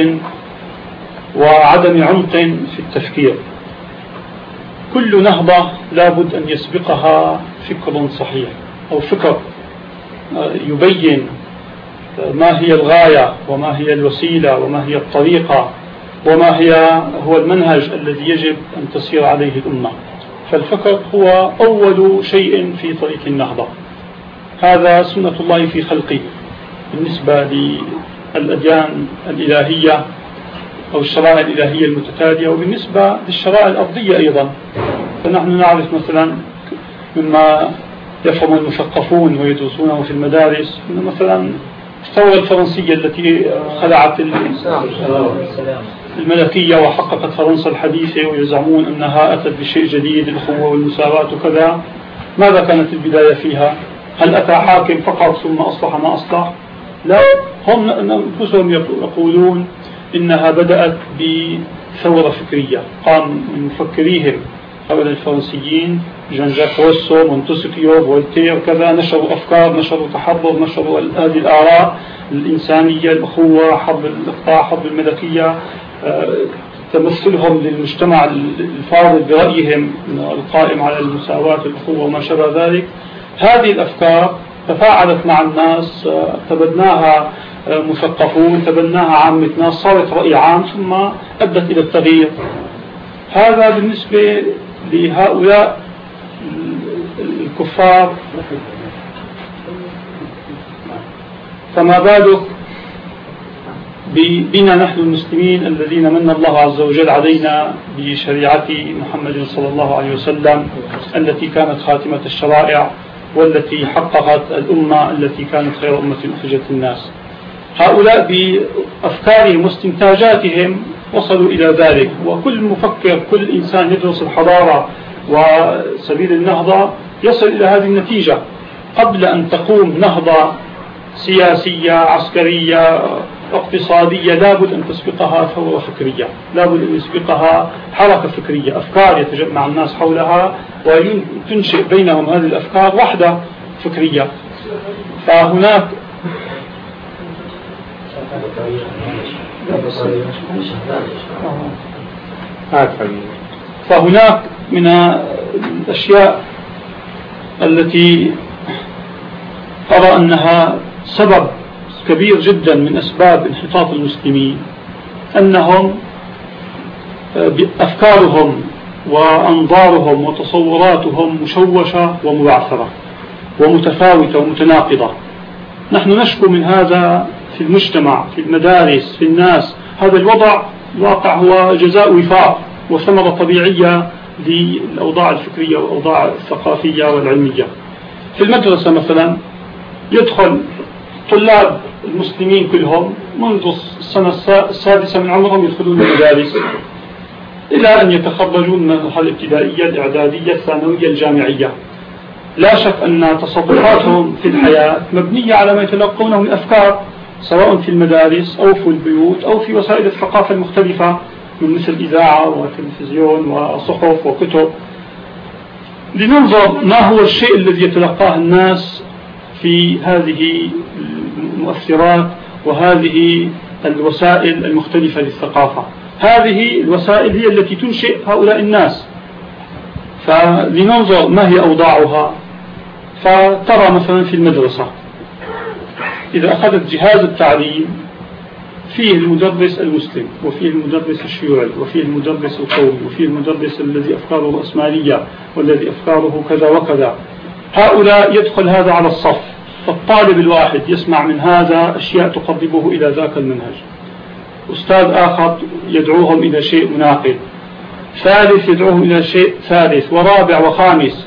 E: وعدم عمق في التفكير. كل نهضة لابد أن يسبقها فكر صحيح، أو فكر يبين ما هي الغاية وما هي الوسيلة وما هي الطريقة وما هي هو المنهج الذي يجب أن تسير عليه الأمة. فالفكر هو أول شيء في طريق النهضة. هذا سنة الله في خلقه بالنسبة للأديان الإلهية أو الشرائع الإلهية المتتالية، وبالنسبة للشرائع الأرضية أيضا. فنحن نعرف مثلا مما يفهم المثقفون ويدرسونه في المدارس أن مثلا الثورة الفرنسية التي خلعت الملكية وحققت فرنسا الحديثة ويزعمون أنها أتت بشيء جديد، الأخوة والمساواة وكذا، ماذا كانت البداية فيها؟ هل أتى حاكم فقط ثم أصلح ما أصلح؟ لا، هم أنفسهم يقولون إنها بدأت بثورة فكرية قام من مفكريهم هؤلاء الفرنسيين جان جاك روسو، مونتسكيو، فولتير كذا، نشروا أفكار، نشروا تحضر، نشروا هذه الآراء الإنسانية، الأخوة، حرب الإقطاع، حرب الملكية، تمثلهم للمجتمع الفاضل برأيهم القائم على المساواة الأخوة وما شابه ذلك. هذه الأفكار تفاعلت مع الناس، تبناها مثقفون، تبناها عامة ناس، صارت رأي عام، ثم أدت إلى التغيير. هذا بالنسبة لهؤلاء الكفار، فما بالك بنا نحن المسلمين الذين من الله عز وجل علينا بشريعة محمد صلى الله عليه وسلم التي كانت خاتمة الشرائع والتي حققت الأمة التي كانت خير أمة أخرجت الناس. هؤلاء بأفكارهم واستنتاجاتهم وصلوا إلى ذلك، وكل مفكر، كل إنسان يدرس الحضارة وسبيل النهضة يصل إلى هذه النتيجة. قبل أن تقوم نهضة سياسية، عسكرية، اقتصادية، لابد أن تسبقها ثورة فكرية، لابد أن يسبقها حركة فكرية، أفكار يتجمع الناس حولها وتنشئ بينهم هذه الأفكار وحدة فكرية. فهناك فهناك من الأشياء التي أرى أنها سبب كبير جدا من أسباب انحطاط المسلمين، أنهم أفكارهم وأنظارهم وتصوراتهم مشوشة ومبعثرة ومتفاوتة ومتناقضة. نحن نشكو من هذا في المجتمع، في المدارس، في الناس. هذا الوضع الواقع هو جزاء وفاق وثمرة طبيعية للأوضاع الفكرية والأوضاع الثقافية والعلمية. في المدرسة مثلا يدخل طلاب المسلمين كلهم منذ السنة السادسة من عمرهم يدخلون المدارس إلى أن يتخرجون من المرحلة الابتدائية، الإعدادية، الثانوية، الجامعية. لا شك أن تصرفاتهم في الحياة مبنية على ما يتلقونه من أفكار، سواء في المدارس أو في البيوت أو في وسائل الثقافة المختلفة من مثل إذاعة وتلفزيون وصحف وكتب. لننظر ما هو الشيء الذي يتلقاه الناس في هذه المؤثرات وهذه الوسائل المختلفة للثقافة. هذه الوسائل هي التي تنشئ هؤلاء الناس. فلننظر ما هي أوضاعها. فترى مثلا في المدرسة إذا أخذت جهاز التعليم فيه المدرس المسلم، وفيه المدرس الشيوعي، وفيه المدرس القومي، وفيه المدرس الذي أفكاره رأسمالية والذي أفكاره كذا وكذا. هؤلاء يدخل هذا على الصف، فالطالب الواحد يسمع من هذا أشياء تقربه إلى ذاك المنهج. أستاذ آخر يدعوهم إلى شيء مناقض، ثالث يدعوهم إلى شيء ثالث، ورابع وخامس.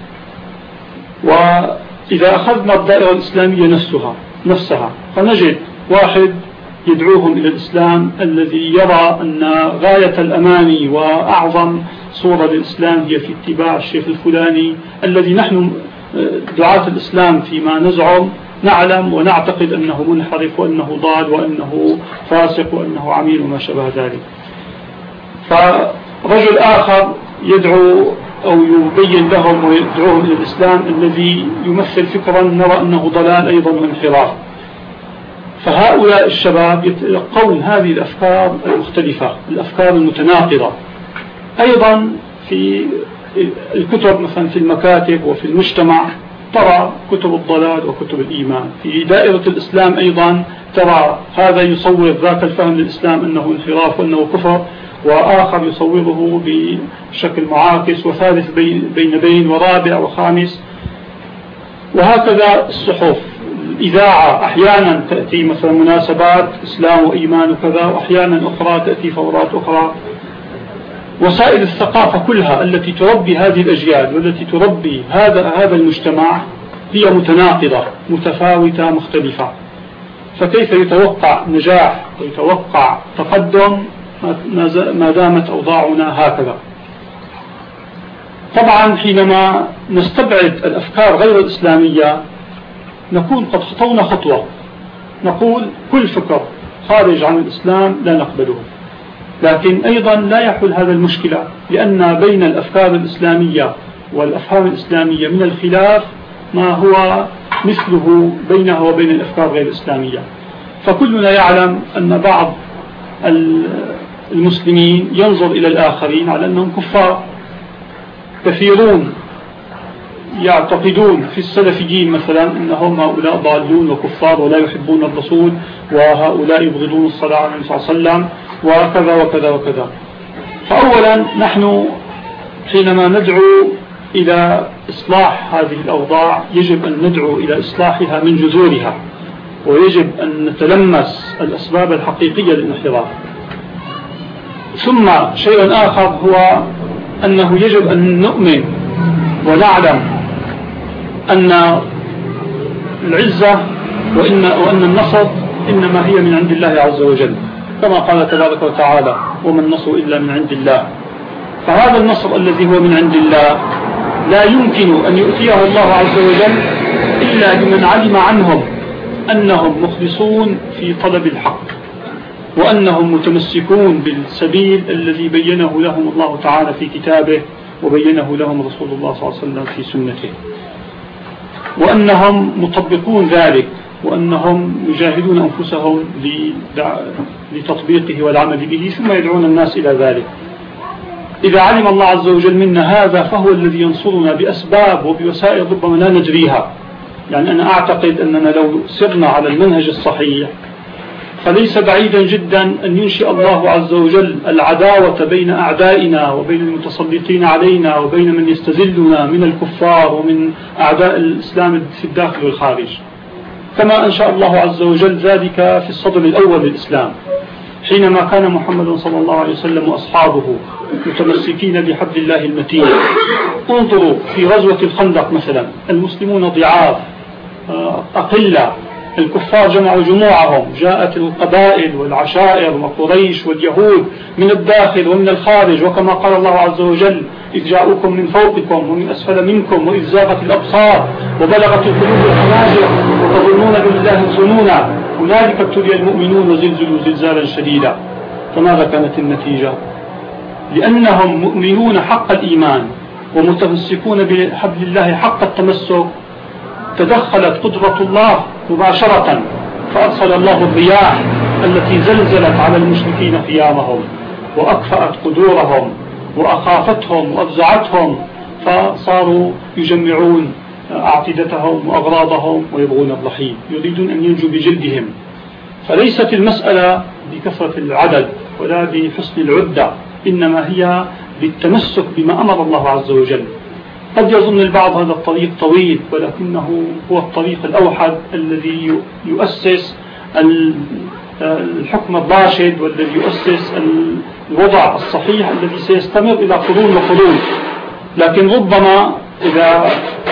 E: وإذا أخذنا الدائرة الإسلامية نفسها نفسها فنجد واحد يدعوهم إلى الإسلام الذي يرى أن غاية الأماني وأعظم صورة للإسلام هي في اتباع الشيخ الفلاني الذي نحن دعاة الإسلام فيما نزعم نعلم ونعتقد أنه منحرف وأنه ضال وأنه فاسق وأنه عميل وما شابه ذلك. فرجل آخر يدعو أو يبين لهم ويدعوهم إلى الإسلام الذي يمثل فكرا نرى أنه ضلال أيضا وانحراف. فهؤلاء الشباب يتلقون هذه الأفكار المختلفة، الأفكار المتناقضة. أيضا في الكتب مثلا في المكاتب وفي المجتمع ترى كتب الضلال وكتب الإيمان. في دائرة الإسلام أيضا ترى هذا يصور ذاك الفهم للإسلام أنه انحراف وأنه كفر، وآخر يصوره بشكل معاكس، وثالث بين بين ورابع وخامس، وهكذا الصحف. الإذاعة أحيانا تأتي مثلا مناسبات إسلام وإيمان وكذا، وأحيانا أخرى تأتي فورات أخرى. وسائل الثقافة كلها التي تربي هذه الأجيال والتي تربي هذا هذا المجتمع هي متناقضة متفاوتة مختلفة. فكيف يتوقع نجاح ويتوقع تقدم ما دامت أوضاعنا هكذا؟ طبعا حينما نستبعد الأفكار غير الإسلامية نكون قد خطونا خطوة، نقول كل فكر خارج عن الإسلام لا نقبله. لكن أيضا لا يحل هذا المشكلة، لأن بين الأفكار الإسلامية والأفهام الإسلامية من الخلاف ما هو مثله بينها وبين الأفكار غير الإسلامية. فكلنا يعلم أن بعض المسلمين ينظر إلى الآخرين على أنهم كفار. كثيرون يعتقدون في السلفيين مثلا أنهم هؤلاء ضالون وكفار ولا يحبون الرسول، وهؤلاء يبغضون الصلاة على النبي صلى الله عليه وسلم، وكذا وكذا وكذا. فأولا نحن حينما ندعو إلى إصلاح هذه الأوضاع يجب أن ندعو إلى إصلاحها من جذورها، ويجب أن نتلمس الأسباب الحقيقية للانحراف. ثم شيء آخر هو أنه يجب أن نؤمن ونعلم أن العزة وإن, وأن النصر إنما هي من عند الله عز وجل، كما قال تبارك وتعالى: وما النصر إلا من عند الله. فهذا النصر الذي هو من عند الله لا يمكن أن يؤتيه الله عز وجل إلا لمن علم عنهم أنهم مخلصون في طلب الحق، وأنهم متمسكون بالسبيل الذي بينه لهم الله تعالى في كتابه وبينه لهم رسول الله صلى الله عليه وسلم في سنته، وأنهم مطبقون ذلك، وأنهم يجاهدون أنفسهم لتطبيقه والعمل به، ثم يدعون الناس إلى ذلك. إذا علم الله عز وجل منا هذا فهو الذي ينصرنا بأسباب وبوسائل ربما لا نجريها. يعني أنا أعتقد أننا لو سرنا على المنهج الصحيح فليس بعيدا جدا أن ينشئ الله عز وجل العداوة بين أعدائنا وبين المتسلطين علينا وبين من يستذلنا من الكفار ومن أعداء الإسلام في الداخل والخارج، كما أنشأ الله عز وجل ذلك في الصدر الأول للإسلام حينما كان محمد صلى الله عليه وسلم وأصحابه متمسكين بحبل الله المتين. انظروا في غزوة الخندق مثلا، المسلمون ضعاف أقلة، الكفار جمعوا جموعهم، جاءت القبائل والعشائر وقريش واليهود من الداخل ومن الخارج، وكما قال الله عز وجل: إذ جاءوكم من فوقكم ومن أسفل منكم وإذ زاغت الأبصار وبلغت القلوب الحناجر وتظنون بالله الظنونا هنالك ابتلي المؤمنون وزلزلوا زلزالا شديدا. فماذا كانت النتيجة؟ لأنهم مؤمنون حق الإيمان ومتمسكون بحبل الله حق التمسك، تدخلت قدرة الله مباشرة، فأرسل الله الرياح التي زلزلت على المشركين خيامهم وأكفأت قدورهم وأخافتهم وأفزعتهم، فصاروا يجمعون أعتدتهم وأغراضهم ويبغون الرحيل، يريدون أن ينجوا بجلدهم. فليست المسألة بكثرة العدد ولا بحسن العدة، إنما هي بالتمسك بما أمر الله عز وجل. قد يظن البعض هذا الطريق طويل، ولكنه هو الطريق الأوحد الذي يؤسس الحكم الراشد والذي يؤسس الوضع الصحيح الذي سيستمر إلى قرون وقرون. لكن ربما إذا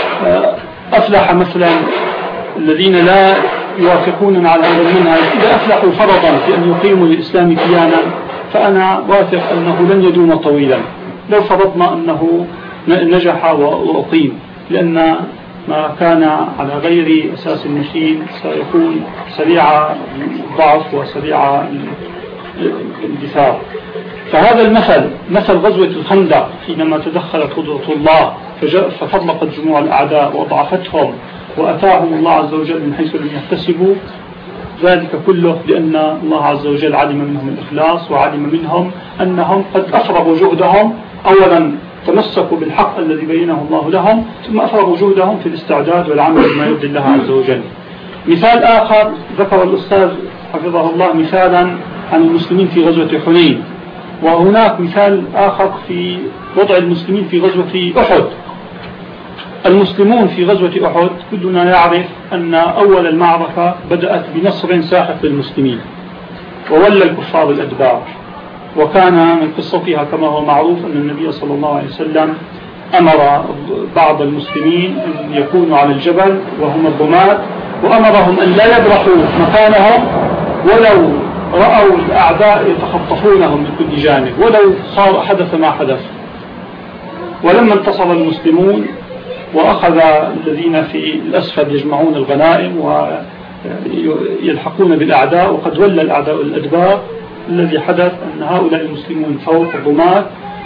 E: أفلح مثلا الذين لا يوافقون على هذا المنهج، إذا أفلحوا فرضا في أن يقيموا للإسلام كيانا، فأنا واثق أنه لن يدوم طويلا لو فرضنا أنه نجح وأقيم، لأن ما كان على غير أساس النشيد سيكون سريع الضعف وسريع الاندثار. فهذا المثل مثل غزوة الخندق حينما تدخلت قدرة الله ففرقت جموع الأعداء وضعفتهم وأتاهم الله عز وجل من حيث لم يحتسبوا، ذلك كله لأن الله عز وجل علم منهم الإخلاص وعلم منهم أنهم قد أفرغوا جهدهم، أولا تمسكوا بالحق الذي بينه الله لهم، ثم أفرغوا جهدهم في الاستعداد والعمل بما يرضي الله عز وجل. مثال آخر ذكر الأستاذ حفظه الله مثالا عن المسلمين في غزوة حنين، وهناك مثال آخر في وضع المسلمين في غزوة أحد. المسلمون في غزوة أحد كلنا يعرف أن أول المعركة بدأت بنصر ساحق للمسلمين وولى الكفار الأدبار، وكان من قصتها كما هو معروف أن النبي صلى الله عليه وسلم أمر بعض المسلمين أن يكونوا على الجبل وهم الضمات، وأمرهم أن لا يبرحوا مكانهم ولو رأوا الأعداء يتخطفونهم من كل جانب ولو صار حدث ما حدث. ولما انتصر المسلمون وأخذ الذين في الأسفل يجمعون الغنائم ويلحقون بالأعداء وقد ولى الأعداء الأدبار، الذي حدث أن هؤلاء المسلمون فوق الضمات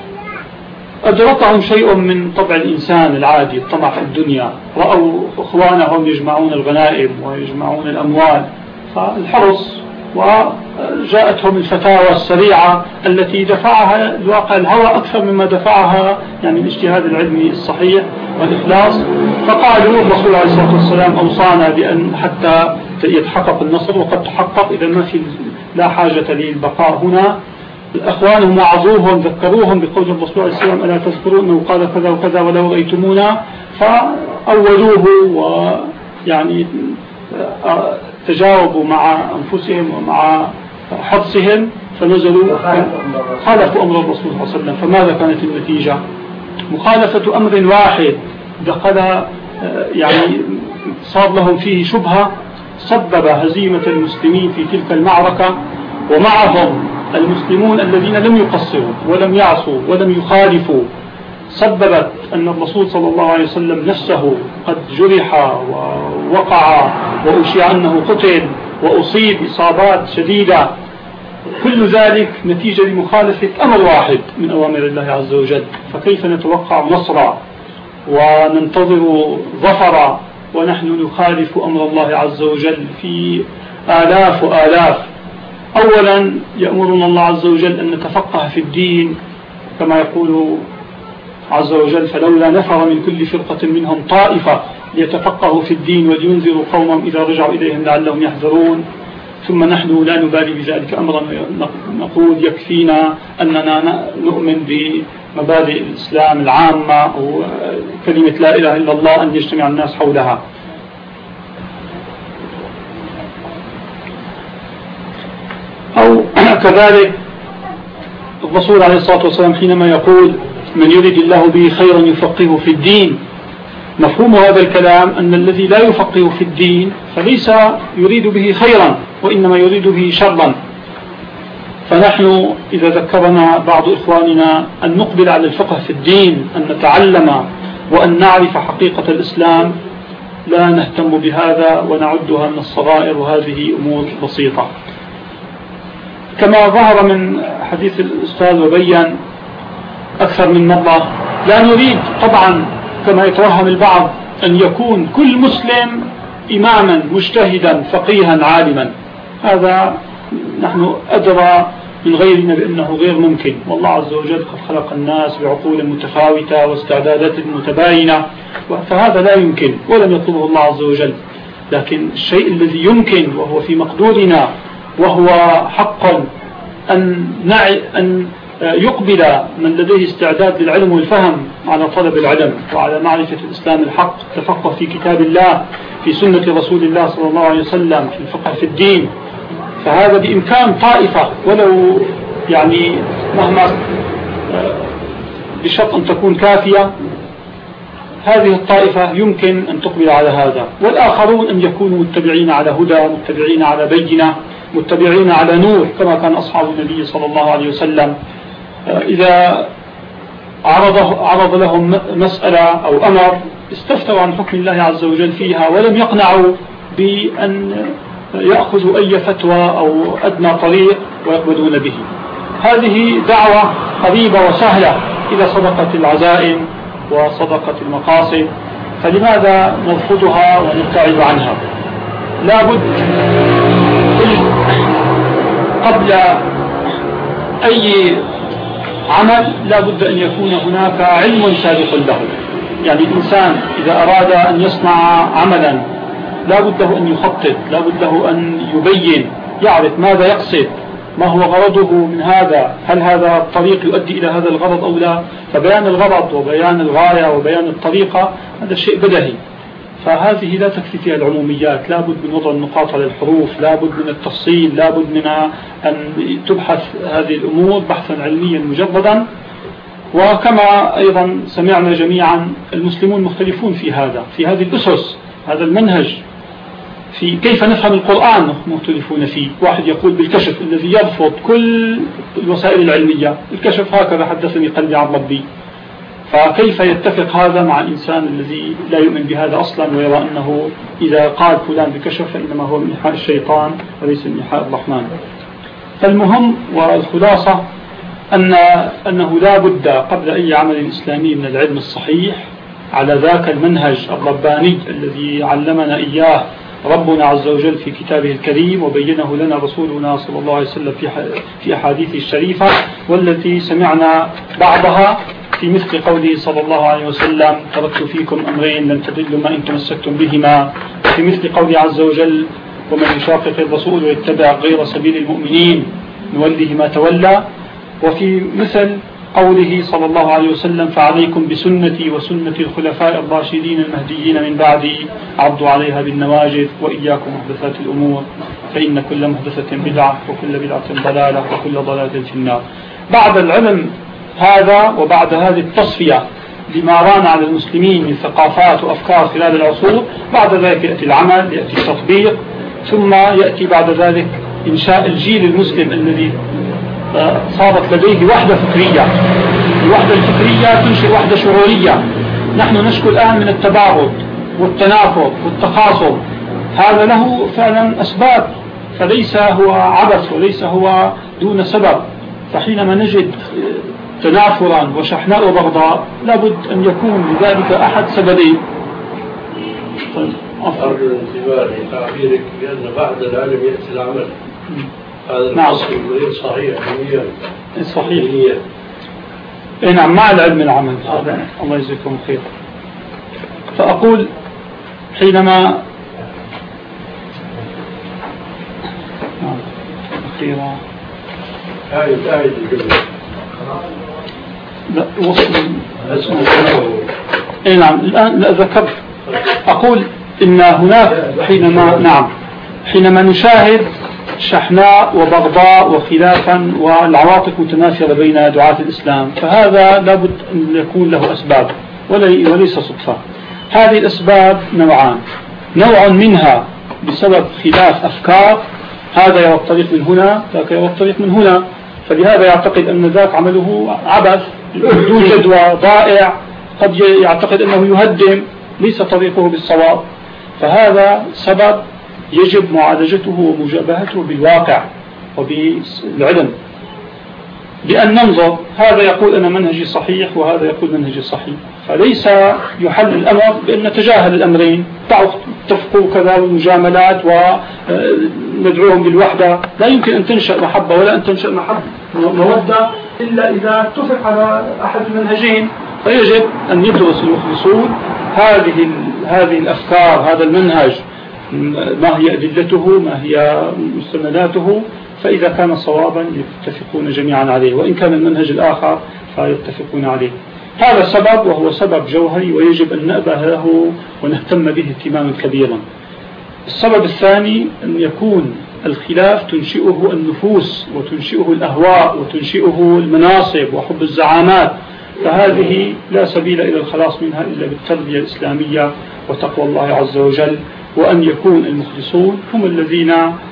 E: أدركهم شيء من طبع الإنسان العادي الطمع في الدنيا، رأوا إخوانهم يجمعون الغنائم ويجمعون الأموال فالحرص، وجاءتهم الفتاوى السريعة التي دفعها الواقع الهوى أكثر مما دفعها يعني الاجتهاد العلمي الصحيح والإخلاص، فقالوا الرسول عليه الصلاة والسلام أوصانا بأن حتى يتحقق النصر وقد تحقق، إذا ما في لا حاجة للبقاء هنا. الأخوان وعظوهم ذكروهم بقول الرسول عليه السلام ألا تذكرون أنه قال كذا وكذا ولو رأيتمونا، فأولوه ويعني تجاوبوا مع أنفسهم ومع حرصهم فنزلوا خالفوا أمر الرسول صلى الله عليه وسلم. فماذا كانت النتيجة؟ مخالفة أمر واحد دخل يعني صار لهم فيه شبهة سبب هزيمة المسلمين في تلك المعركة، ومعهم المسلمون الذين لم يقصروا ولم يعصوا ولم يخالفوا، سببت أن الرسول صلى الله عليه وسلم نفسه قد جرح ووقع وأشيع أنه قتل وأصيب إصابات شديدة، كل ذلك نتيجة لمخالفة أمر واحد من أوامر الله عز وجل. فكيف نتوقع نصرا وننتظر ظفرا ونحن نخالف أمر الله عز وجل في آلاف وآلاف؟ أولا يأمرنا الله عز وجل أن نتفقه في الدين كما يقول عز وجل فلولا نفر من كل فرقة منهم طائفة ليتفقهوا في الدين ولينذروا قومهم إذا رجعوا إليهم لعلهم يحذرون. ثم نحن لا نبالي بذلك أمرا، نقول يكفينا أننا نؤمن بمبادئ الإسلام العامة أو كلمة لا إله إلا الله أن يجتمع الناس حولها. أو كذلك الرسول عليه الصلاة والسلام حينما يقول من يريد الله به خيرا يفقهه في الدين، مفهوم هذا الكلام أن الذي لا يفقه في الدين فليس يريد به خيرا وإنما يريد به شرا. فنحن إذا ذكرنا بعض إخواننا أن نقبل على الفقه في الدين، أن نتعلم وأن نعرف حقيقة الإسلام، لا نهتم بهذا ونعدها من الصغائر، وهذه أمور بسيطة. كما ظهر من حديث الأستاذ وبين أكثر من مرة، لا نريد طبعا كما يتوهم البعض أن يكون كل مسلم إماما مجتهدا فقيها عالما، هذا نحن أدرى من غيرنا بأنه غير ممكن، والله عز وجل قد خلق الناس بعقول متفاوتة واستعدادات متباينة، فهذا لا يمكن ولم يطلبه الله عز وجل. لكن الشيء الذي يمكن وهو في مقدورنا وهو حقا أن, نعي أن يقبل من لديه استعداد للعلم والفهم على طلب العلم وعلى معرفة الإسلام الحق، تفقه في كتاب الله في سنة رسول الله صلى الله عليه وسلم في الفقه في الدين. فهذا بإمكان طائفة ولو يعني مهما بشرط أن تكون كافية، هذه الطائفة يمكن أن تقبل على هذا، والآخرون أن يكونوا متبعين على هدى، متبعين على بينة، متبعين على نور كما كان أصحاب النبي صلى الله عليه وسلم. إذا عرض, عرض لهم مسألة أو أمر استفتوا عن حكم الله عز وجل فيها ولم يقنعوا بأن يأخذوا أي فتوى أو أدنى طريق ويقبلون به. هذه دعوة قريبة وسهلة إذا صدقت العزائم وصدقت المقاصد، فلماذا نرفضها ونبتعد عنها؟ لا بد قبل أي عمل لا بد أن يكون هناك علم سابق له. يعني الإنسان إذا أراد أن يصنع عملا لا بد له أن يخطط، لا بد له أن يبين، يعرف ماذا يقصد، ما هو غرضه من هذا، هل هذا الطريق يؤدي إلى هذا الغرض أو لا. فبيان الغرض وبيان الغاية وبيان الطريقة هذا شيء بدهي، فهذه لا تكفي فيها العموميات، لا بد من وضع النقاط على الحروف، لا بد من التفصيل، لا بد من أن تبحث هذه الأمور بحثا علميا مجردا. وكما أيضا سمعنا جميعا المسلمون مختلفون في هذا، في هذه الأسس، هذا المنهج في كيف نفهم القرآن مختلفون فيه. واحد يقول بالكشف الذي يرفض كل الوسائل العلمية، الكشف هكذا حدثني قلبي عن ربي. فكيف يتفق هذا مع الإنسان الذي لا يؤمن بهذا أصلا ويرى أنه إذا قال فلان بكشف فإنما هو من إيحاء الشيطان وليس من إيحاء الرحمن. فالمهم والخلاصة أن أنه لا بد قبل أي عمل إسلامي من العلم الصحيح على ذاك المنهج الرباني الذي علمنا إياه ربنا عز وجل في كتابه الكريم وبينه لنا رسولنا صلى الله عليه وسلم في في أحاديثه الشريفة، والتي سمعنا بعضها في مثل قوله صلى الله عليه وسلم تركت فيكم أمرين لن تضلوا ما إن تمسكتم بهما، في مثل قوله عز وجل ومن يشاقق الرسول ويتبع غير سبيل المؤمنين نوله ما تولى، وفي مثل قوله صلى الله عليه وسلم فعليكم بسنتي وسنة الخلفاء الراشدين المهديين من بعدي عضوا عليها بالنواجذ وإياكم محدثات الأمور فإن كل محدثة بدعة وكل بدعة ضلالة وكل ضلالة في النار. بعد العلم هذا وبعد هذه التصفية لما ران على المسلمين من ثقافات وأفكار خلال العصور، بعد ذلك يأتي العمل، يأتي التطبيق، ثم يأتي بعد ذلك إنشاء الجيل المسلم الذي صارت لديه وحدة فكرية. الوحدة الفكرية تنشئ وحدة شعورية. نحن نشكو الآن من التباغض والتنافر والتخاصم، هذا له فعلا أسباب، فليس هو عبث وليس هو دون سبب. فحينما نجد تنافرا وشحناء وبغضاء لابد أن يكون لذلك أحد سببين.
A: طيب أرجو الانتباه لتعبيرك بأن بعد العلم يأتي العمل. هذا الفصل غير صحيح علميا.
E: صحيح. إيه نعم، مع العلم العمل. الله يجزيكم خير. فأقول حينما أخيرا
A: آية آية الجملة
E: لا وصل إيه نعم الآن لا ذكرت. أقول إن هناك حينما نعم حينما نشاهد شحناء وبغضاء وخلافا والعواطف متنافرة بين دعاة الإسلام، فهذا لابد أن يكون له أسباب وليس صدفة. هذه الأسباب نوعان، نوع منها بسبب خلاف أفكار، هذا يرى الطريق من هنا ذاك يرى الطريق من هنا، فلهذا يعتقد أن ذاك عمله عبث يوجد وضائع، قد يعتقد أنه يهدم ليس طريقه بالصواب. فهذا سبب يجب معالجته ومجابهته بالواقع وبالعلم، بأن ننظر هذا يقول أنا منهجي صحيح وهذا يقول منهجي صحيح، فليس يحل الأمر بأن نتجاهل الأمرين، اتفقوا كذا والمجاملات وندعوهم للوحدة. لا يمكن أن تنشأ محبة ولا أن تنشأ محبة مودة إلا إذا اتفق على أحد المنهجين. فيجب أن يدرس المخلصون هذه هذه الأفكار، هذا المنهج، ما هي أدلته، ما هي مستنداته، فإذا كان صوابا يتفقون جميعا عليه، وإن كان المنهج الآخر فيتفقون عليه. هذا سبب وهو سبب جوهري ويجب أن نأبه له ونهتم به اهتماما كبيرا. السبب الثاني أن يكون الخلاف تنشئه النفوس وتنشئه الأهواء وتنشئه المناصب وحب الزعامات، فهذه لا سبيل إلى الخلاص منها إلا بالتربية الإسلامية وتقوى الله عز وجل، وأن يكون المخلصون هم الذين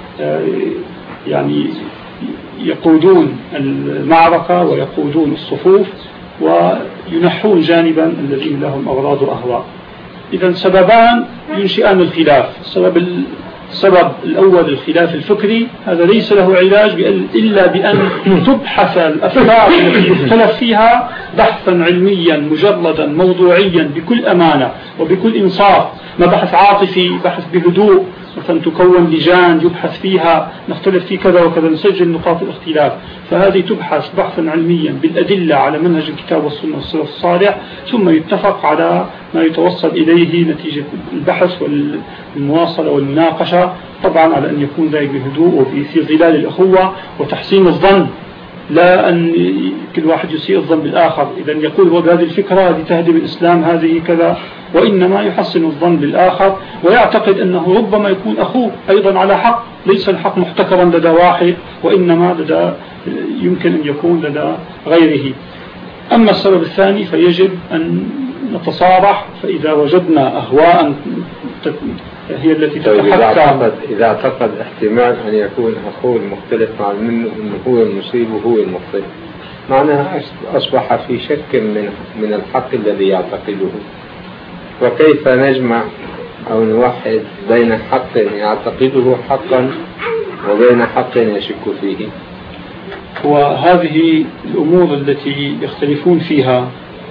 E: يعني يقودون المعركة ويقودون الصفوف وينحون جانبا الذين لهم أغراض وأهواء. إذا سببان ينشئان الخلاف. السبب السبب الأول الخلاف الفكري، هذا ليس له علاج إلا بأن تبحث الأفكار التي يختلف فيها بحثا علميا مجردا موضوعيا بكل أمانة وبكل إنصاف، ما بحث عاطفي، بحث بهدوء، مثلا تكون لجان يبحث فيها نختلف في كذا وكذا، نسجل نقاط الاختلاف، فهذه تبحث بحثا علميا بالأدلة على منهج الكتاب والسنة والسلف الصالح، ثم يتفق على ما يتوصل إليه نتيجة البحث والمواصلة والمناقشة، طبعا على أن يكون ذلك بهدوء وفي ظلال الأخوة وتحسين الظن، لا أن كل واحد يسيء الظن بالآخر. إذا يقول هو بهذه الفكرة هذه تهدم الإسلام هذه كذا، وإنما يحسن الظن بالآخر ويعتقد أنه ربما يكون أخوه أيضا على حق، ليس الحق محتكرا لدى واحد وإنما لدى يمكن أن يكون لدى غيره. أما السبب الثاني فيجب أن نتصارح، فإذا وجدنا أهواء هي التي تتحكم.
B: إذا اعتقد إذا اعتقد احتمال أن يكون أخوه المختلف مع منه أنه هو المصيب وهو المخطئ، معناها أصبح في شك من من الحق الذي يعتقده. وكيف نجمع أو نوحد بين حق يعتقده حقا وبين حق يشك فيه؟
E: وهذه الأمور التي يختلفون فيها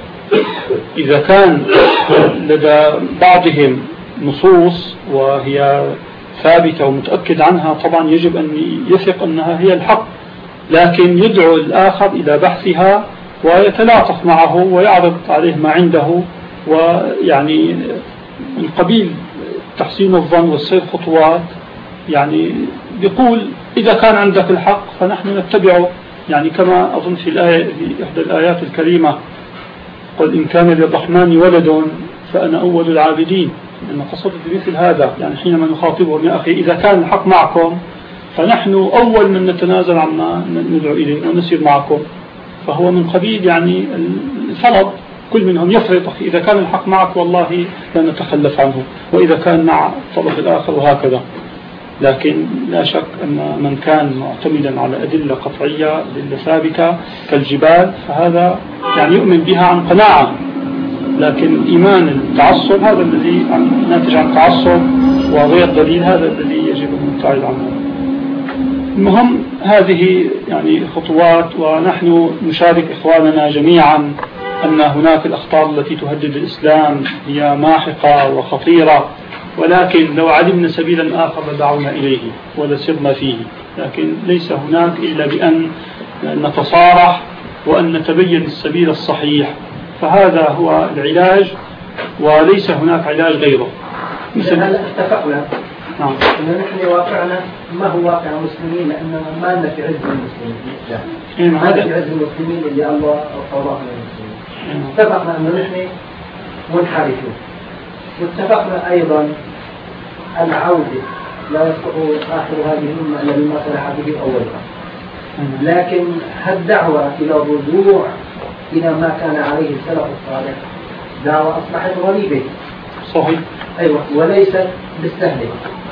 E: إذا كان لدى بعضهم نصوص وهي ثابتة ومتأكد عنها، طبعا يجب أن يثق أنها هي الحق، لكن يدعو الآخر إلى بحثها ويتلاطف معه ويعرض عليه ما عنده، ويعني من قبيل تحسين الظن والسير خطوات، يعني يقول إذا كان عندك الحق فنحن نتبعه، يعني كما أظن في الآية في إحدى الآيات الكريمة قل إن كان للرحمن ولد فأنا أول العابدين. أنا قصدت بمثل هذا، يعني حينما نخاطبهم يا أخي إذا كان الحق معكم فنحن أول من نتنازل عما ندعو إليه ونسير معكم، فهو من قبيل يعني الفرض، كل منهم يفرض أخي إذا كان الحق معك والله لا نتخلف عنه، وإذا كان مع الطرف الآخر وهكذا. لكن لا شك أن من كان معتمدا على أدلة قطعية أدلة ثابتة كالجبال فهذا يعني يؤمن بها عن قناعة، لكن إيمان التعصب هذا الذي ناتج عن تعصب وغير دليل هذا الذي يجب أن نبتعد عنه. المهم هذه يعني خطوات، ونحن نشارك إخواننا جميعا أن هناك الأخطار التي تهدد الإسلام هي ماحقة وخطيرة، ولكن لو علمنا سبيلا آخر لدعونا إليه ولسرنا فيه، لكن ليس هناك إلا بأن نتصارح وأن نتبين السبيل الصحيح، فهذا هو العلاج وليس هناك علاج غيره.
D: مثل هلا اتفقنا نعم أن نحن واقعنا ما هو واقع المسلمين، لأننا ما لنا في عز المسلمين، ما لنا في عز المسلمين اللي الله أوصاه للمسلمين. اتفقنا أن نحن منحرفون، واتفقنا أيضا العودة لا يستطيع آخر هذه الأمة إلا بما صلح به أولها، لكن الدعوة إلى الرجوع إلى ما كان عليه السلف الصالح دعوة أصبحت غريبة.
E: صحيح.
D: أيوة، وليست بالسهل،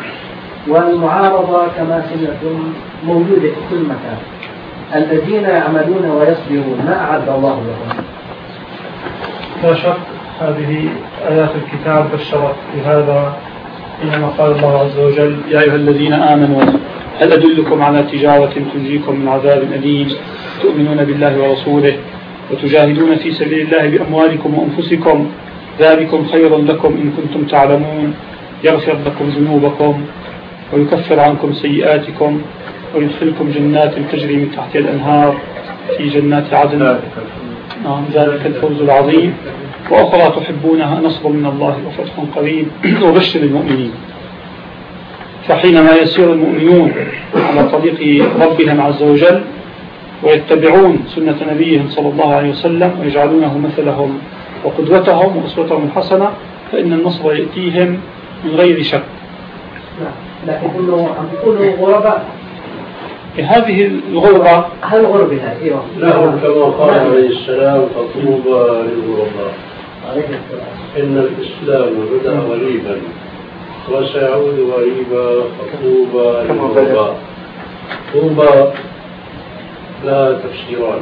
D: والمعارضة كما سمعتم موجودة في كل مكان. الذين يعملون ويصبرون ما أعد الله لهم.
E: لا شك هذه آيات الكتاب بشرت بهذا حينما قال الله عز وجل يا أيها الذين آمنوا هل أدلكم على تجارة تنجيكم من عذاب أليم تؤمنون بالله ورسوله وتجاهدون في سبيل الله بأموالكم وأنفسكم ذلكم خير لكم إن كنتم تعلمون يغفر لكم ذنوبكم ويكفر عنكم سيئاتكم ويدخلكم جنات تجري من تحت الأنهار في جنات عدن نعم ذلك الفوز العظيم وأخرى تحبونها نصر من الله وفتح قريب وبشر المؤمنين. فحينما يسير المؤمنون على طريق ربهم عز وجل ويتبعون سنة نبيهم صلى الله عليه وسلم ويجعلونه مثلهم وقدوتهم وأسوتهم الحسنة فإن النصر يأتيهم من غير شك.
D: لكن كله عم يقولوا غرباء.
E: هذه الغربة
D: هل غربة أيوة
A: لهم كما قال عليه السلام فطوبى للغرباء. إن الإسلام بدأ غريبا وسيعود غريبا فطوبى للغرباء. طوبى لا تفسيران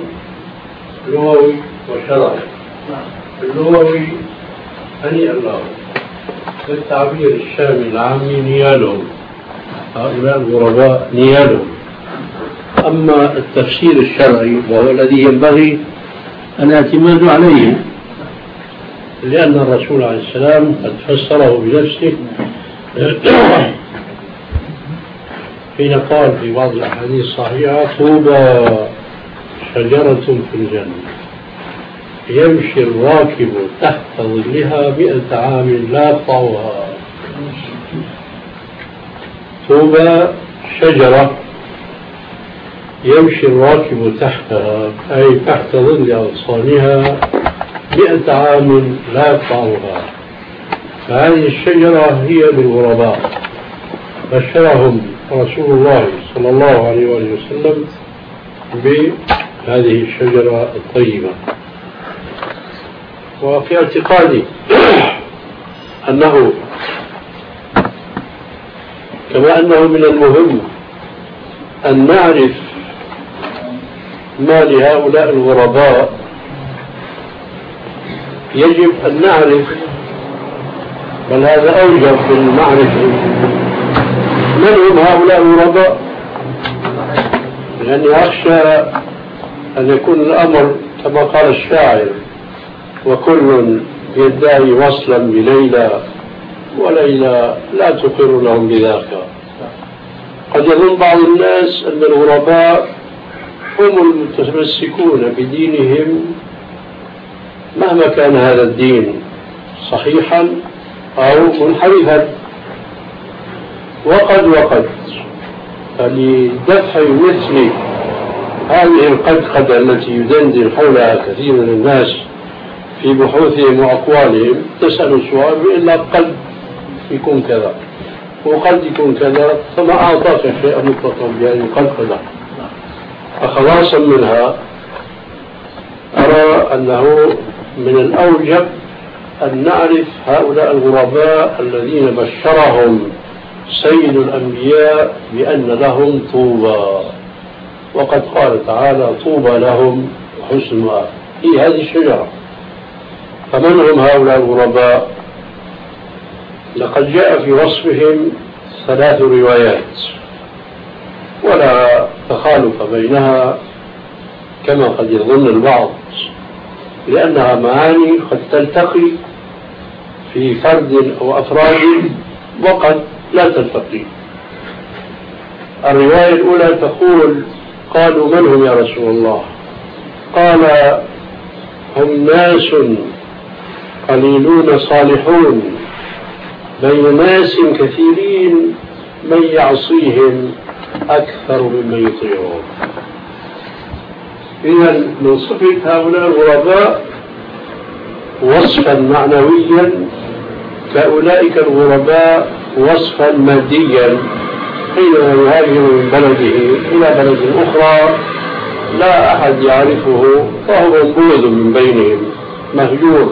A: لغوي وشرعي. اللغوي هنيئا له التعبير الشامل العامي نيالهم، هؤلاء الغرباء نيالهم. أما التفسير الشرعي وهو الذي ينبغي الاعتماد عليه، لأن الرسول عليه السلام قد فسره بنفسه حين قال في بعض الأحاديث الصحيحة: طوبى شجرة في الجنة يمشي الراكب تحت ظلها مئة عام لا يقطعها. طوبى شجرة يمشي الراكب تحتها، أي تحت ظل أغصانها مئة عام لا يقطعها. فهذه الشجرة هي للغرباء، بشرهم رسول الله صلى الله عليه وسلم بهذه الشجرة الطيبة. وفي اعتقادي أنه كما أنه من المهم أن نعرف ما لهؤلاء الغرباء، يجب أن نعرف، بل هذا أوجب في المعرفة، من هم هؤلاء الغرباء، لأني أخشى أن يكون الأمر كما قال الشاعر: وكل يدعي وصلا بليلى وليلى لا تقر لهم بذاك. قد يظن بعض الناس أن الغرباء هم المتمسكون بدينهم مهما كان هذا الدين صحيحا أو منحرفا. وقد وقد فلدفع مثل هذه القدقدة التي يدندن حولها كثير من الناس في بحوثهم وأقوالهم تسأل سؤال: إلا قد يكون كذا وقد يكون كذا، فما أعطاك شيئا مطلقا بهذه القدقدة. فخلاصا منها أرى أنه من الأوجب أن نعرف هؤلاء الغرباء الذين بشرهم سيد الأنبياء بأن لهم طوبى، وقد قال تعالى: طوبى لهم حسن مآب. هي هذه الشجرة. فمن هم هؤلاء الغرباء؟ لقد جاء في وصفهم ثلاث روايات ولا تخالف بينها كما قد يظن البعض، لأنها معاني قد تلتقي في فرد أو أفراد وقد لا تلتقي. الرواية الأولى تقول: قالوا: من هم يا رسول الله؟ قال: هم ناس قليلون صالحون بين ناس كثيرين من يعصيهم أكثر ممن يطيعون. إذا من صفة هؤلاء الغرباء وصفا معنويا كأولئك الغرباء وصفا ماديا، حينما يهاجر من بلده إلى بلد أخرى لا أحد يعرفه فهو منبوذ من بينهم مهجور.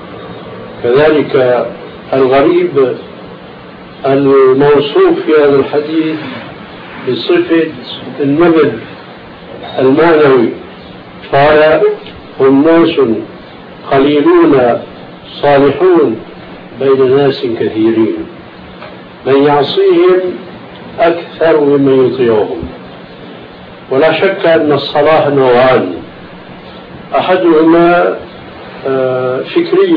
A: كذلك الغريب الموصوف في هذا الحديث بصفة النبذ المعنوي، قال: هم ناس قليلون صالحون بين ناس كثيرين من يعصيهم أكثر ممن يطيعهم. ولا شك أن الصلاح نوعان: أحدهما فكري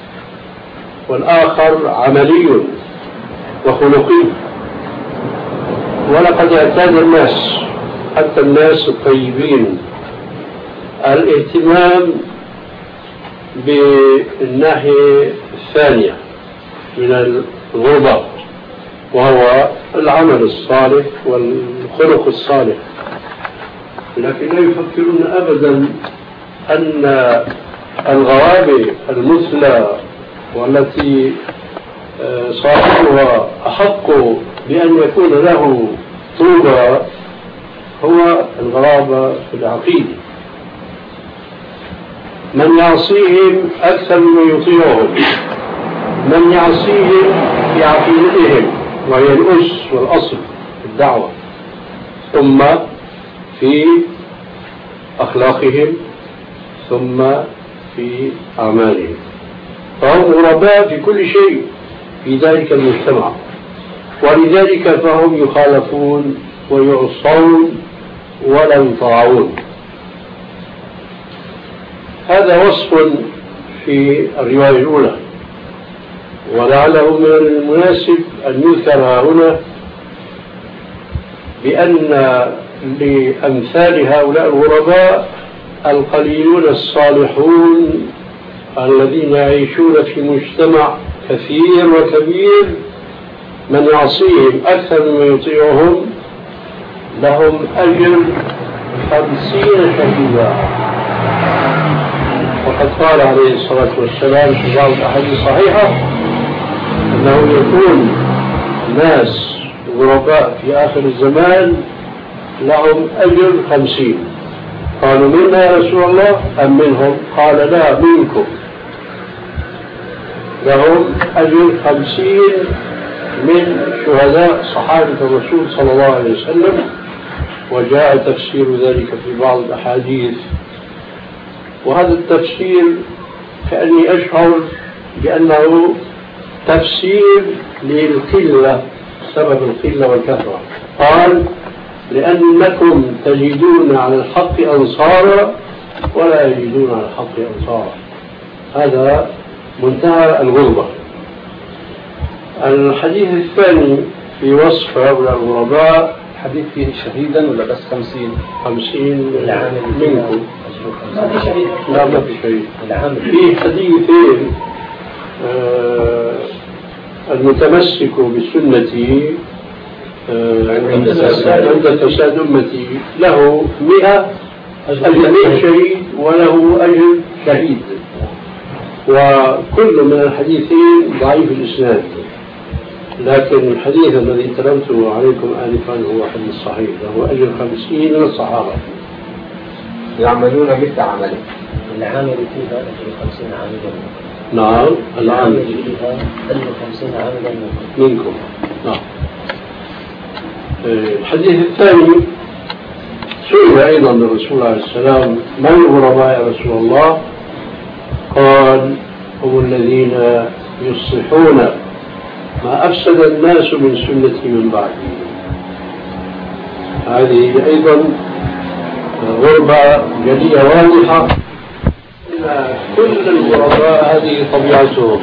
A: والآخر عملي وخلقي. ولقد اعتاد الناس حتى الناس الطيبين الاهتمام بالناحية الثانية من الغربة، وهو العمل الصالح والخلق الصالح، لكن لا يفكرون أبدا أن الغرابة المثلى والتي صاحبها أحق بأن يكون له طوبى هو الغرابة في العقيدة. من يعصيهم أكثر من يطيعهم، من يعصيهم في عقيدتهم وهي الأس والأصل في الدعوة، ثم في أخلاقهم، ثم في أعمالهم. فهم غرباء في كل شيء، في ذلك المجتمع، ولذلك فهم يخالفون ويعصون ولا يطاعون. هذا وصف في الرواية الأولى، ولعله من المناسب أن يذكر هنا بأن لأمثال هؤلاء الغرباء القليلون الصالحون الذين يعيشون في مجتمع كثير وكبير، من يعصيهم أكثر مما يطيعهم لهم أجر خمسين شهيدا. وقد قال عليه الصلاة والسلام في بعض الأحاديث الصحيحة أنه يكون ناس غرباء في آخر الزمان لهم أجر خمسين. قالوا منا يا رسول الله أم منهم؟ قال لا منكم، لهم أجر خمسين من شهداء صحابة الرسول صلى الله عليه وسلم. وجاء تفسير ذلك في بعض الأحاديث، وهذا التفسير كأني أشعر بأنه تفسير للقلة، سبب القلة والكثرة. قال لأنكم تجدون على الحق أنصارا ولا يجدون على الحق أنصارا. هذا منتهى الغربة. الحديث الثاني في وصف هؤلاء الغرباء،
C: حديث فيه شهيدا ولا بس خمسين؟
A: خمسين منكم.
G: ما في شهيد.
A: لا ما في شهيد. في حديثين، آه المتمسك بسنتي عند فساد أمتي له مئة أجر شهيد وله أجر شهيد، وكل من الحديثين ضعيف الإسناد، لكن الحديث الذي تلوته عليكم آنفا هو حديث صحيح، له أجر خمسين من الصحابة
B: يعملون مثل عمله.
G: العامل فيها أجر خمسين عاملا.
A: نعم
G: العامل فيها أجر خمسين عاملا
A: منكم. نعم. الحديث الثاني سئل أيضا الرسول عليه السلام من الغرباء يا رسول الله؟ قال هم الذين يصلحون ما أفسد الناس من سنتي من بعدي. هذه أيضا غربة جلية واضحة. كل الغرباء هذه طبيعتهم،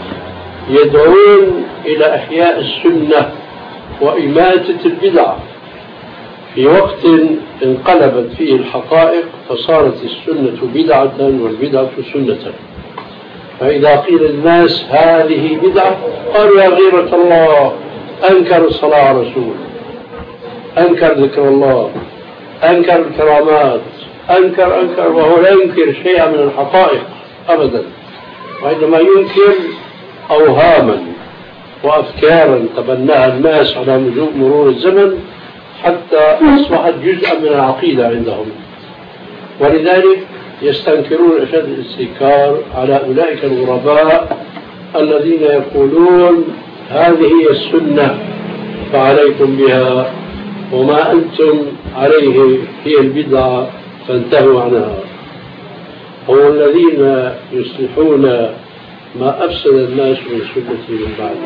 A: يدعون إلى إحياء السنة وإماتة البدع في وقت انقلبت فيه الحقائق فصارت السنة بدعة والبدعة سنة. فإذا قيل للناس هذه بدعة قالوا يا غيرة الله، أنكر الصلاة على الرسول، أنكر ذكر الله، أنكر الكرامات، أنكر أنكر وهو لا ينكر شيئا من الحقائق أبدا، وإنما ينكر أوهاما وأفكارا تبناها الناس على مرور الزمن حتى أصبحت جزءا من العقيدة عندهم. ولذلك يستنكرون أشد الاستنكار على أولئك الغرباء الذين يقولون هذه هي السنة فعليكم بها، وما أنتم عليه هي البدعة فانتهوا عنها. هم الذين يصلحون ما أفسد الناس من سنة من بعد.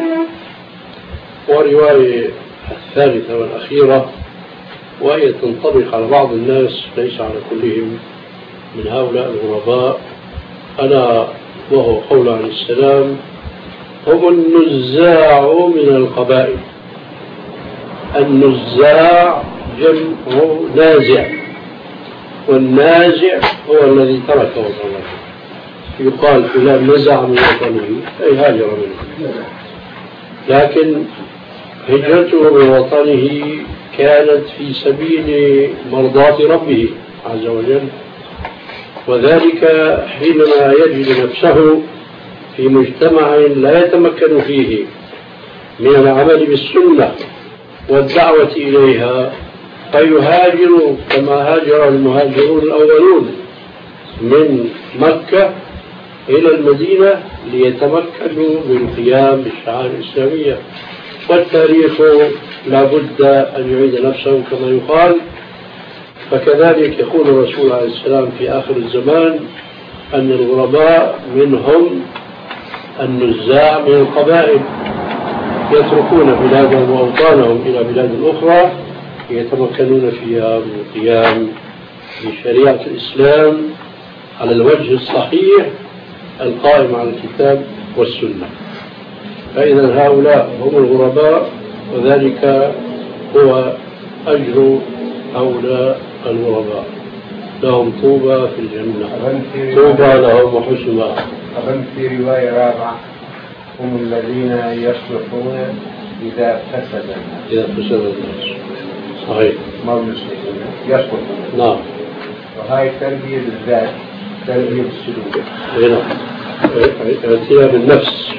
A: ورواية الثالثة والأخيرة وهي تنطبق على بعض الناس ليس على كلهم من هؤلاء الغرباء، ألا وهو قول عليه السلام هم النزاع من القبائل. النزاع جمع نازع، والنازع هو الذي ترك وطنه. يقال فلان نزع من وطنه أي هاجر منه، لكن هجرته من وطنه كانت في سبيل مرضاة ربه عز وجل، وذلك حينما يجد نفسه في مجتمع لا يتمكن فيه من العمل بالسنة والدعوة إليها فيهاجر كما هاجر المهاجرون الأولون من مكة إلى المدينة ليتمكنوا من القيام بالشعائر الإسلامية. والتاريخ لا بد أن يعيد نفسه كما يقال. فكذلك يقول الرسول عليه السلام في آخر الزمان أن الغرباء منهم النزاع من القبائل، يتركون بلادهم وأوطانهم إلى بلاد أخرى يتمكنون فيها من القيام بشريعة الإسلام على الوجه الصحيح القائم على الكتاب والسنة. فإذا هؤلاء هم الغرباء، وذلك هو أجر هؤلاء الغرباء، لهم طوبى في الجنة، طوبى لهم وحسن مآب.
B: أظن في رواية رابعة هم الذين يصلحون إذا فسد الناس.
A: إذا فسد الناس، صحيح،
B: ما المسلمين يصلحون.
A: نعم.
B: وهاي تربية الذات، تربية السلوك.
A: هنا اعتناء بالنفس.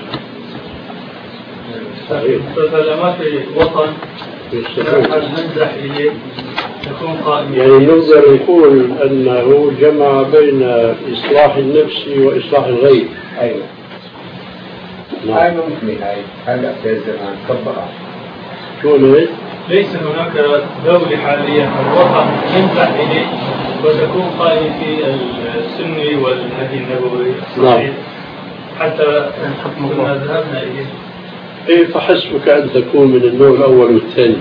A: صحيح.
F: فلما في وطن ننزح إليه تكون قائمة.
A: يعني نقدر نقول أنه جمع بين إصلاح النفس وإصلاح الغير.
B: أيوة. هاي ممكن، هاي هلا في الزمان طبقها.
A: شو ليه؟
F: ليس هناك دولة حاليا أو وطن ننزح إليه وتكون قائمة في السنة والهدي النبوي الصحيح حتى كنا ذهبنا إليه.
A: إيه، فحسبك أن تكون من النوع الأول والثاني.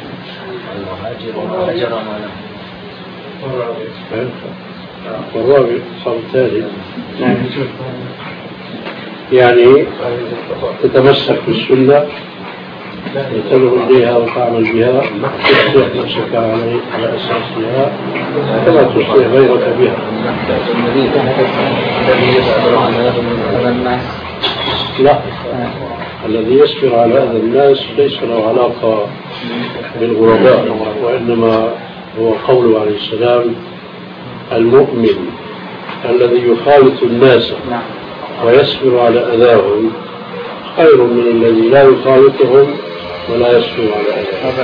A: والرابع صار الثالث. يعني تتمسك بالسنة وتدعو إليها وتعمل بها، تصلح نفسك على أساسها كما تصلح غيرك بها. لا، الذي يصبر على أذى الناس ليس له علاقة بالغرباء، وإنما هو قوله عليه السلام: المؤمن الذي يخالط الناس ويصبر على أذاهم خير من الذي لا يخالطهم ولا يصبر على أذاهم.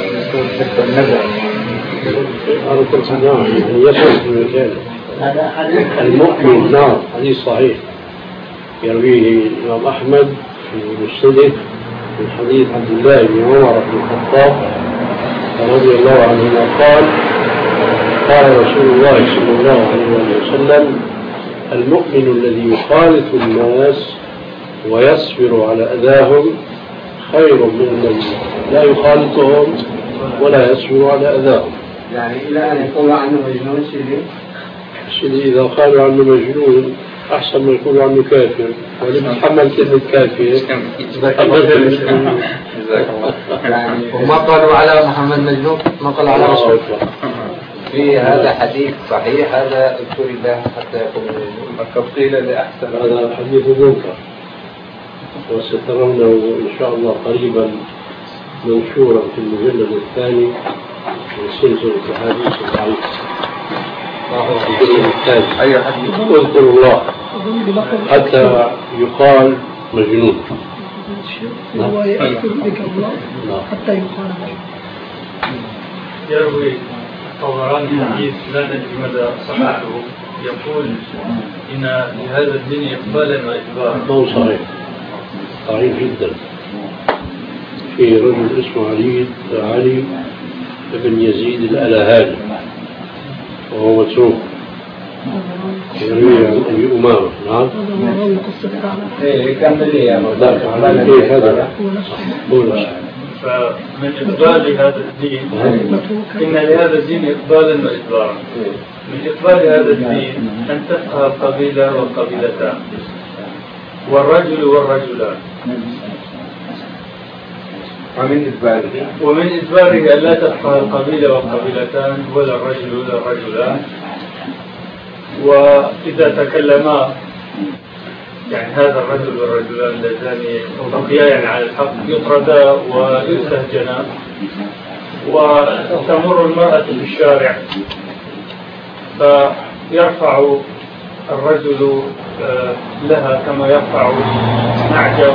A: هذا كل نعم، يعني يصبر في مكانه. المؤمن، نعم، حديث صحيح يرويه الإمام أحمد في مسنده من حديث عبد الله بن عمر بن الخطاب رضي الله عنهما قال: قال رسول الله صلى الله عليه وسلم: المؤمن الذي يخالط الناس ويصبر على أذاهم خير من الذي لا يخالطهم ولا يصبر على أذاهم.
B: يعني إلى أن يقول عنه مجنون سيدي؟
A: سيدي إذا قالوا عنه مجنون أحسن ما يقولوا عنه كافر، ولم يتحمل كلمة كافر.
B: يعني وما قالوا على محمد مجنون، ما قالوا على رسول الله. في هذا حديث صحيح، هذا اذكر الله حتى يكون مجنون. قيل لأحسن.
A: هذا حديث منكر، وسترونه إن شاء الله قريبا منشورا في المجلد الثاني من سلسلة الحديث الضعيفة.
B: أي حديث؟
A: اذكر الله حتى يقال مجنون.
I: هو يذكر بك الله حتى يقال مجنون.
F: يروي الطبراني حديث لا ندري مدى صحته، يقول إن لهذا الدين إقبالا وإدبارا.
A: مو صحيح، صحيح جدا. في رجل اسمه علي علي بن يزيد الألهاني وهو متروك، يروي عن أبي أمامة. نعم.
B: إيه كمل لي يا
A: مولانا. كيف هذا؟
F: فمن إقبال هذا الدين إن لهذا الدين إقبالا وإدبارا. من إقبال هذا الدين أن تفقه القبيلة والقبيلتان والرجل والرجلان.
B: ومن إدباره
F: ومن إدباره أن لا تفقه القبيلة والقبيلتان ولا الرجل ولا الرجلان. وإذا تكلما يعني هذا الرجل والرجلان اللذان بقيان على الحق يطردا ويستهجنا، وتمر المرأة في الشارع فيرفع الرجل لها كما يرفع نعجة،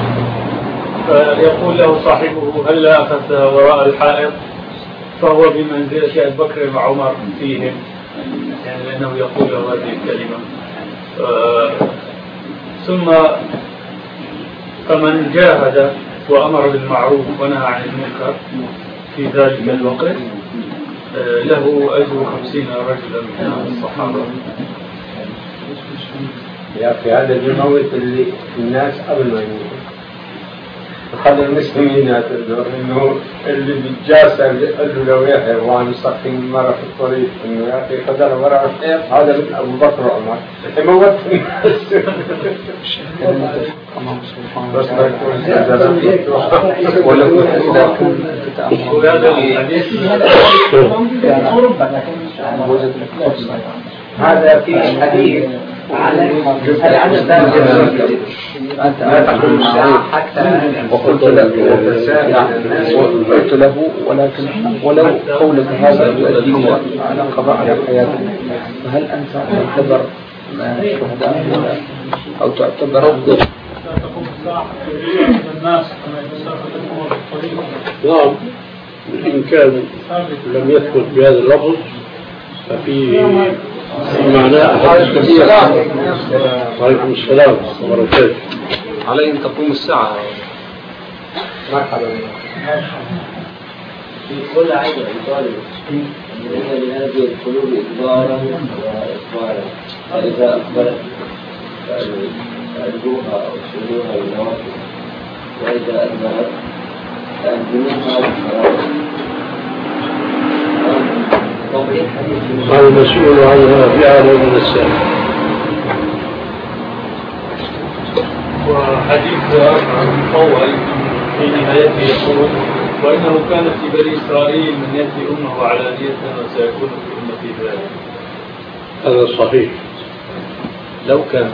F: فيقول له صاحبه: هل لا أخذتها وراء الحائط؟ فهو بمنزلة أبي بكر وعمر فيهم، يعني لأنه يقول له هذه الكلمة. ثم فمن جاهد وأمر بالمعروف ونهى عن المنكر في ذلك الوقت له أجر خمسين رجلا من الصحابة.
B: يا أخي هذا بيموت اللي الناس قبل ما يموتوا. خلي المسلمين يعتذروا إنه اللي بيتجاسر قال له لو يحيى وأنا مستقيم مرة في الطريق إنه يا أخي خدنا مرة هذا من أبو بكر وعمر موت الناس. بس
J: ولو إذا كنت تتأمل
B: هذا في حديث
J: ما تقول الساعة حتى وقلت قلت له ولكن ولو قولك هذا يؤدي على قضاء حياتك فهل أنت تعتبر شهداء ولا أو تعتبر
A: نعم إن كان لم يثبت بهذا اللفظ ففي معناه أحد السلام. وعليكم السلام وبركاته.
C: علي أن تقوم الساعة.
B: مرحبا.
G: في كل عيد يطالب أن لهذه القلوب إدبارا وإقبالا فإذا أقبلت فألقوها أو شيلوها بالنوافل وإذا أدبرت فألزموها بالحرام.
A: قال المسؤول عنها في عالم من السائل.
F: وحديث مطول في نهايته يقول وإنه كان في بني إسرائيل من يأتي أمه علانية وسيكون في أمتي ذلك.
A: هذا صحيح
F: لو كان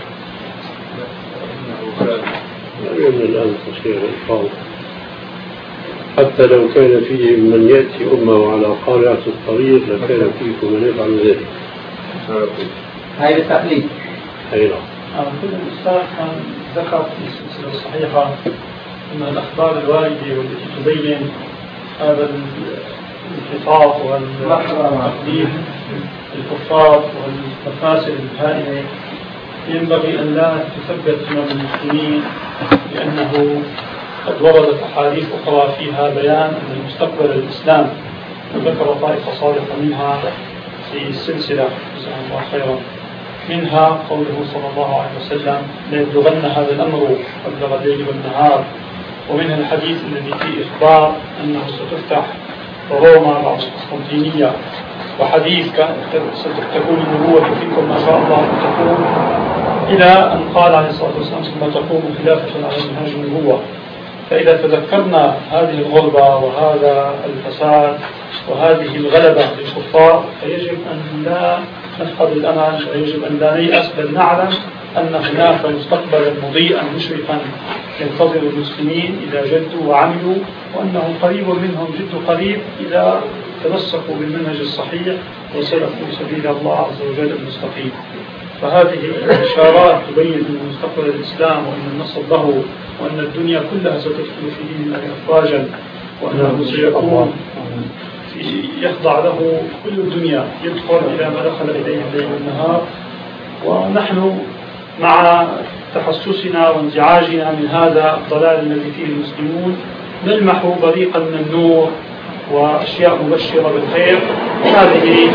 F: إنه كان
A: لا يمكن الآن تصير الفاظ حتى لو كان فيه من يأتي أمه على قارعة الطريق لكان فيكم من يفعل ذلك.
J: هاي التقليد.
A: أي نعم.
E: كل الأستاذ كان ذكر في السلسلة الصحيحة أن الأخبار الواردة والتي تبين هذا الانحطاط والتقديم الكفار والمفاسد الهائلة ينبغي أن لا تثبت من المسلمين لأنه قد وردت أحاديث أخرى فيها بيان أن المستقبل الإسلام وذكر طائفة صالحة منها في السلسلة جزاهم الله خيرا منها قوله صلى الله عليه وسلم لا يبلغن هذا الأمر أبلغ الليل والنهار ومنها الحديث الذي فيه إخبار أنه ستفتح روما بعد القسطنطينية وحديث ستكون النبوة فيكم ما شاء الله تكون إلى أن قال عليه الصلاة والسلام ثم تقوم خلافة على منهاج النبوة. فإذا تذكرنا هذه الغربة وهذا الفساد وهذه الغلبة للكفار فيجب أن لا نفقد الأمل ويجب أن لا نيأس بل نعلم أن هناك مستقبلا مضيئا مشرقا ينتظر المسلمين إذا جدوا وعملوا وأنه قريب منهم جد قريب إذا تمسكوا بالمنهج الصحيح وسلكوا سبيل الله عز وجل المستقيم. فهذه الإشارات تبين أن مستقبل الإسلام وأن النصر له وأن الدنيا كلها ستدخل في دين الله أفواجا وأنه سيكون يخضع له كل الدنيا يدخل إلى ما دخل إليه الليل والنهار. ونحن مع تحسسنا وانزعاجنا من هذا الضلال الذي فيه المسلمون نلمح بريقا من النور وأشياء مبشرة بالخير. هذه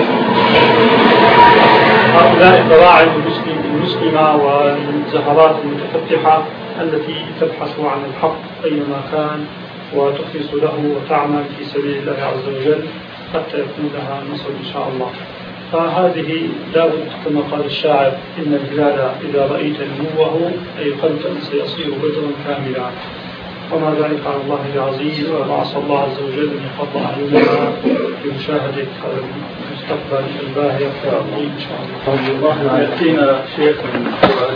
E: هؤلاء البراعم المسلمة والزهرات المتفتحة التي تبحث عن الحق أينما كان وتخلص له وتعمل في سبيل الله عز وجل حتى يكون لها النصر إن شاء الله. فهذه لا بد كما قال الشاعر إن الهلال إذا رأيت نموه أيقنت أن سيصير بدرا كاملا وما ذلك على الله بعزيز وعسى الله عز وجل أن يفضل أعيننا بمشاهدة المستقبل الباهر إن شاء
F: الله. يأتينا شيخ من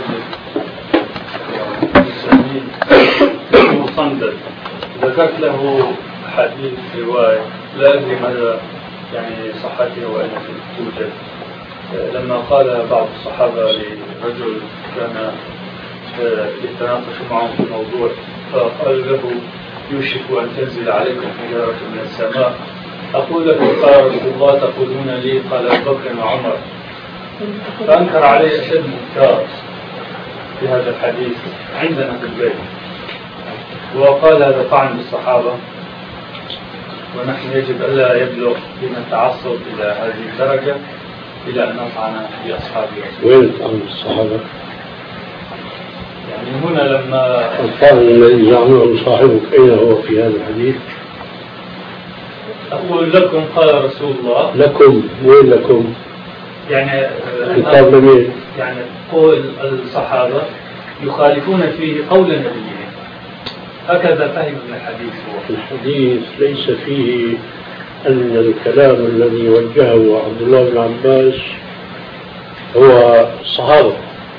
F: مصندل ذكرت له حديث رواية لا أدري مدى يعني صحته وأين توجد لما قال بعض الصحابة لرجل كان يتناقش معهم في موضوع فقال له يوشك أن تنزل عليكم حجارة من السماء أقول له قال رسول الله تقولون لي قال أبو بكر وعمر فأنكر عليه أشد منكر في هذا الحديث عندنا في البيت وقال هذا طعن بالصحابة ونحن يجب ألا يبلغ بنا التعصب إلى هذه الدرجة إلى أن نطعن بأصحابه.
A: وين طعن بالصحابة؟
F: يعني من هنا لما
A: القائل الذي زعمه صاحبك أين هو في هذا الحديث؟
F: أقول لكم قال رسول الله.
A: لكم وين لكم؟
F: يعني
A: خطاب لمين؟
F: يعني قول الصحابة يخالفون فيه قول النبي، هكذا فهم من الحديث. هو
A: الحديث ليس فيه أن الكلام الذي وجهه عبد الله بن عباس هو الصحابة،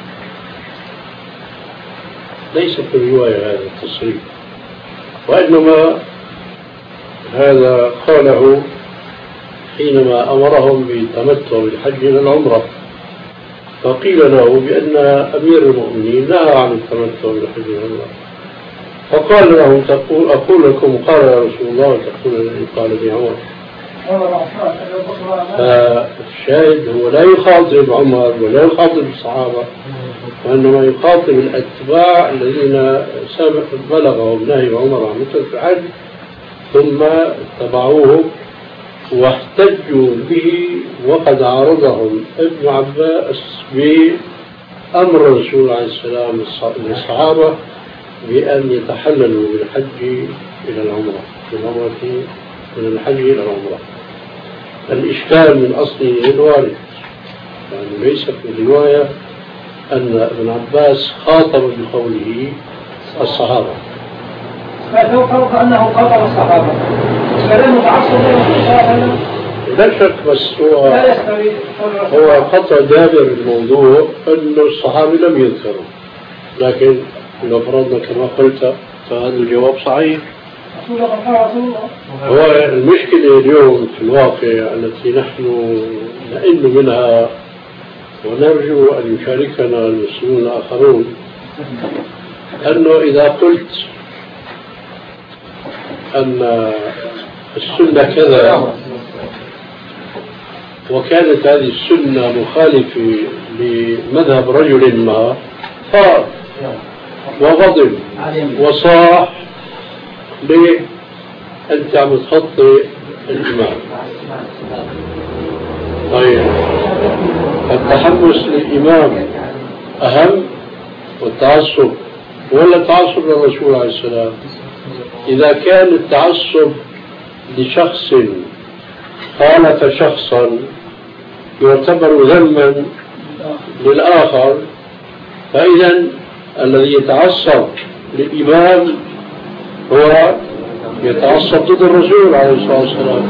A: ليس في الرواية هذا التصريح، وإنما هذا قاله حينما أمرهم بالتمتع بالحج إلى العمرة، فقيل له بأن أمير المؤمنين نهى عن التمتع بالحج إلى العمرة، فقال لهم تقول أقول لكم قال يا رسول الله وتقول الذي قال لي عمر. فالشاهد هو لا يخاطب عمر ولا يخاطب الصحابة، وإنما يخاطب الأتباع الذين بلغهم نهي عمر عن متى الحج ثم اتبعوه واحتجوا به، وقد عارضهم ابن عباس بأمر الرسول عليه السلام للصحابة بأن يتحللوا بالحج إلى العمرة، من العمرة من الحج إلى العمرة. الإشكال من أصله الوارد، يعني ليس في الرواية أن ابن عباس خاطب بقوله الصحابة.
D: لو فرض أنه خاطب الصحابة كلام متعصب
A: لا شك، بس هو هو قطع دابر الموضوع أنه الصحابي لم يذكروا، لكن لو فرضنا كما قلت فهذا الجواب صحيح. هو المشكلة اليوم في الواقع التي نحن نئن منها ونرجو أن يشاركنا المسلمون الآخرون، أنه إذا قلت أن السنة كذا وكانت هذه السنة مخالفة لمذهب رجل ما فار وغضب وصاح ليه أنت عم تخطي الإمام. طيب التحمس للإمام أهم والتعصب ولا التعصب للرسول عليه السلام؟ إذا كان التعصب لشخص خالف شخصا يعتبر ذما للآخر، فإذا الذي يتعصب للإمام هو يتعصب ضد الرسول عليه الصلاة والسلام.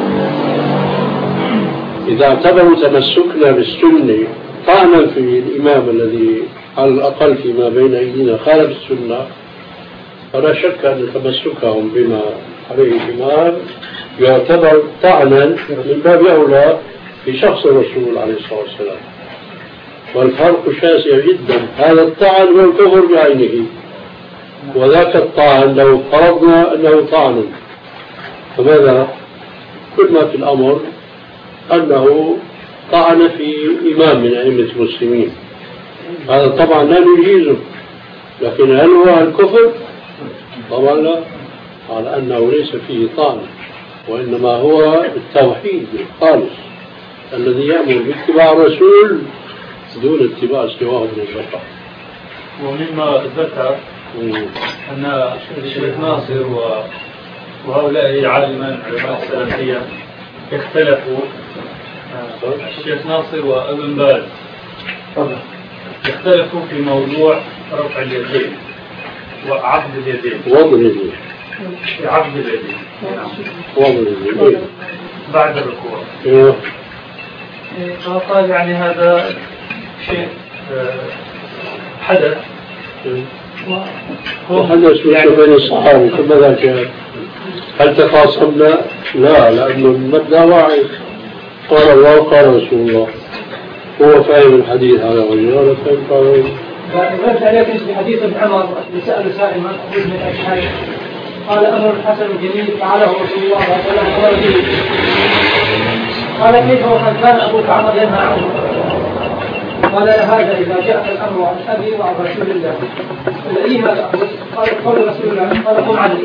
A: إذا اعتبروا تمسكنا بالسنة طعنا في الإمام الذي على الأقل فيما بين أيدينا خالف السنة، فلا شك أن تمسكهم بما عليه الإمام يعتبر طعنا من باب أولى في شخص الرسول عليه الصلاة والسلام. والفرق شاسع جدا، هذا الطعن هو الكفر بعينه، وذاك الطعن لو فرضنا أنه طعن، فماذا؟ كل ما في الأمر أنه طعن في إمام من أئمة المسلمين، هذا طبعا لا نجيزه، لكن هل هو الكفر؟ طبعا لا، على أنه ليس فيه طعن، وإنما هو التوحيد الخالص الذي يأمر باتباع الرسول دون اتباع سواه من البشر.
F: ومما ذكر أن الشيخ ناصر وهؤلاء عالمان علماء السلفية اختلفوا، الشيخ ناصر وابن باز اختلفوا في موضوع رفع اليدين وعقد اليدين
A: وضع اليدين
F: عقد اليدين
A: وضع اليدين
F: بعد الركوع.
A: ايوه،
F: فقال يعني هذا شيء حدث
A: وحدث يعني بين الصحابة، ثم ذاك هل تخاصمنا؟ لا، لأنه المبدأ واحد، قال الله قال رسول الله، هو فاهم الحديث على وجهه ولا فاهم قال
D: ذكرت عليكم في حديث ابن عمر سأل سائل من أخرج من الأشهاد قال أمر الحسن جميل فعله رسول الله صلى الله عليه وسلم. قال كيف وقد كان أبوك عمر ينهى عنه؟ قال هذا إذا جاء الأمر عن أبي وعن رسول الله الذي هذا قال قول رسول الله قال قم عني.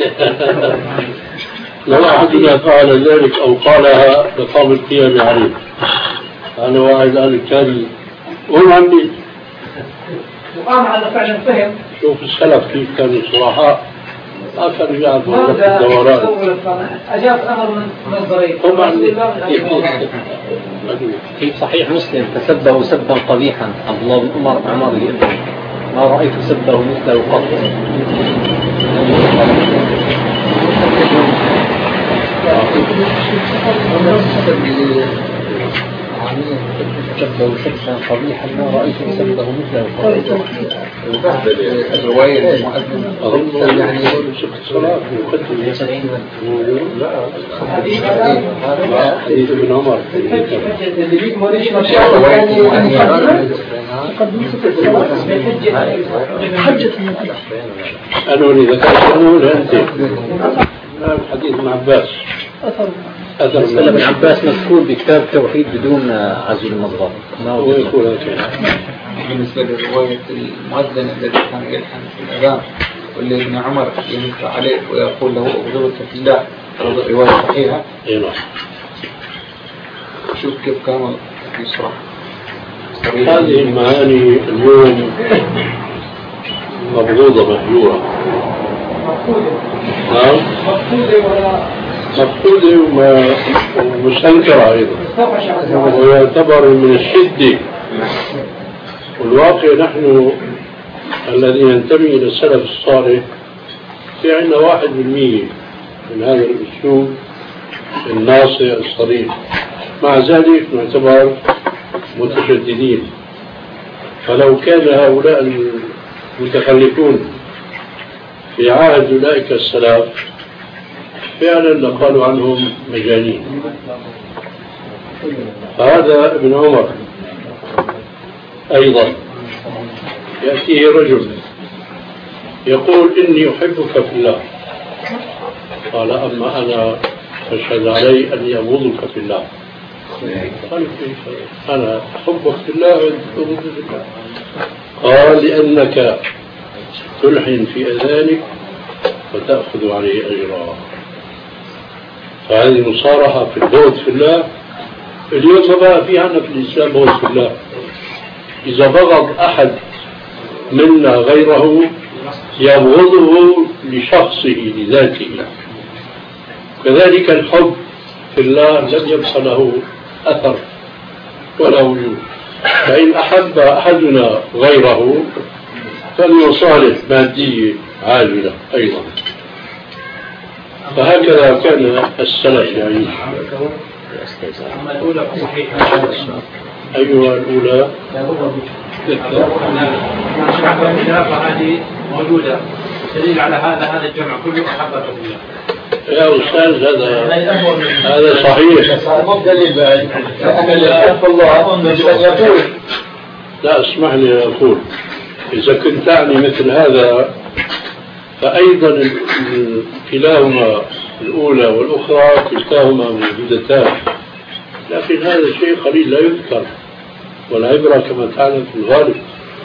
A: لو أحدنا فعل ذلك أو قالها لقام القيام عليه. أنا واحد قال الكلمة قم عني،
D: وقام على فعلا فهم.
A: شوف السلف كيف كانوا صراحة، ما كانوا يعرفوا الدورات.
D: أجاب أمر من نظرين.
A: طبعا
C: في صحيح مسلم فسبه سبا قبيحا عبد الله بن عمر عمر يقول ما رأيت سبه مثله قط. سبه سبا قبيحا ما رأيت سبه مثله قط.
J: الرواية المؤذن يعني
A: صلاة لا حديث ابن عمر أنا اللي ذكرت أنه لأنت حديث ابن عباس
C: أثر ابن عباس مذكور بكتاب توحيد بدون عزل المصغر. ما هو يقول هكذا.
J: بالنسبة لرواية المؤذن الذي كان يلحن في الأذان واللي ابن عمر ينكر عليه ويقول له أغضبك في الله، رواية صحيحة. شوف كيف كان يشرح
A: هذه المعاني اليوم مبغوضة مهجورة. نعم مفقودة ومستنكرة أيضا، ويعتبر من الشدة. والواقع نحن الذي ينتمي إلى السلف الصالح في عندنا واحد بالمية من هذا الأسلوب الناصع الصريح، مع ذلك نعتبر متشددين. فلو كان هؤلاء المتخلفون في عهد أولئك السلف فعلا لقالوا عنهم مجانين. فهذا ابن عمر أيضا يأتيه رجل يقول إني أحبك في الله، قال أما أنا فاشهد علي أني أبغضك في الله. قال كيف أنا أحبك في الله وأبغضك في الله؟ قال لأنك تلحن في أذانك وتأخذ عليه أجرا. فهذه مصارحة في البغض في الله. اليوم ما بقى في عنا في الإسلام بغض في الله. إذا بغض أحد منا غيره يبغضه لشخصه لذاته. كذلك الحب في الله لم يبقى له أثر ولا وجود. فإن أحب أحدنا غيره فليصالح مادية عاجلة أيضا. فهكذا كان السلف يعيش.
K: أما الأولى صحيحة.
A: أيها الأولى
K: الخلافة هذه موجودة. دليل على هذا هذا الجمع كله أحبة الله.
A: يا أستاذ هذا هذا صحيح. لا اسمح لي أقول إذا كنت تعني مثل هذا فأيضا كلاهما الأولى والأخرى كلتاهما موجودتان، لكن هذا شيء قليل لا يذكر، والعبرة كما تعلم في الغالب.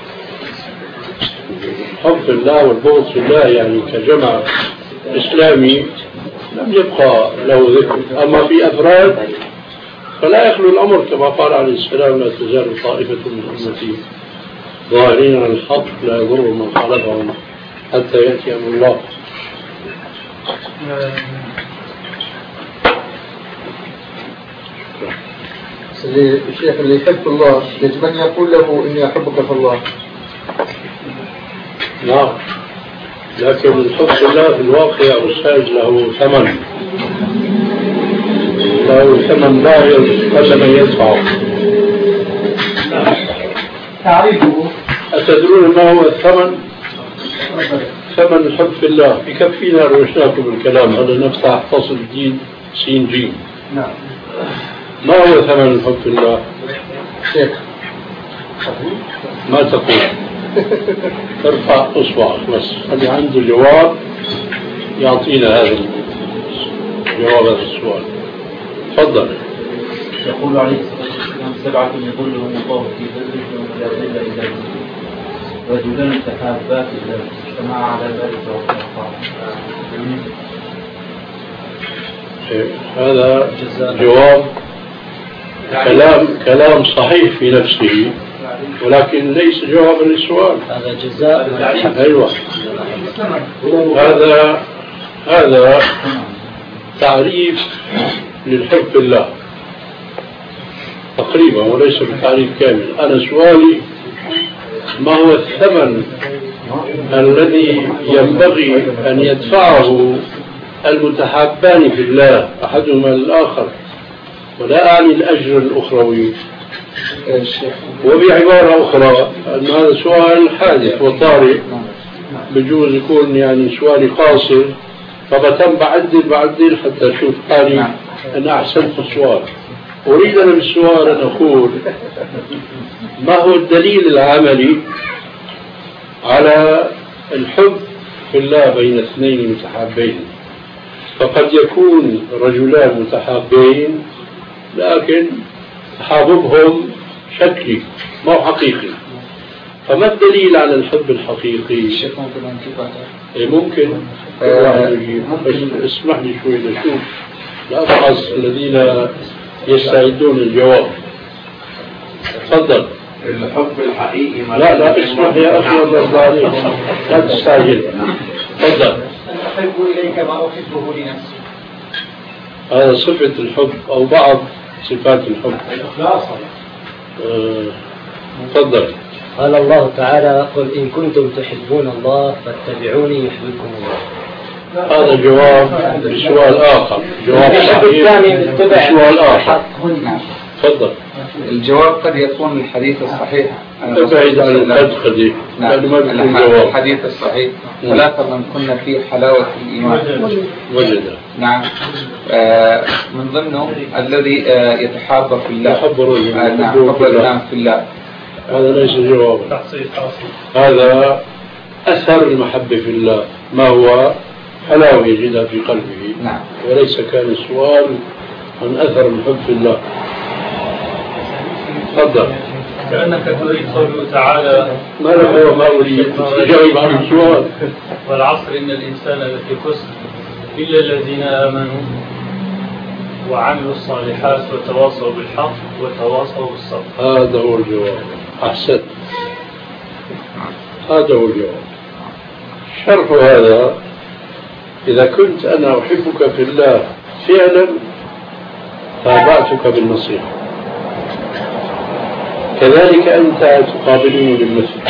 A: حب الله والبغض في الله يعني كجمع إسلامي لم يبقى له ذكر. أما في أفراد فلا يخلو الأمر كما قال عليه السلام لا تزال طائفة من أمتي ظاهرين على الحق لا يضر من خالفهم حتى يأتي أمر الله.
J: الشيخ اللي يحب الله يجب أن يقول له إني أحبك في الله.
A: نعم، لكن الحب الله في الواقع يا أستاذ له ثمن، له ثمن باهظ قل من يدفعه.
D: تعريفه
A: أتدرون ما هو الثمن؟ ثمن الحب في الله بكفينا روشناكم الكلام هذا نفتح فصل جديد سين جيم.
D: نعم.
A: ما هو ثمن الحب في الله؟
J: شيخ
A: ما تقول؟ ترفع أصبعك بس اللي عنده جواب يعطينا هذا الجواب هذا السؤال. تفضل.
K: يقول عليه الصلاة والسلام سبعة يظلهم الله في ظله يوم لا ظل إلا ظله، رجلان تحابا في الله اجتمعا على ذلك وتفرقا.
A: هذا جواب كلام كلام صحيح في نفسه، ولكن ليس جوابا للسؤال.
G: هذا جزاء.
A: أيوة. هذا هذا تعريف للحب في الله تقريبا وليس بتعريف كامل. أنا سؤالي ما هو الثمن الذي ينبغي أن يدفعه المتحابان في الله أحدهما للآخر، ولا أعني الأجر الأخروي. وبعبارة أخرى أن هذا سؤال حادث وطارئ، بجوز يكون يعني سؤالي قاصر، فبتم بعدل بعدل حتى أشوف حالي أن أحسنت السؤال. أريد أنا بالسؤال أن أقول ما هو الدليل العملي على الحب في الله بين اثنين متحابين؟ فقد يكون رجلان متحابين لكن تحاببهم شكلي ما هو حقيقي، فما الدليل على الحب الحقيقي؟ إيه ممكن آه بس اسمح لي شوي لشوف الأشخاص الذين يستعدون الجواب. تفضل.
L: الحب الحقيقي
A: لا لا اسمح يا أخي الله يرضى عليك لا تستعجل. تفضل.
D: أحب إليك ما أحبه لنفسي.
A: هذا صفة الحب أو بعض صفات الحب.
D: الإخلاص.
A: تفضل.
G: قال الله تعالى: قل إن كنتم تحبون الله فاتبعوني يحببكم الله.
A: هذا جواب بسؤال آخر. جواب صحيح بسؤال آخر. تفضل.
J: الجواب قد يكون الحديث الصحيح.
A: ابعد عن المدخل.
J: نعم. الحديث الصحيح: ثلاثة من كنا في حلاوة الإيمان
A: وجد.
J: نعم. آه من ضمنه الذي آه يتحاب في الله.
A: يحب الرجل.
J: آه نعم. حب الإنسان في الله.
A: هذا ليس جوابا. هذا أثر المحبة في الله، ما هو حلاوة يجدها في قلبه.
J: نعم.
A: وليس كان السؤال عن أثر المحب في الله. تفضل.
F: كأنك تريد قوله تعالى:
A: ما له ما أريد تجاوب عن السؤال.
F: والعصر إن الإنسان لفي خسر إلا الذين آمنوا وعملوا الصالحات وتواصوا بالحق وتواصوا بالصبر.
A: هذا هو الجواب. أحسن. هذا هو الجواب. شرح هذا: إذا كنت أنا أحبك في الله فعلا تابعتك بالنصيحة، كذلك أنت تقابلني بالمثل،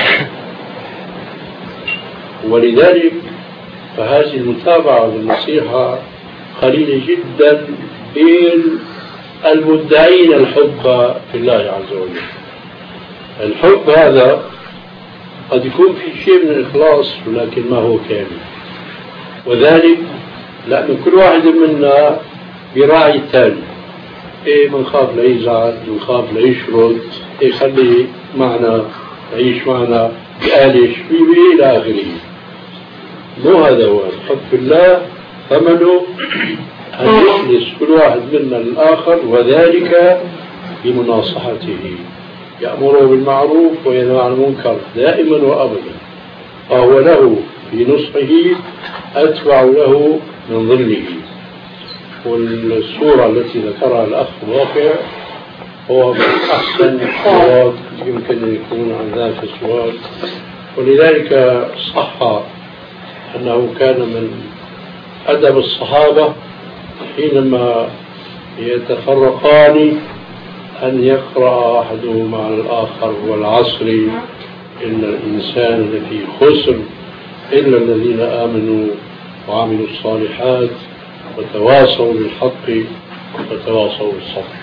A: ولذلك فهذه المتابعة بالنصيحة قليلة جدا بين المدعين الحب في الله عز وجل. الحب هذا قد يكون في شيء من الإخلاص ولكن ما هو كامل، وذلك لأن كل واحد منا يراعي الثاني. إيه من خاف لا يزعل، من خاف لا يشرد، إيه خليه معنا يعيش معنا بآلش بيه إلى آخره. مو هذا هو الحب في الله، ثمنه أن يخلص كل واحد منا للآخر، وذلك بمناصحته، يأمره بالمعروف وينهى عن المنكر دائما وأبدا، فهو له في نصحه أتبع له من ظله. والصورة التي ذكرها الأخ واقع هو من أحسن الصورات يمكن أن يكون عن ذلك السؤال. ولذلك صح أنه كان من أدب الصحابة حينما يتفرقان أن يقرأ أحدهما على الآخر: والعصر إن الإنسان لفي خسر إلا الذين آمنوا وعملوا الصالحات وتواصوا بالحق وتواصوا بالصبر.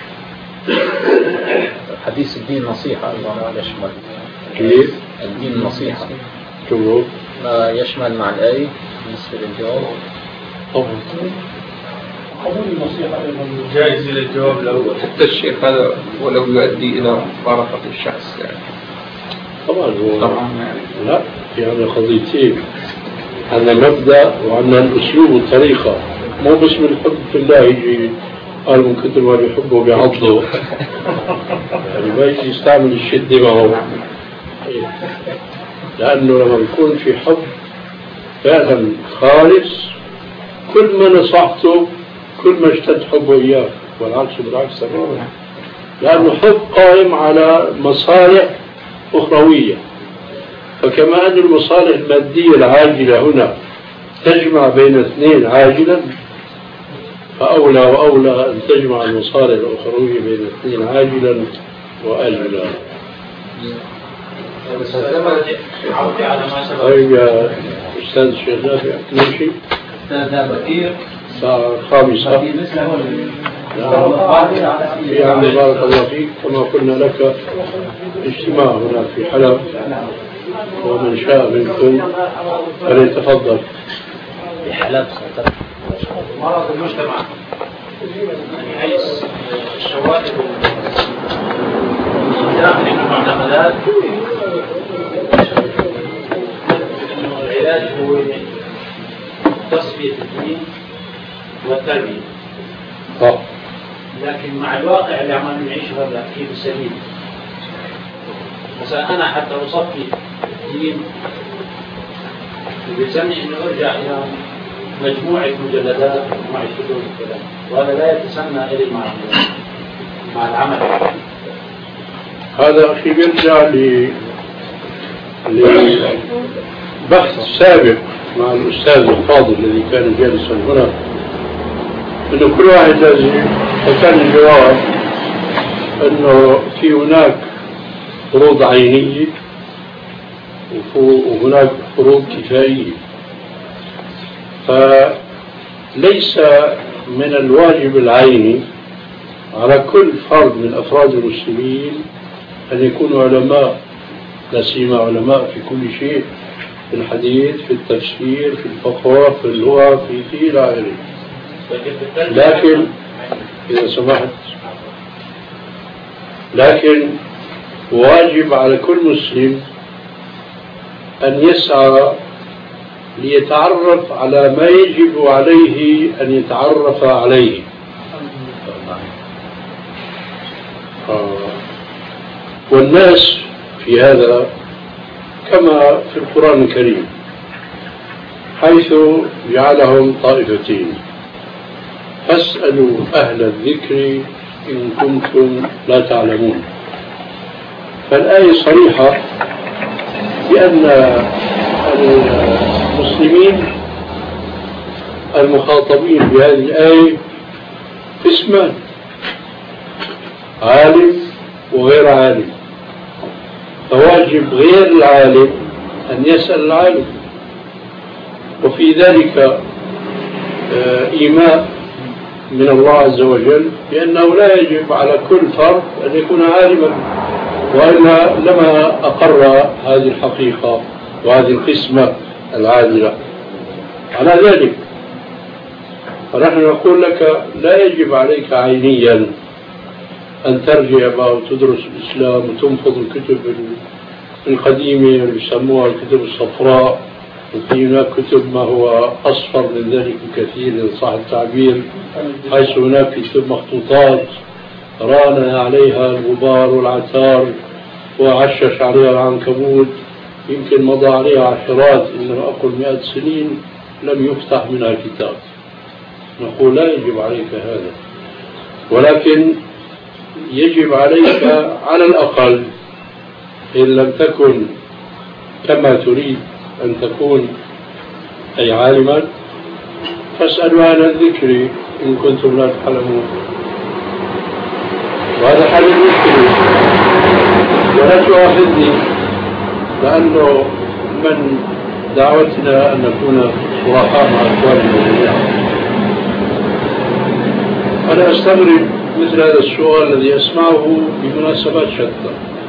C: حديث الدين نصيحة أيضا لا يشمل.
A: كيف؟
C: الدين نصيحة.
A: شو؟
C: ما يشمل مع الآية بالنسبة للجواب.
A: طبعا.
E: قبول النصيحة أيضا
F: جائز للجواب الأول.
J: حتى الشيخ هذا ولو يؤدي إلى مفارقة الشخص يعني.
A: طبعا هو
J: طبعا يعني.
A: لا، يعني قضيتين، عندنا مبدأ وعندنا الأسلوب والطريقة. مو بس من الحب في الله يجي قال من كتر ما بيحبه بيعضه يعني ما يجي يستعمل الشدة معه، لأنه لما يكون في حب فعلا خالص كل ما نصحته كل ما اشتد حبه إياه، والعكس بالعكس تماما، لأنه حب قائم على مصالح أخروية. فكما أن المصالح المادية العاجلة هنا تجمع بين اثنين عاجلا، فأولى وأولى أن تجمع المصالح الأخروية بين اثنين عاجلا وآجلا. طيب يا أستاذ الشيخ نافع نمشي؟
K: أستاذ بكير
A: الساعة الخامسة. في عام بارك الله فيك. كما قلنا لك اجتماع هنا في حلب، ومن شاء منكم فليتفضل.
K: في حلب
M: مرض المجتمع من حيث الشواهد داخل المعتقدات انه العلاج هو تصفية الدين والتربية. لكن مع الواقع اللي عم نعيشه هذا كيف سليم. مثلا انا حتى اصفي الدين بيلزمني انه ارجع الى مجموعة مجلدات ومجموعة كتب وكذا، وهذا لا يتسنى إلي مع مع العمل.
A: هذا أخي يرجع ل لبحث سابق مع الأستاذ الفاضل الذي كان جالسا هنا، أنه كل واحد لازم، فكان الجواب أنه في هناك فروض عينية وهناك فروض كفائية. فليس من الواجب العيني على كل فرد من أفراد المسلمين أن يكونوا علماء، لا سيما علماء في كل شيء، في الحديث، في التفسير، في الفقه، في اللغة، في في إلى آخره. لكن إذا سمحت، لكن واجب على كل مسلم أن يسعى ليتعرف على ما يجب عليه أن يتعرف عليه. آه. والناس في هذا كما في القرآن الكريم، حيث جعلهم طائفتين: فاسألوا أهل الذكر إن كنتم لا تعلمون. فالآية صريحة بأن المسلمين المخاطبين بهذه الآية قسمان: عالم وغير عالم. فواجب غير العالم أن يسأل العالم، وفي ذلك إيماء من الله عز وجل بأنه لا يجب على كل فرد أن يكون عالما، وإلا لما أقر هذه الحقيقة وهذه القسمة العادلة. على ذلك فنحن نقول لك لا يجب عليك عينيا أن ترجع بقى وتدرس الإسلام وتنفض الكتب القديمة اللي يسموها الكتب الصفراء، وفي هناك كتب ما هو أصفر من ذلك بكثير إن صح التعبير، حيث هناك كتب مخطوطات ران عليها الغبار والعثار وعشش عليها العنكبوت، يمكن مضى عليها عشرات إنما أقل مئات سنين لم يفتح منها كتاب. نقول لا يجب عليك هذا، ولكن يجب عليك على الأقل إن لم تكن كما تريد أن تكون أي عالما، فاسألوا أهل الذكر إن كنتم لا تعلمون. وهذا حل المشكلة، ولا تؤاخذني لأنه من دعوتنا أن نكون صرحاء مع إخواننا جميعا. أنا أستغرب مثل هذا السؤال الذي أسمعه بمناسبات شتى،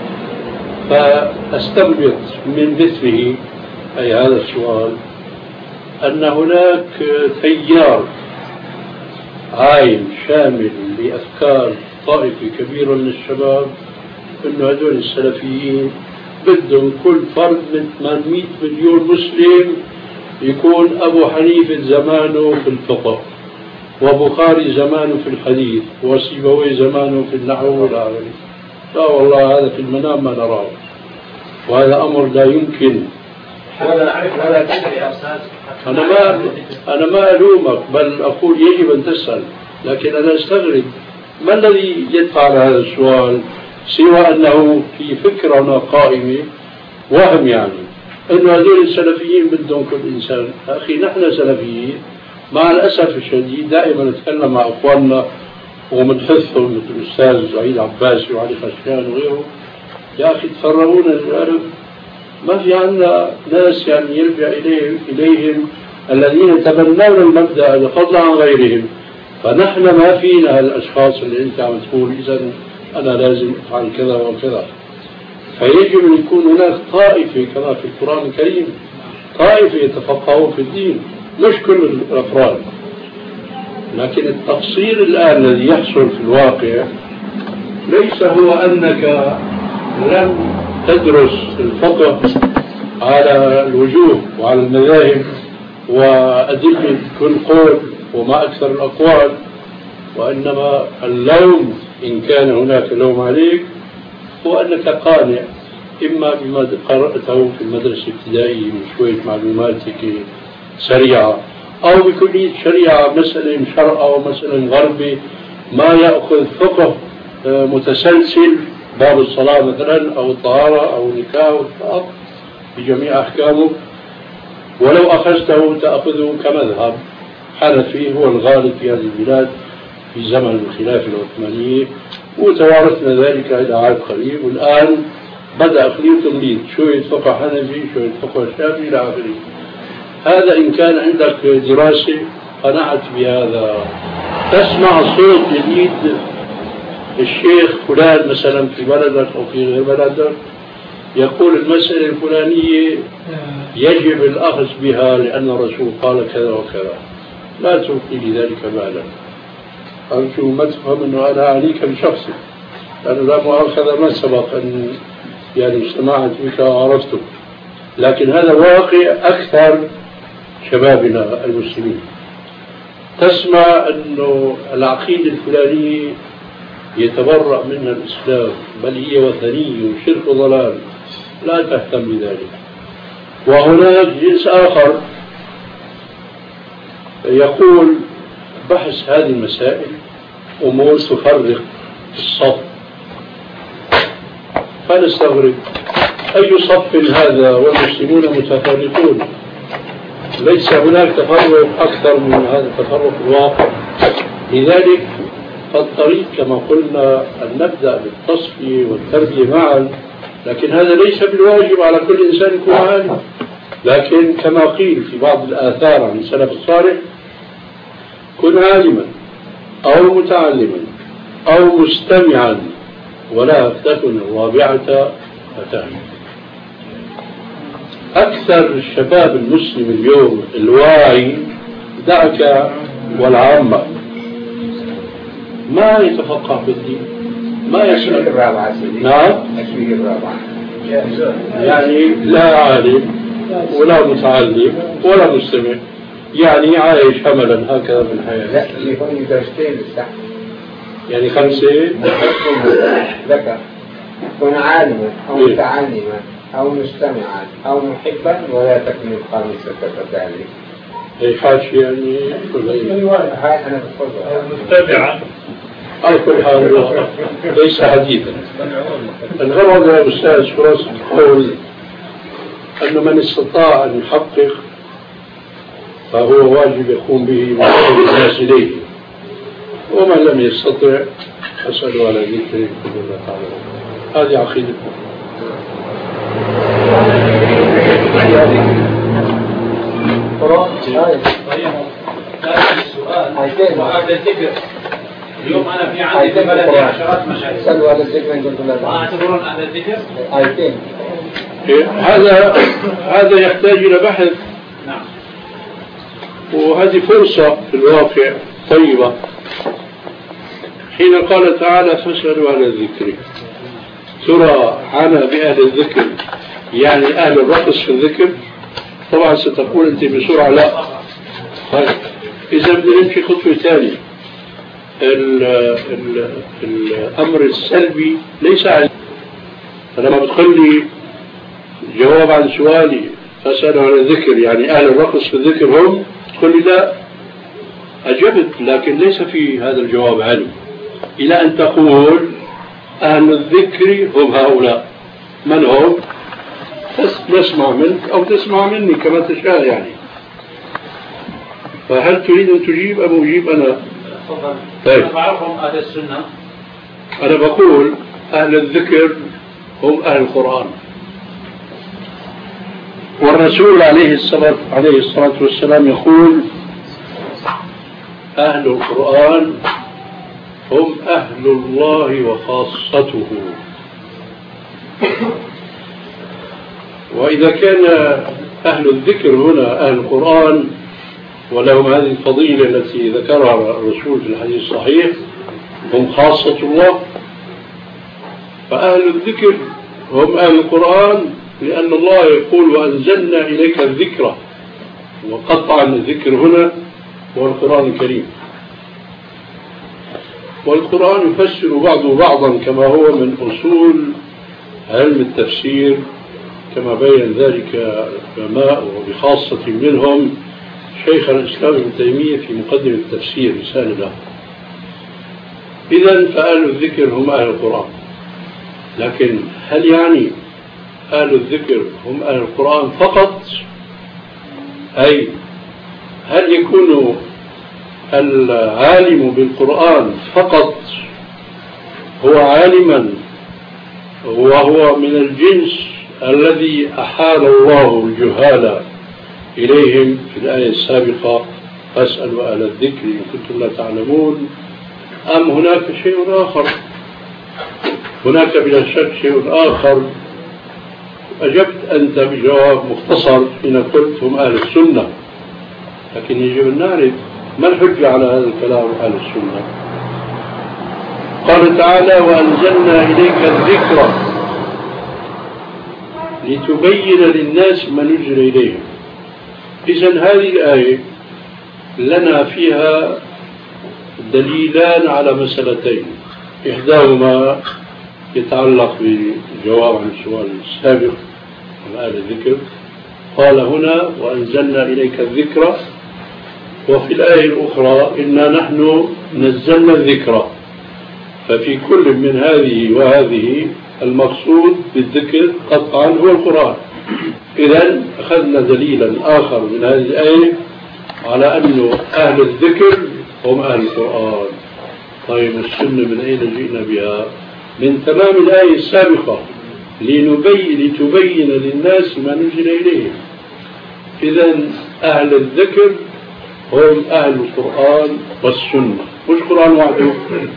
A: فأستنبط من مثله أي هذا السؤال أن هناك تيار عام شامل لأفكار طائفة كبيرة من الشباب أن هذول السلفيين بدهم كل فرد من ثمانمئة مليون مسلم يكون أبو حنيفة زمانه في الفقه، وبخاري زمانه في الحديث، وسيبوي زمانه في النحو والعربي. لا والله، هذا في المنام ما نراه، وهذا أمر لا يمكن. أنا ما أنا ما ألومك، بل أقول يجب أن تسأل، لكن أنا أستغرب ما الذي يدفع على هذا السؤال سوى أنه في فكرنا قائمة وهم يعني أنه هذول السلفيين بدهم كل إنسان. أخي نحن سلفيين مع الأسف الشديد دائما نتكلم مع أخواننا ومنحثهم مثل الأستاذ سعيد عباسي وعلي خشكان وغيره، يا أخي تفرغونا للعلم، ما في عندنا ناس يعني يرجع إليه إليهم الذين تبنون المبدأ فضلا عن غيرهم. فنحن ما فينا الأشخاص اللي أنت عم تقول إذا أنا لازم أفعل كذا وكذا. فيجب أن يكون هناك طائفة كما في القرآن الكريم، طائفة يتفقهون في الدين، مش كل الأفراد. لكن التقصير الآن الذي يحصل في الواقع ليس هو أنك لم تدرس الفقه على الوجوه وعلى المذاهب وأدلة كل قول وما أكثر الأقوال، وإنما اللوم إن كان هناك لوم عليك هو أنك قانع إما بما قرأته في المدرسة الابتدائية من شوية معلومات سريعة، أو بكلية شريعة مسألة شرع أو مسألة غربي ما يأخذ فقه متسلسل، باب الصلاة مثلا أو الطهارة أو النكاح والطلاق بجميع أحكامه، ولو أخذته تأخذه كمذهب حنفي هو الغالب في هذه البلاد في زمن الخلافة العثمانية، وتوارثنا ذلك إلى عهد قريب. والآن بدأ خليط تمليد، شوية فقه حنفي شوية فقه شافعي إلى آخره. هذا إن كان عندك دراسة قنعت بهذا. تسمع صوت جديد الشيخ فلان مثلا في بلدك أو في غير بلدك يقول المسألة الفلانية يجب الأخذ بها لأن الرسول قال كذا وكذا، لا تلقي لذلك بالا. أرجو ما تفهم أنه أنا أعنيك بشخصي، لأنه لا مؤاخذة ما سبق أن يعني اجتمعت بك وعرفتك، لكن هذا واقع أكثر شبابنا المسلمين. تسمع أنه العقيدة الفلانية يتبرأ منها الإسلام بل هي وثنية وشرك وضلال، لا تهتم بذلك. وهناك جنس آخر يقول بحث هذه المسائل أمور تفرق الصف، فنستغرب أي صف هذا والمسلمون متفرقون؟ ليس هناك تفرق أكثر من هذا التفرق الواقع. لذلك فالطريق كما قلنا أن نبدأ بالتصفية والتربية معا، لكن هذا ليس بالواجب على كل إنسان يكون عالم. لكن كما قيل في بعض الآثار عن السلف الصالح كن عالما أو متعلما أو مستمعا ولا تكن الرابعة فتاة. أكثر الشباب المسلم اليوم الواعي دعك والعامة ما يتفقه في الدين، ما يسأل الرابعة. نعم الرابعة يعني لا عالم ولا متعلم ولا مستمع، يعني عايش هملا هكذا في الحياة.
B: لا يكون درجتين بالسحب،
A: يعني خمسة
B: ذكر كن عالما أو متعلما أو مستمعا أو محبا ولا تكن الخامسة كذلك.
A: أي حاشية يعني كل
B: هاي أنا بفضل
E: مستمعا
A: على كل حال ليس حديثا. الغرض يا أستاذ فراس قول أن من استطاع أن يحقق فهو واجب يقوم به ويقوم الناس إليه، ومن لم يستطع فاسألوا على ذكره بإذن الله تعالى. هذه عقيدتنا.
M: السؤال وهذا الذكر اليوم أنا في عندي في بلدي عشرات مشايخ.
B: سألوا على الذكر قلت لا.
M: ما أعتبرون أهل الذكر؟
B: آيتين.
A: هذا هذا يحتاج إلى بحث.
M: نعم.
A: وهذه فرصة في الواقع طيبة حين قال تعالى فاسألوا على الذكر. ترى أنا بأهل الذكر يعني أهل الرقص في الذكر؟ طبعا ستقول أنت بسرعة لا. طيب إذا بدنا نمشي خطوة ثانية. ال ال الأمر السلبي ليس عندي. فلما بتقول لي جواب عن سؤالي فاسألوا على الذكر يعني أهل الرقص في الذكر هم، تقول لي لا، أجبت لكن ليس في هذا الجواب علم، إلى أن تقول أهل الذكر هم هؤلاء. من هم؟ نسمع منك أو تسمع مني كما تشاء يعني. فهل تريد أن تجيب أم أجيب أنا؟
M: طيب. أنا بعرفهم أهل السنة.
A: أنا بقول أهل الذكر هم أهل القرآن، والرسول عليه الصلاة عليه الصلاة والسلام يقول أهل القرآن هم أهل الله وخاصته. وإذا كان أهل الذكر هنا أهل القرآن ولهم هذه الفضيلة التي ذكرها الرسول في الحديث الصحيح هم خاصة الله، فأهل الذكر هم أهل القرآن لأن الله يقول وأنزلنا إليك الذكر، وقطع الذكر هنا هو القرآن الكريم. والقرآن يفسر بعضه بعضا كما هو من أصول علم التفسير، كما بين ذلك العلماء وبخاصة منهم شيخ الإسلام ابن تيمية في مقدمة التفسير رسالة له. إذن فأهل الذكر هم أهل القرآن، لكن هل يعني أهل الذكر هم أهل القرآن فقط؟ أي هل يكون العالم بالقرآن فقط هو عالما وهو من الجنس الذي أحال الله الجهال إليهم في الآية السابقة فاسألوا أهل الذكر إن كنتم لا تعلمون، أم هناك شيء آخر؟ هناك بلا شك شيء آخر. أجبت أنت بجواب مختصر حين قلت هم أهل السنة، لكن يجب أن نعرف ما الحجة على هذا الكلام أهل السنة. قال تعالى وأنزلنا إليك الذكر لتبين للناس ما نزل إليهم. إذن هذه الآية لنا فيها دليلان على مسألتين، إحداهما يتعلق بالجواب عن السؤال السابق عن أهل الذكر، قال هنا وأنزلنا إليك الذكر، وفي الآية الأخرى إنا نحن نزلنا الذكر. ففي كل من هذه وهذه المقصود بالذكر قطعا هو القرآن. إذن أخذنا دليلا آخر من هذه الآية على أن أهل الذكر هم أهل القرآن. طيب السنة من أين جئنا بها؟ من تمام الآية السابقة لنبين لتبين للناس ما نزل إليهم. إذن أهل الذكر هم أهل القرآن والسنة، مش قرآن وحده.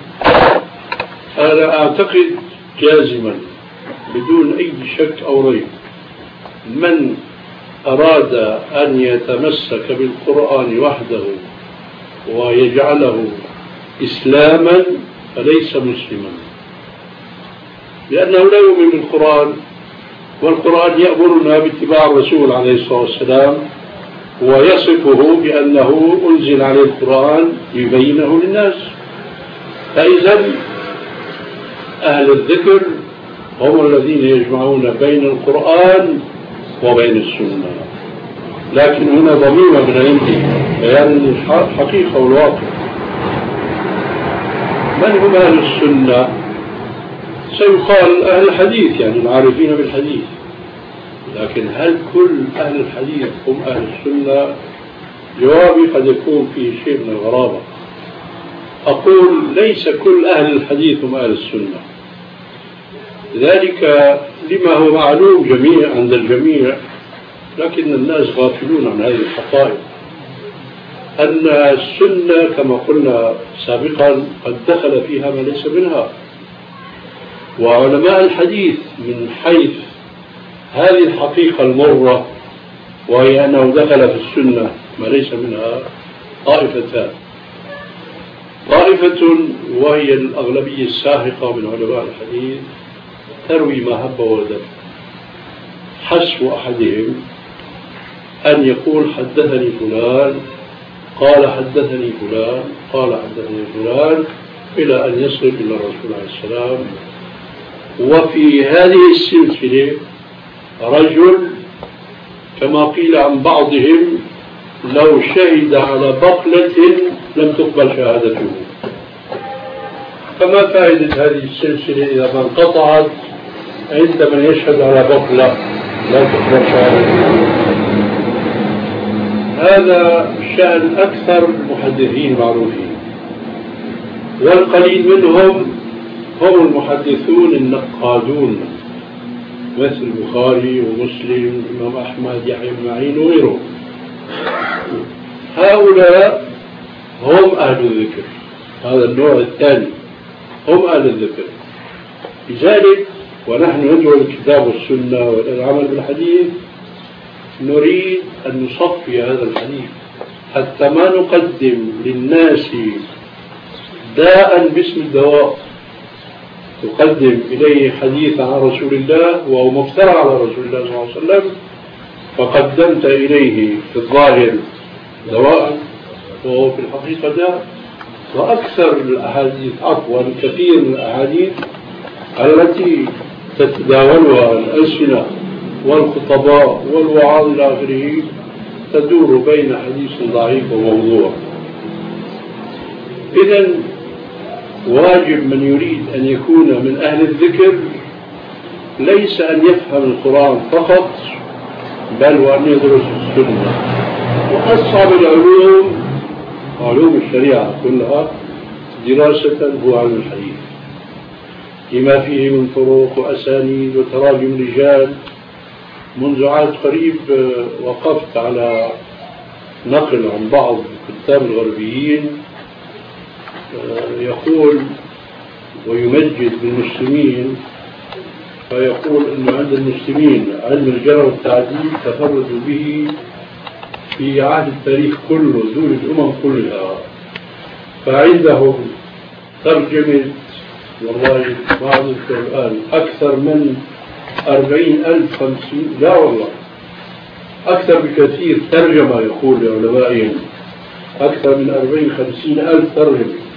A: أنا أعتقد جازما بدون أي شك أو ريب من أراد أن يتمسك بالقرآن وحده ويجعله إسلاما فليس مسلما، لأنه لا يؤمن بالقرآن، والقرآن يأمرنا باتباع الرسول عليه الصلاة والسلام ويصفه بأنه أنزل عليه القرآن ليبينه للناس. فإذا أهل الذكر هم الذين يجمعون بين القرآن وبين السنة. لكن هنا ضميمة من عندي بيان الحقيقة والواقع. من هم أهل السنة؟ سيقال أهل الحديث، يعني العارفين بالحديث. لكن هل كل أهل الحديث هم أهل السنة؟ جوابي قد يكون فيه شيء من الغرابة. أقول ليس كل أهل الحديث هم أهل السنة، ذلك لما هو معلوم جميع عند الجميع، لكن الناس غافلون عن هذه الحقائق، أن السنة كما قلنا سابقا قد دخل فيها ما ليس منها. وعلماء الحديث من حيث هذه الحقيقة المرة وهي أنه دخل في السنة ما ليس منها طائفتان. طائفة وهي الأغلبية الساحقة من علماء الحديث تروي ما هب ودب، حسب أحدهم أن يقول حدثني فلان قال حدثني فلان قال حدثني فلان إلى أن يصل إلى الرسول عليه السلام. وفي هذه السلسلة رجل كما قيل عن بعضهم لو شهد على بقلة لم تقبل شهادته. فما فائدة هذه السلسلة إذا ما انقطعت عند من يشهد على بطلة لا تقبل شهادته. هذا شأن أكثر المحدثين معروفين، والقليل منهم هم المحدثون النقادون مثل البخاري ومسلم والإمام أحمد يحيى بن معين وغيرهم. هؤلاء هم أهل الذكر، هذا النوع الثاني هم أهل الذكر. لذلك ونحن ندعو الكتاب والسنة والعمل بالحديث نريد أن نصفي هذا الحديث حتى ما نقدم للناس داء باسم الدواء، تقدم إليه حديث عن رسول الله وهو مفترى على رسول الله صلى الله عليه وسلم، فقدمت إليه في الظاهر دواء وهو في الحقيقة داء. وأكثر الأحاديث عفوا كثير من الأحاديث التي تتداولها الألسنة والخطباء والوعاظ إلى آخره تدور بين حديث ضعيف وموضوع. إذن واجب من يريد أن يكون من أهل الذكر ليس أن يفهم القرآن فقط بل وأن يدرس السنة. وأصعب العلوم علوم الشريعة كلها دراسة هو علم الحديث لما فيه من طرق وأسانيد وتراجم رجال. منذ عهد قريب وقفت على نقل عن بعض الكتاب الغربيين يقول ويمجد بالمسلمين، فيقول أن عند المسلمين علم الجرح والتعديل تفردوا به في عهد التاريخ كله دول الأمم كلها. فعندهم ترجمة والله ما أذكر الآن أكثر من أربعين ألف خمسين لا والله أكثر بكثير ترجمة، يقول لعلمائهم أكثر من أربعين خمسين ألف ترجمة